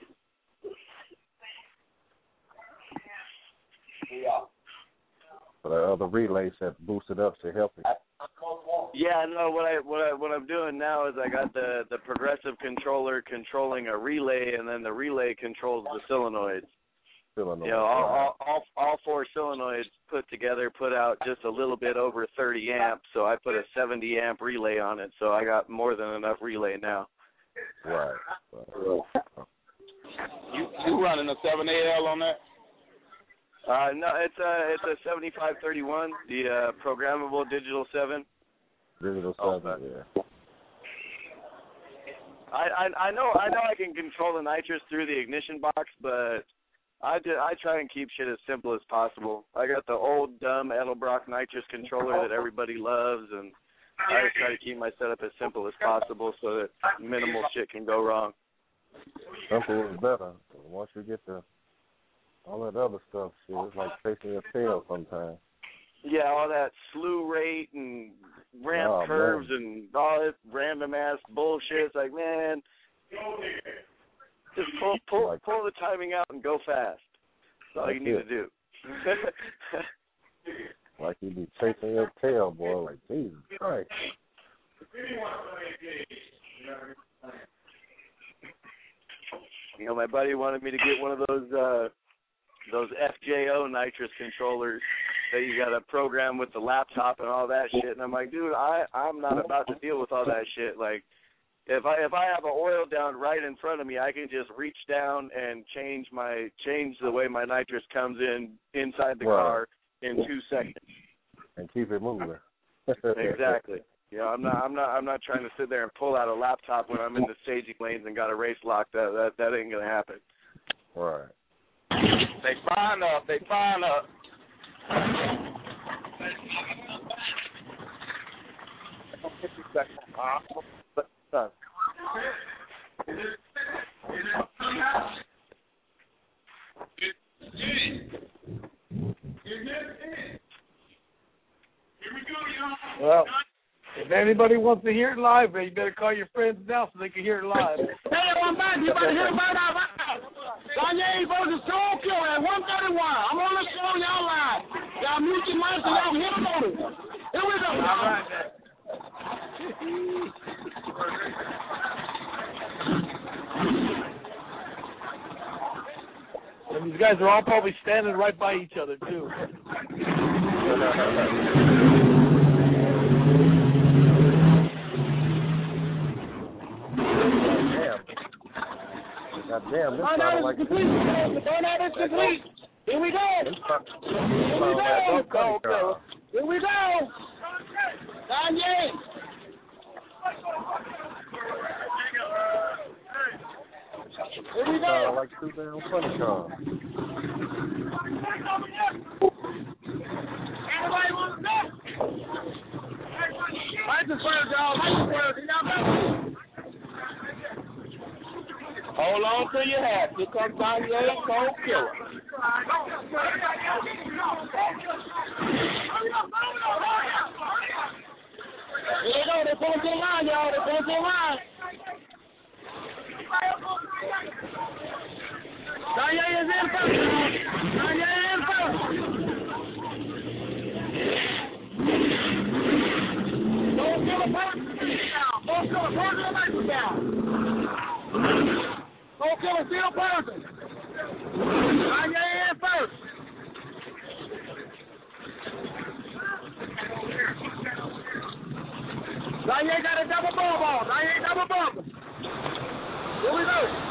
So the other relays that boosted up to help it. Yeah, no. What I what I what I'm doing now is I got the the progressive controller controlling a relay, and then the relay controls the solenoids. Solenoid. You know, all, all all all four solenoids put together put out just a little bit over thirty amps. So I put a seventy amp relay on it. So I got more than enough relay now. Right. right. You you running a seven A L on that? Uh, no, it's a it's a seventy-five thirty-one, the uh, programmable digital seven. Digital seven, yeah. I, I I know I know I can control the nitrous through the ignition box, but I do, I try and keep shit as simple as possible. I got the old dumb Edelbrock nitrous controller that everybody loves, and I just try to keep my setup as simple as possible so that minimal shit can go wrong. Simple is better. Once you get the all that other stuff, shit, it's like chasing your tail sometimes. Yeah, all that slew rate and ramp oh, curves man. and all that random ass bullshit. It's like, man, just pull pull like, pull the timing out and go fast. That's all you need it. to do. Like you be chasing your tail, boy. Like, Jesus Christ. You know, my buddy wanted me to get one of those uh, those F J O nitrous controllers that you got to program with the laptop and all that shit. And I'm like, dude, I I'm not about to deal with all that shit. Like, if I if I have an oil down right in front of me, I can just reach down and change my change the way my nitrous comes in inside the right. car in two seconds. And keep it moving. Exactly. You know, I'm not I'm not I'm not trying to sit there and pull out a laptop when I'm in the staging lanes and got a race lock. That that that ain't gonna happen. Right. They fine up. They fine up. Uh, Well, if anybody wants to hear it live, you better call your friends now so they can hear it live. Hey, I'm back. You better hear about that right now. Kanye versus Soul Killer at one thirty-one. I'm on the show, y'all live. Y'all mute your mics and y'all hit them on it. Here we go. All right, man. And these guys are all probably standing right by each other, too. God damn, this Burnout sounded is like complete. Burnout is complete. Here we go. Here we go. go, go. Here we go. Kanye. Here we go. Sounded like two damn funny cars. Everybody wants to go. Lights is first, y'all. Lights is first. Y'all go. Hold on to your hat. Here comes Kanye and Soul Killer. Here they go. They're pulling to the line, y'all. They're pulling to the line. Kanye is in first, y'all. Kanye is in first. Soul Killer first. Soul Killer first. Your lights are down. Soul Killer still person. Kanye in first. Kanye got a double ball ball. Kanye double ball. Here we go.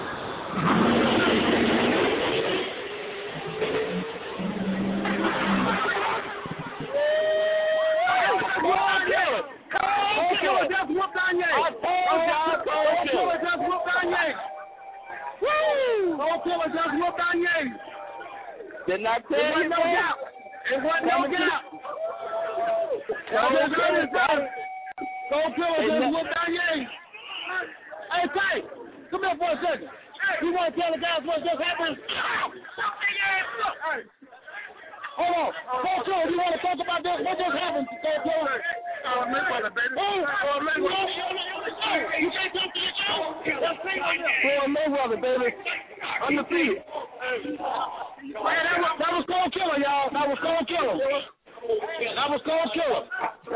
Soul Killer just whooped Kanye. I told y'all, Soul Killer just whooped Kanye. Woo! Soul Killer just whooped Kanye. Didn't I tell It you, wasn't no man? doubt. It wasn't no doubt. Soul Killer Soul Killer just whooped Kanye. Hey, Tay, come here for a second. You want to tell the guys what just happened? Hold hold on. Cole Killer, you want to talk about this? What just happened to Cole Killer? Uh, Mayweather, baby. Oh, uh, Mayweather. You can't talk to the show. Floyd Mayweather, baby. Undefeated. Man, that was, that was Cole Killer, y'all. That was Cole Killer. That was Cole Killer.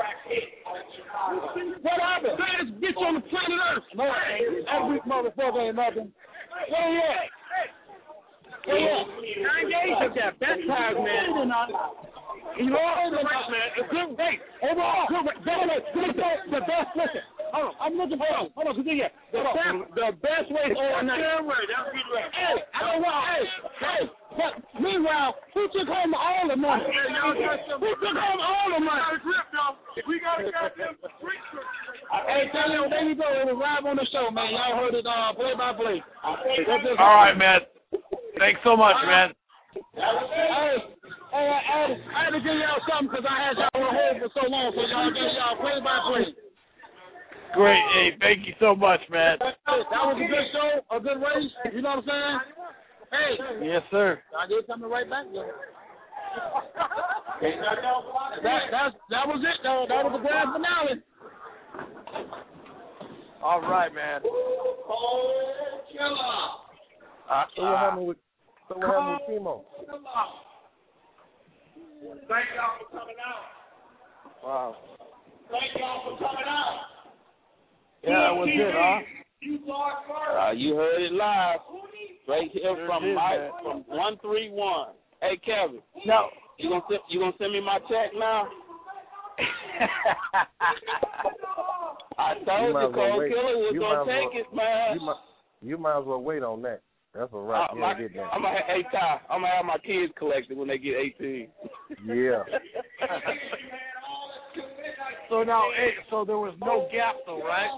What happened? Baddest bitch on the planet Earth. No, that weak motherfucker ain't nothing. Where he at? Where he at? Kanye took that baptized man. You know what, man? It's good race. Overall, good race. Good race. The best, listen. Hold on. I'm looking for it. Hold on, because yeah, the best, the best race all night. Hey, I don't know. Hey, hey. But meanwhile, who took home all the money? Who took home all the money? We got to get them. Hey, tell you, there you go. It was live on the show, man. Y'all heard it uh, play by play. All right, man. Thanks so much, man. Hey, hey, I had, I had to give y'all something because I had y'all on hold for so long, so y'all gave y'all play by play. Great. Hey, thank you so much, man. That was a good show, a good race. You know what I'm saying? Hey. Yes, sir. I did coming right back there. that, that, that was it, though. That was the grand finale. All right, man. Uh, so what happened with so what happened with Timo? Thank y'all for coming out. Wow. Thank y'all for coming out. Yeah, that was it, huh? You saw it first. Uh, you heard it live, right here Sure from did, Mike man. from one three one. Hey, Kevin. No. You gonna send, you gonna send me my check now? I told you, might as well Cole wait. Killer was You gonna might as take well- it, man. You might, you might as well wait on that. That's a right. Uh, Yeah, my, get that. I'm gonna, hey Ty, I'm gonna have my kids collected when they get eighteen. Yeah. So now, hey, so there was no gap, though, right?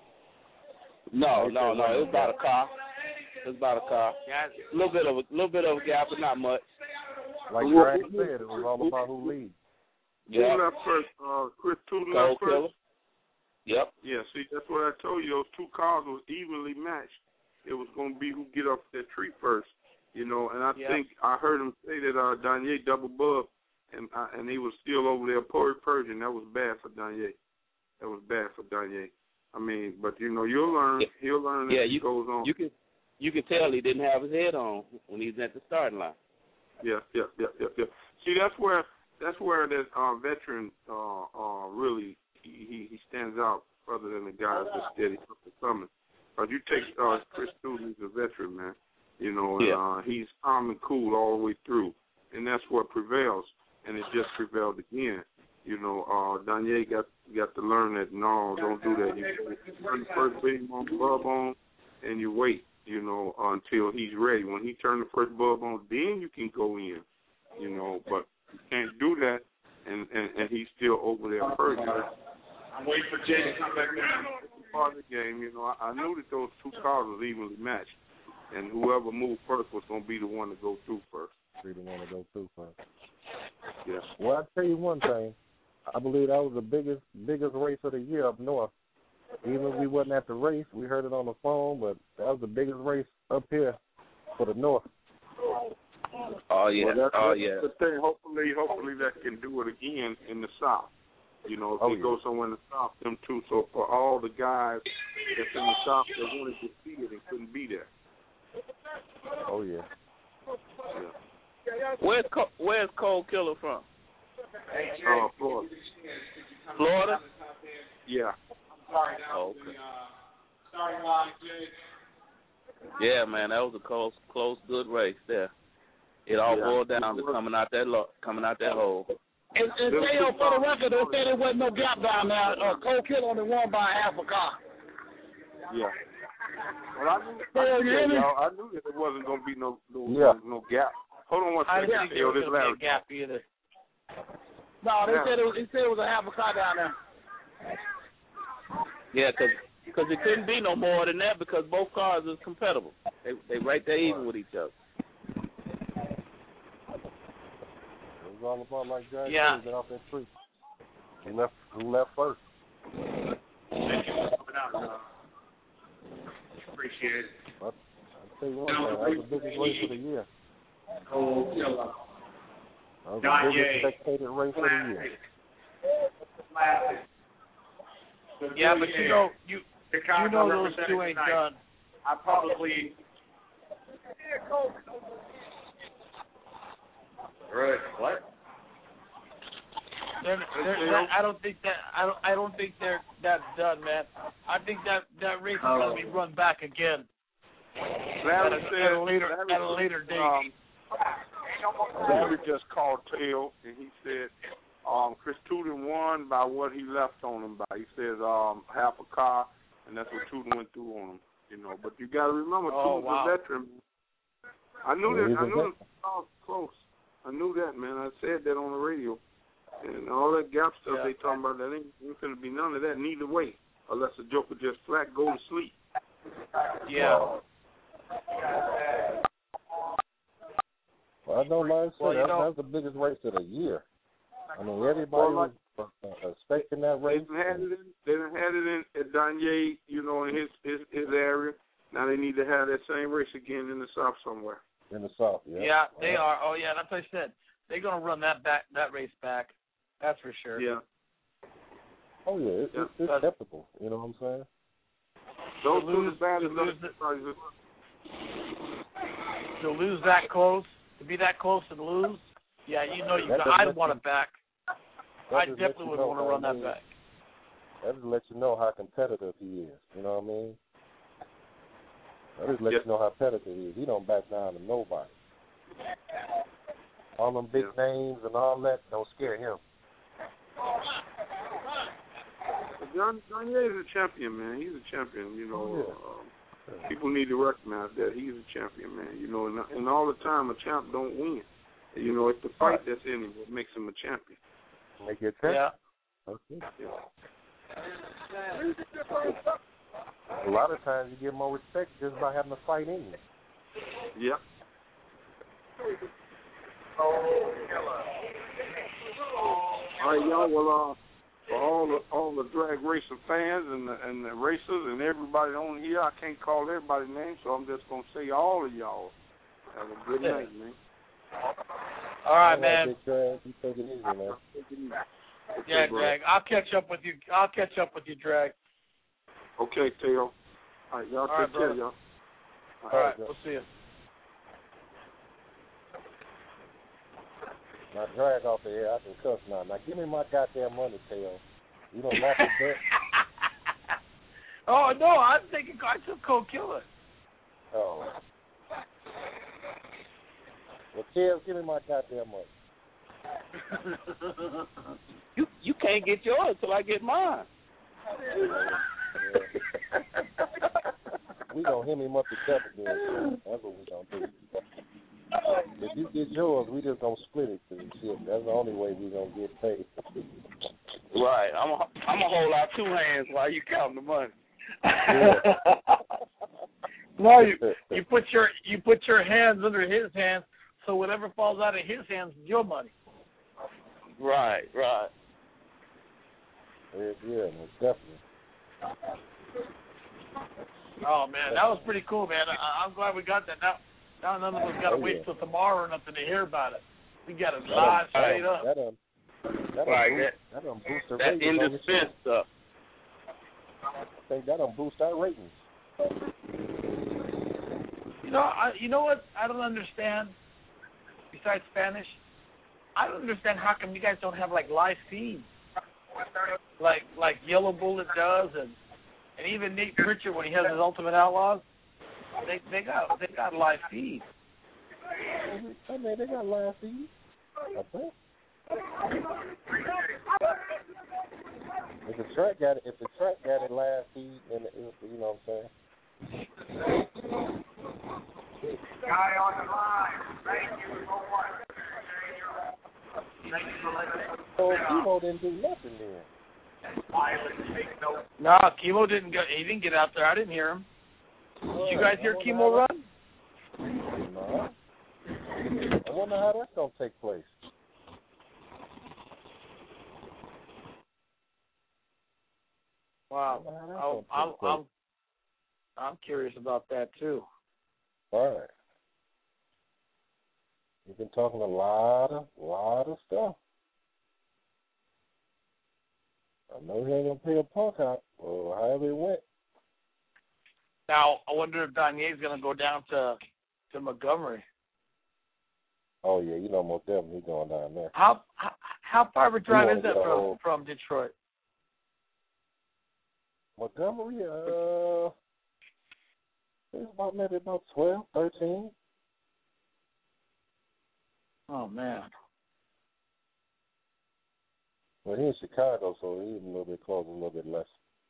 No, no, no. It was about a car. It was about a car. A little bit of a little bit of a gap, but not much. Like Drake said, it was all about who leads. Yeah. Who left first? Uh, Chris Tudor Cole left first. Killer. Yep. Yeah, see, that's what I told you. Those two cars was evenly matched. It was going to be who get up that tree first, you know. And I Yep. think I heard him say that uh, Danye double bubbed, and uh, and he was still over there pur- purging. That was bad for Danye. That was bad for Danye. I mean, but you know, you'll learn. Yeah. He'll learn as Yeah, he you goes on. you can you can tell he didn't have his head on when he was at the starting line. Yeah, yeah, yeah, yeah, yeah. See, that's where that's where that uh, veteran uh, uh, really he, he stands out, other than the guys that's steady up and coming. But you take uh, Chris Tudor, he's a veteran, man. You know, and Yeah. uh, he's calm and cool all the way through, and that's what prevails. And it just prevailed again. You know, uh, Danye got got to learn that. No, don't do that. You, you turn the first big bulb on, and you wait. You know, until he's ready. When he turn the first bulb on, then you can go in. You know, but you can't do that, and and, and he's still over there purging. I'm waiting for Jay to come back down. Part of the game, you know, I, I knew that those two cars was evenly matched, and whoever moved first was going to be the one to go through first. Be the one to go through first. Yeah. Well, I'll tell you one thing. I believe that was the biggest biggest race of the year up north. Even if we wasn't at the race, we heard it on the phone, but that was the biggest race up here for the north. Oh yeah, Well, that's, oh that's yeah. the thing. Hopefully, hopefully that can do it again in the South. You know, if Oh, they yeah. go somewhere in the South, them too. So for all the guys that's in the South that wanted to see it and couldn't be there. Oh yeah. Yeah. Where's Cole, Where's Cole Killer from? Uh, Florida. Florida. Yeah. Oh, okay. Yeah, man, that was a close, close, good race there. It all Yeah. boiled down to coming out that lo- coming out that hole. And, and Teo, for the record, they said there wasn't no gap down there. Uh, Cole Killer only won by half a car. Yeah. Well, I knew, Teo, I you knew, hear that, me? y'all. I knew that there wasn't going to be no no, Yeah. no no gap. Hold on one I second. didn't think Yo, there this was going to Larry. be a gap either. No, they Yeah. said it was, they said it was a half a car down there. Yeah, because cause it couldn't be no more than that because both cars is compatible. They they right there even with each other. It was all about like Jack Yeah. said, get off that tree. Who left? Who left first? Thank you for coming out, y'all. Appreciate it. I'll tell you one thing. That was the biggest race of the year. Cole Killer. That was the biggest spectated race of the year. Yeah, but you know, you you know those two ain't done. I probably. Right. What? They're, they're, they're, I don't think that I don't I don't think they're that's done, man. I think that that race is gonna be run back again. Larry at, a, said, at a later Larry, at a later date. Um, Larry just called Tail and he said um, Chris Tootin won by what he left on him by. He says um, half a car, and that's what Tootin went through on him. You know, but you got to remember, oh, Tootin's wow. a veteran. I knew that. I knew that was close. I knew that, man. I said that on the radio. And all that gap stuff yeah. they talking about, that ain't, ain't going to be none of that neither way, unless the Joker just flat go to sleep. Yeah. Well, I don't mind saying well, that, know, that's the biggest race of the year. I mean, everybody well, like, was uh, expecting that race. They done had it in, they done had it in at Danye, you know, in his, his his area. Now they need to have that same race again in the South somewhere. In the South, yeah. Yeah, they are. Oh, yeah, that's what I said. They're gonna run that back, that race back. That's for sure. Yeah. Oh yeah, it, yeah. it's, it's typical. You know what I'm saying? Those to lose, bad to, lose it, to lose that close, to be that close and lose, yeah, you know, you. Got, I'd want it back. I definitely would want to run that back. That just lets you know how competitive he is. You know what I mean? That just lets yep. you know how competitive he is. He don't back down to nobody. All them big yeah. names and all that don't scare him. John Danye is a champion, man. He's a champion. You know, yeah. uh, people need to recognize that he's a champion, man. You know, and, and all the time a champ don't win. You know, it's the fight that's in him what makes him a champion. Make you a champion. Yeah. Okay. Yeah. A lot of times you get more respect just by having a fight in you. Yep. All right, y'all. Well, uh, for all the all the drag racing fans and the, and the racers and everybody on here, I can't call everybody's name, so I'm just gonna say all of y'all have a good night, man. All right, all man. Big drag. You take it easy, man. Take it easy. Okay, yeah, bro. Drag. I'll catch up with you. I'll catch up with you, Drag. Okay, Tail. All right, y'all all take right, care, brother. y'all. All, all right, right we'll see you. Now drag off the air. I can cuss now. Now give me my goddamn money, Tail. You don't laugh at that. Oh no, I'm thinking I took Cold Killer. Oh. Well, Tail, give me my goddamn money. you you can't get yours till I get mine. Yeah. We gonna hit him up together, then. That's what we gonna do. If you get yours, we just gonna split it to shit. That's the only way we gonna get paid. Right. I'm a, I'm gonna hold out two hands while you count the money. Yeah. No, you you put your you put your hands under his hands, so whatever falls out of his hands is your money. Right. Right. Yeah, yeah, most definitely. Oh man, that was pretty cool, man. I, I'm glad we got that. Now, now none of us got to oh, wait yeah. till tomorrow or nothing to hear about it. We got it live straight up. That um, that right. Boost, that that um boost the that ratings in on the your show. stuff. I think that don't boost our ratings. You know, I, you know what? I don't understand. Besides Spanish, I don't understand how come you guys don't have like live feeds, like like Yellow Bullet does, and and even Nate Pritchard when he has his Ultimate Outlaws, they they got they got live feeds. I mean, they got live feeds. I think. If the track got it, if the track got it live feed, then it, you know what I'm saying. Guy on the line. Thank you so much. Thank you for listening. So Kimo didn't do nothing then. No, Kimo didn't go. He didn't get out there. I didn't hear him. Did you guys hear Kimo run? No. I wonder how that's gonna take place. Wow. I'll, I'll, I'm, I'm curious about that too. All right. He's been talking a lot of, lot of stuff. I know he ain't gonna pay a punk out, or however it went. Now, I wonder if Donier's gonna go down to to Montgomery. Oh yeah, you know most definitely he's going down there. How how, how far of a drive wanna is that get a from whole- from Detroit? Montgomery, uh, it's about maybe about twelve, thirteen. Oh man. Well, he's in Chicago, so he's a little bit closer, a little bit less.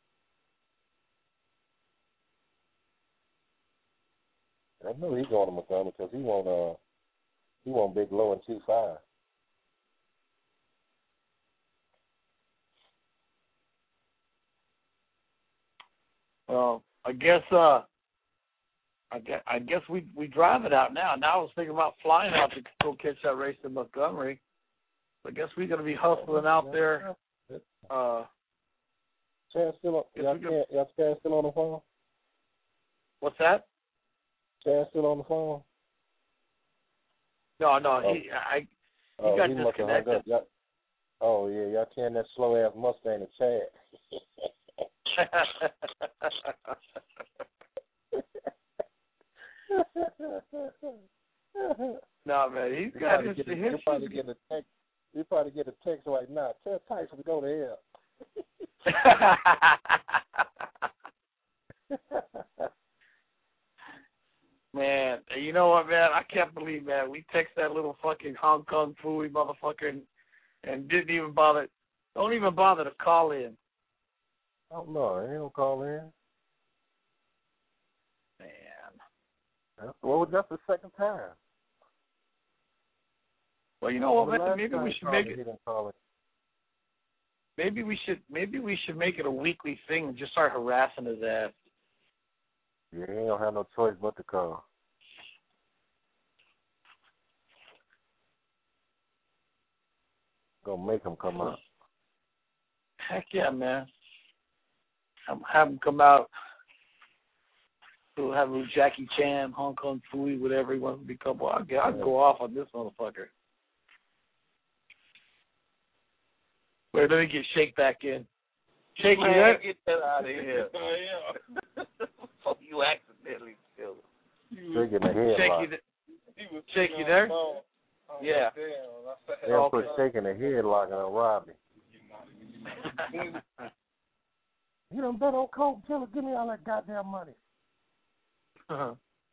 I know he's going to Montgomery because he want uh he want Big Low and two five. Well, I guess uh, I guess, I guess we we drive it out now. Now I was thinking about flying out to go catch that race in Montgomery. I guess we're gonna be hustling out there. Uh, Chad still on, y'all, Chad, y'all Chad still on the phone? what's that? Chad still on the phone? No, no, Oh. he I he Oh, got he must have hung disconnected. up. Y'all, oh yeah, y'all carrying that slow ass Mustang to Chad. No man, he's You got probably his get a, his you probably get a text. You probably get a text right now. Tell Tyson to go to hell. Man, you know what, man? I can't believe, man. We text that little fucking Hong Kong Fooey motherfucker and, and didn't even bother. Don't even bother to call in. Oh no, he don't call in. Man. Well, that's the second time. Well, you know what, Well, man? last Maybe time we he should called make me, it. He didn't call it. Maybe we should. Maybe we should make it a weekly thing and just start harassing his ass. Yeah, he ain't gonna have no choice but to call. Gonna make him come out. Heck yeah, man. Have, have him come out. We'll have him Jackie Chan, Hong Kong Fooey, whatever he wants to become. Well, I'll, I'll go off on this motherfucker. Wait, let me get Shake back in. Shake, you Man, there? get that out of here. Oh, you accidentally killed him. Shake in the head Shake, lock. you, th- Shake, you there? Yeah. They don't put Shake in the head lock and rob me. You done bet on Coke Killer. Give me all that goddamn money. Uh-huh.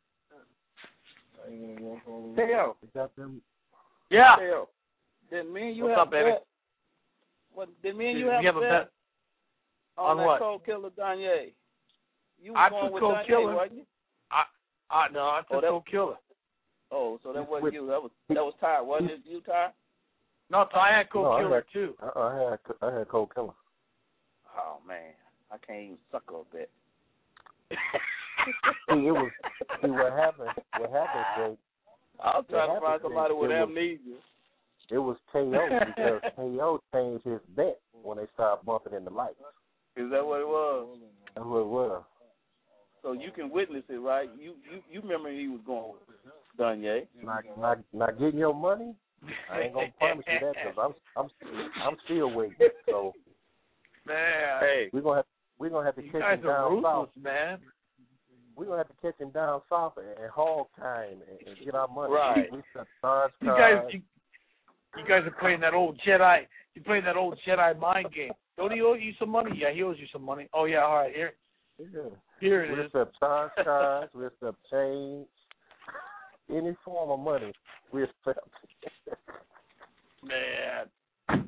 Teo. Yeah. Teo. Did me and you What's have up, baby? bet? What, did me and you Did have, we have a a bet, bet? on, On that what? Cold Killer Danye? You I was going took with Cold Danye, Killer. wasn't you? I, I, no, I took Oh, that- Cold Killer. Oh, so that With- wasn't you. That was that was Ty, wasn't it? You, Ty? No, I had Cold No, I Killer had- too. I, I had I had Cold Killer. Oh man, I can't even suckle a bit. See, it was see what happened. What happened, Jake? I was trying to find happened, somebody Jake, with it was- amnesia. It was K O because K O changed his bet when they started bumping in the lights. Is that what it was? That's what it was. So you can witness it, right? You you you remember he was going with Danye? Not not not getting your money. I ain't gonna promise you that because I'm I'm I'm still waiting. So Man, hey, we're gonna have we're gonna have to you catch guys him are down ruthless, south. man. We're gonna have to catch him down south and, and hog time and, and get our money. Right. We set stars You guys, you, you guys are playing that old Jedi. You're playing that old Jedi mind game. Don't he owe you some money? Yeah, he owes you some money. Oh yeah, all right. Here, Yeah. here it We'll is. accept stars cards. We'll accept change. Any form of money, we accept. Man,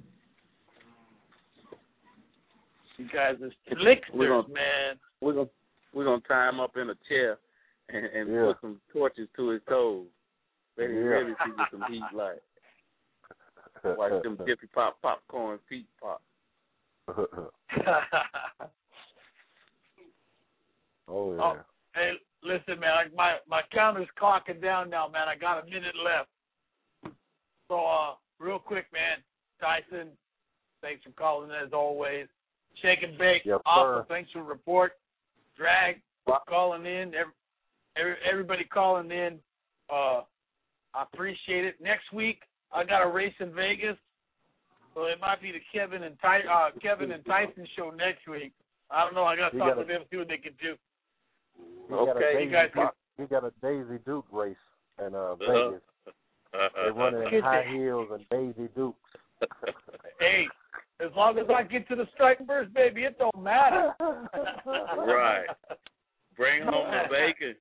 you guys are slicksters, We're gonna- man. We're gonna we're gonna tie him up in a chair and, and Yeah. put some torches to his toes. Let him Yeah. really see what some heat like. Watch them Jiffy Pop popcorn feet pop. Oh yeah. Oh, hey, listen, man. I, my my counter's clocking down now, man. I got a minute left. So, uh, real quick, man. Tyson, thanks for calling as always. Shake and Bake, Yes, awesome. sir. Thanks for the report. Drag, calling in. Every, every, everybody calling in. Uh, I appreciate it. Next week, I got a race in Vegas, so it might be the Kevin and Ty, uh, Kevin and Tyson show next week. I don't know. I got to talk with them, see what they can do. Okay, you guys. Can... We got a Daisy Duke race in uh, Uh-huh. Vegas. They're running in high heels and Daisy Dukes. Hey, as long as I get to the strike first, baby, it don't matter. Right. Bring home the bacon.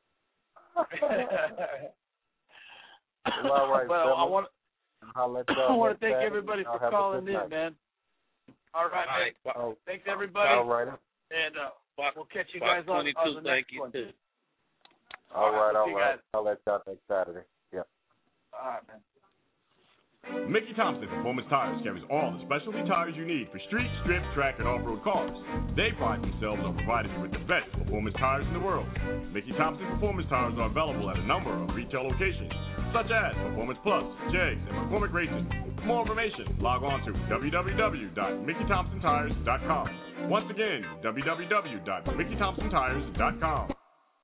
Well, all right, well, I want I I want to thank everybody for calling in, man. All right, All right. man. Well, Thanks, everybody. All right. And uh, we'll catch you Fox guys on, on the thank next you one. too. All right, all See you right. guys. I'll let y'all next Saturday. Yeah. All right, man. Mickey Thompson Performance Tires carries all the specialty tires you need for street, strip, track, and off-road cars. They pride themselves on providing you with the best performance tires in the world. Mickey Thompson Performance Tires are available at a number of retail locations, such as Performance Plus, Jegs, and McCormick Racing. For more information, log on to w w w dot mickey thompson tires dot com. Once again, w w w dot mickey thompson tires dot com.